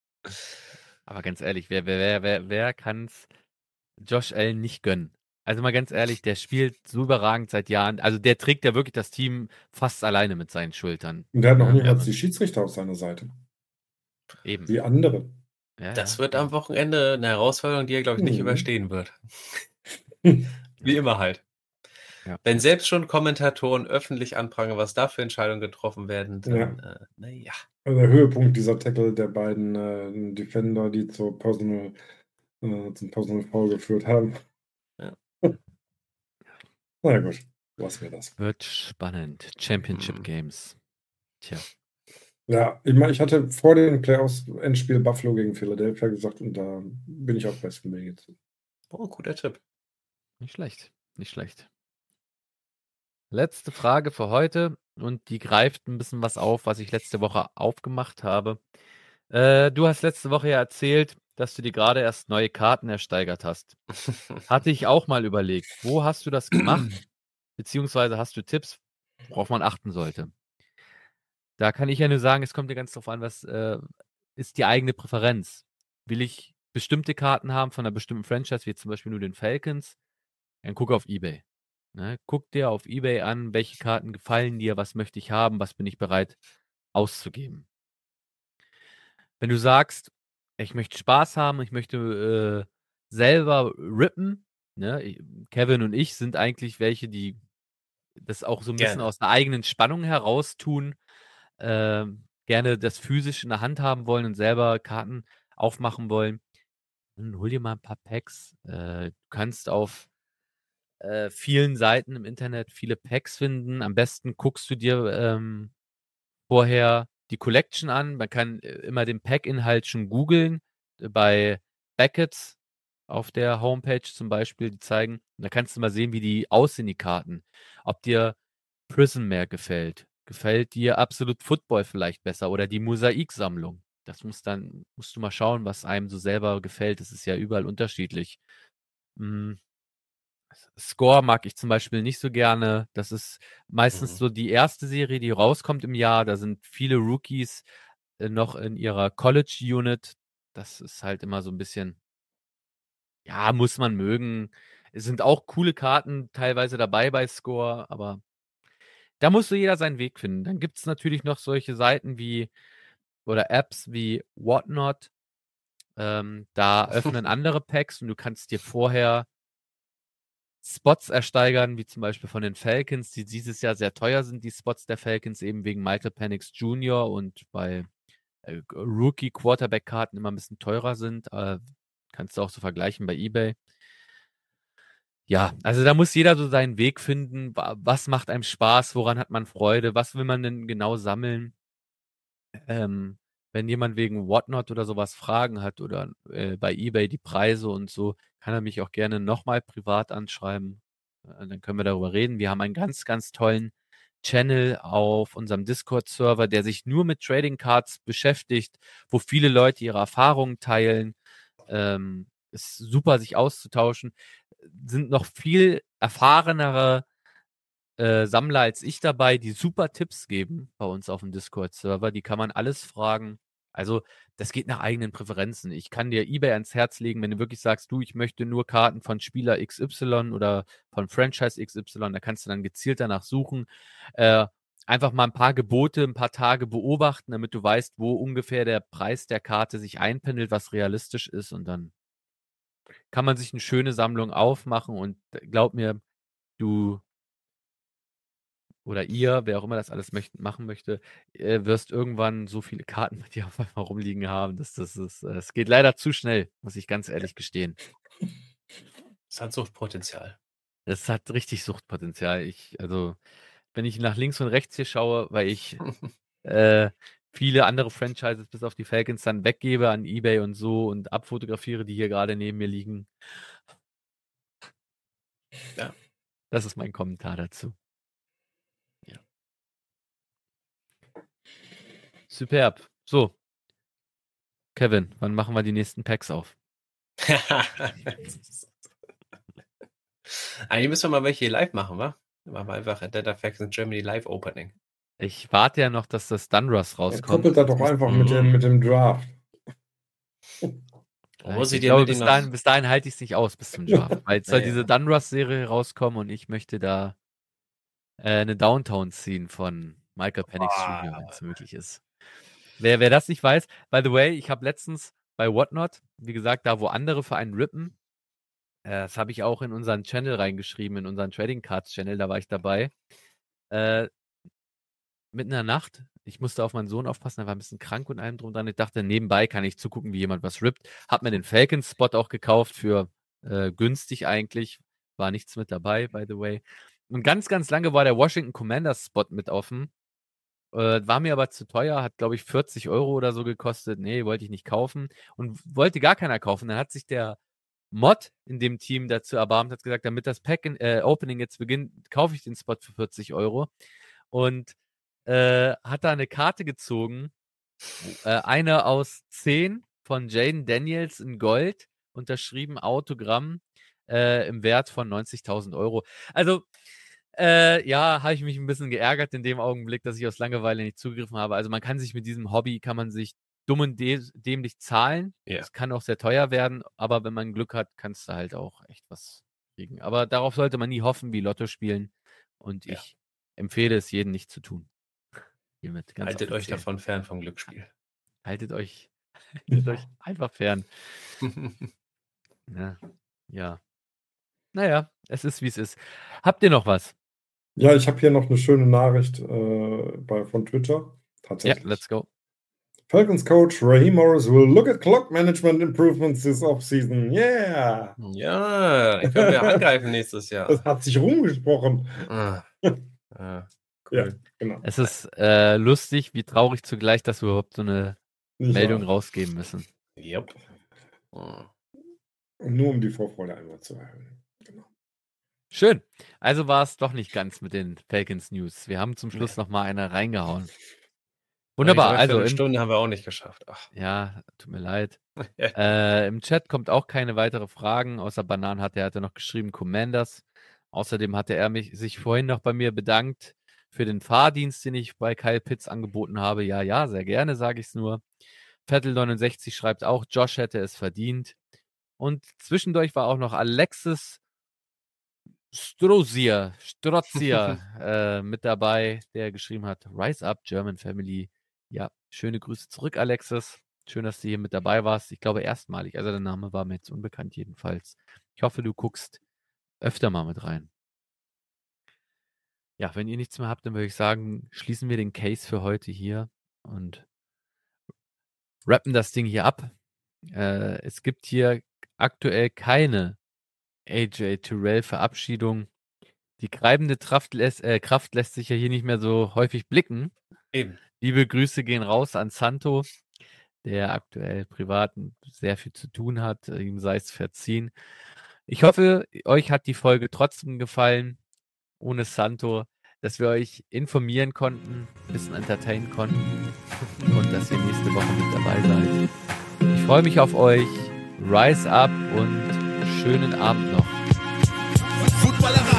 Aber ganz ehrlich, wer, wer, wer, wer, wer kann es Josh Allen nicht gönnen? Also mal ganz ehrlich, der spielt so überragend seit Jahren. Also der trägt ja wirklich das Team fast alleine mit seinen Schultern. Und der hat noch Ja, niemals ja. die Schiedsrichter auf seiner Seite. Eben. Die andere. Ja, Das ja, wird eben. am Wochenende eine Herausforderung, die er, glaube ich, nicht Mhm. überstehen wird. Hm. Wie immer halt. Ja. Wenn selbst schon Kommentatoren öffentlich anprangern, was da für Entscheidungen getroffen werden, dann, Ja. äh, naja. Also der Höhepunkt dieser Tackle der beiden äh, Defender, die zur Personal, äh, zum Personal Foul geführt haben. Ja. Na ja, gut, lassen wir das. Wird spannend. Championship Mhm. Games. Tja. Ja, ich meine, ich hatte vor den Playoffs Endspiel Buffalo gegen Philadelphia gesagt und da bin ich auf besten Wege zu. Oh, guter Tipp. Nicht schlecht. Nicht schlecht. Letzte Frage für heute und die greift ein bisschen was auf, was ich letzte Woche aufgemacht habe. Äh, du hast letzte Woche ja erzählt, dass du dir gerade erst neue Karten ersteigert hast. Hatte ich auch mal überlegt. Wo hast du das gemacht? Beziehungsweise hast du Tipps, worauf man achten sollte? Da kann ich ja nur sagen, es kommt ja ganz drauf an, was äh, ist die eigene Präferenz. Will ich bestimmte Karten haben von einer bestimmten Franchise, wie zum Beispiel nur den Falcons, dann guck auf eBay. Ne? Guck dir auf eBay an, welche Karten gefallen dir, was möchte ich haben, was bin ich bereit auszugeben. Wenn du sagst, ich möchte Spaß haben, ich möchte äh, selber rippen, ne? Ich, Kevin und ich sind eigentlich welche, die das auch so ein bisschen Gerne. aus einer eigenen Spannung heraus tun, äh, gerne das physisch in der Hand haben wollen und selber Karten aufmachen wollen. Dann hol dir mal ein paar Packs. Äh, du kannst auf äh, vielen Seiten im Internet viele Packs finden. Am besten guckst du dir ähm, vorher die Collection an. Man kann äh, immer den Pack-Inhalt schon googeln. Äh, bei Beckett auf der Homepage zum Beispiel, die zeigen. Und da kannst du mal sehen, wie die aussehen, die Karten. Ob dir Prism mehr gefällt. Gefällt dir Absolute Football vielleicht besser oder die Mosaiksammlung? Das muss dann, musst du mal schauen, was einem so selber gefällt. Das ist ja überall unterschiedlich. Hm. Score mag ich zum Beispiel nicht so gerne. Das ist meistens Mhm. so die erste Serie, die rauskommt im Jahr. Da sind viele Rookies äh, noch in ihrer College-Unit. Das ist halt immer so ein bisschen, ja, muss man mögen. Es sind auch coole Karten teilweise dabei bei Score, aber da muss so jeder seinen Weg finden. Dann gibt es natürlich noch solche Seiten wie oder Apps wie Whatnot. Ähm, da öffnen andere Packs und du kannst dir vorher Spots ersteigern, wie zum Beispiel von den Falcons, die dieses Jahr sehr teuer sind, die Spots der Falcons, eben wegen Michael Penix Junior und bei äh, Rookie-Quarterback-Karten immer ein bisschen teurer sind. Äh, kannst du auch so vergleichen bei eBay. Ja, also da muss jeder so seinen Weg finden. Wa- Was macht einem Spaß? Woran hat man Freude? Was will man denn genau sammeln? Ähm, wenn jemand wegen Whatnot oder sowas Fragen hat oder äh, bei eBay die Preise und so, kann er mich auch gerne nochmal privat anschreiben. Äh, dann können wir darüber reden. Wir haben einen ganz, ganz tollen Channel auf unserem Discord-Server, der sich nur mit Trading Cards beschäftigt, wo viele Leute ihre Erfahrungen teilen. Ähm, ist super, sich auszutauschen. Sind noch viel erfahrenere äh, Sammler als ich dabei, die super Tipps geben bei uns auf dem Discord-Server. Die kann man alles fragen. Also, das geht nach eigenen Präferenzen. Ich kann dir eBay ans Herz legen, wenn du wirklich sagst, du, ich möchte nur Karten von Spieler X Y oder von Franchise X Y, da kannst du dann gezielt danach suchen. Äh, einfach mal ein paar Gebote, ein paar Tage beobachten, damit du weißt, wo ungefähr der Preis der Karte sich einpendelt, was realistisch ist, und dann kann man sich eine schöne Sammlung aufmachen, und glaub mir, du oder ihr, wer auch immer das alles möcht machen möchte, äh, wirst irgendwann so viele Karten bei dir auf einmal rumliegen haben, dass das ist äh, es geht leider zu schnell, muss ich ganz ehrlich gestehen. Es hat Suchtpotenzial. Es hat richtig Suchtpotenzial. Ich also, wenn ich nach links und rechts hier schaue, weil ich, äh, viele andere Franchises bis auf die Falcons dann weggebe an eBay und so und abfotografiere, die hier gerade neben mir liegen. Ja. Das ist mein Kommentar dazu. Ja. Superb. So. Kevin, wann machen wir die nächsten Packs auf? Eigentlich müssen wir mal welche live machen, wa? Machen wir einfach Atlanta Falcons Germany Live Opening. Ich warte ja noch, dass das Dunruss Er rauskommt. koppelt das doch einfach mit dem, mit dem Draft. Wo sie Ich dir glaube, mit bis den dahin, bis dahin halte ich es nicht aus, bis zum Draft. Weil jetzt soll Ja, ja. diese Dunruss-Serie rauskommen und ich möchte da äh, eine Downtown-Scene von Michael Penix Ah. Junior, wenn es möglich ist. Wer, wer das nicht weiß, by the way, ich habe letztens bei Whatnot, wie gesagt, da wo andere für einen rippen, äh, das habe ich auch in unseren Channel reingeschrieben, in unseren Trading Cards Channel, da war ich dabei. Äh, mitten in der Nacht, ich musste auf meinen Sohn aufpassen, er war ein bisschen krank und allem drum dran. Ich dachte, nebenbei kann ich zugucken, wie jemand was rippt. Hab mir den Falcons-Spot auch gekauft für äh, günstig eigentlich. War nichts mit dabei, by the way. Und ganz, ganz lange war der Washington Commanders-Spot mit offen. Äh, war mir aber zu teuer, hat, glaube ich, vierzig Euro oder so gekostet. Nee, wollte ich nicht kaufen. Und wollte gar keiner kaufen. Dann hat sich der Mod in dem Team dazu erbarmt, hat gesagt, damit das Pack in, äh, Opening jetzt beginnt, kaufe ich den Spot für vierzig Euro. Und äh, hat da eine Karte gezogen, äh, eine aus zehn von Jaden Daniels in Gold, unterschrieben Autogramm äh, im Wert von neunzigtausend Euro. Also, äh, ja, habe ich mich ein bisschen geärgert in dem Augenblick, dass ich aus Langeweile nicht zugegriffen habe. Also man kann sich mit diesem Hobby, kann man sich dumm und dä- dämlich zahlen. Ja. Es kann auch sehr teuer werden, aber wenn man Glück hat, kannst du halt auch echt was kriegen. Aber darauf sollte man nie hoffen, wie Lotto spielen. Und Ja. ich empfehle es jedem nicht zu tun. Hiermit ganz Haltet euch offiziell. davon fern vom Glücksspiel. Haltet euch, haltet euch einfach fern. Ja. ja. Naja, es ist, wie es ist. Habt ihr noch was? Ja, ich habe hier noch eine schöne Nachricht äh, bei, von Twitter. Ja, Tatsächlich. let's go. Falcons coach Raheem Morris will look at clock management improvements this offseason. Yeah! Ja, dann können wir angreifen nächstes Jahr. Das hat sich rumgesprochen. Ah. Ah, Ja, cool. genau. Es ist äh, lustig, wie traurig zugleich, dass wir überhaupt so eine Nicht Meldung wahr? rausgeben müssen. Yep. Ah. Nur um die Vorfreude einmal zu erhöhen. Genau. Schön. Also war es doch nicht ganz mit den Falcons News. Wir haben zum Schluss noch mal eine reingehauen. Wunderbar. Also Also eine im, Stunde haben wir auch nicht geschafft. Ach. ja, tut mir leid. Äh, Im Chat kommt auch keine weitere Fragen, außer Banan hat er hatte noch geschrieben Commanders. Außerdem hatte er mich, sich vorhin noch bei mir bedankt für den Fahrdienst, den ich bei Kyle Pitts angeboten habe. Ja, ja, sehr gerne, sage ich es nur. Vettel neunundsechzig schreibt auch, Josh hätte es verdient. Und zwischendurch war auch noch Alexis Strozier, Strozier äh, mit dabei, der geschrieben hat, Rise Up, German Family. Ja, schöne Grüße zurück, Alexis. Schön, dass du hier mit dabei warst. Ich glaube, erstmalig. Also der Name war mir jetzt unbekannt jedenfalls. Ich hoffe, du guckst öfter mal mit rein. Ja, wenn ihr nichts mehr habt, dann würde ich sagen, schließen wir den Case für heute hier und rappen das Ding hier ab. Äh, es gibt hier aktuell keine A J Terrell-Verabschiedung. Die treibende Kraft lässt, äh, Kraft lässt sich ja hier nicht mehr so häufig blicken. Eben. Liebe Grüße gehen raus an Santo, der aktuell privat sehr viel zu tun hat. Ihm sei es verziehen. Ich hoffe, euch hat die Folge trotzdem gefallen, ohne Santo, dass wir euch informieren konnten, ein bisschen entertainen konnten und dass ihr nächste Woche mit dabei seid. Ich freue mich auf euch. Rise up und schönen Abend noch. Footballer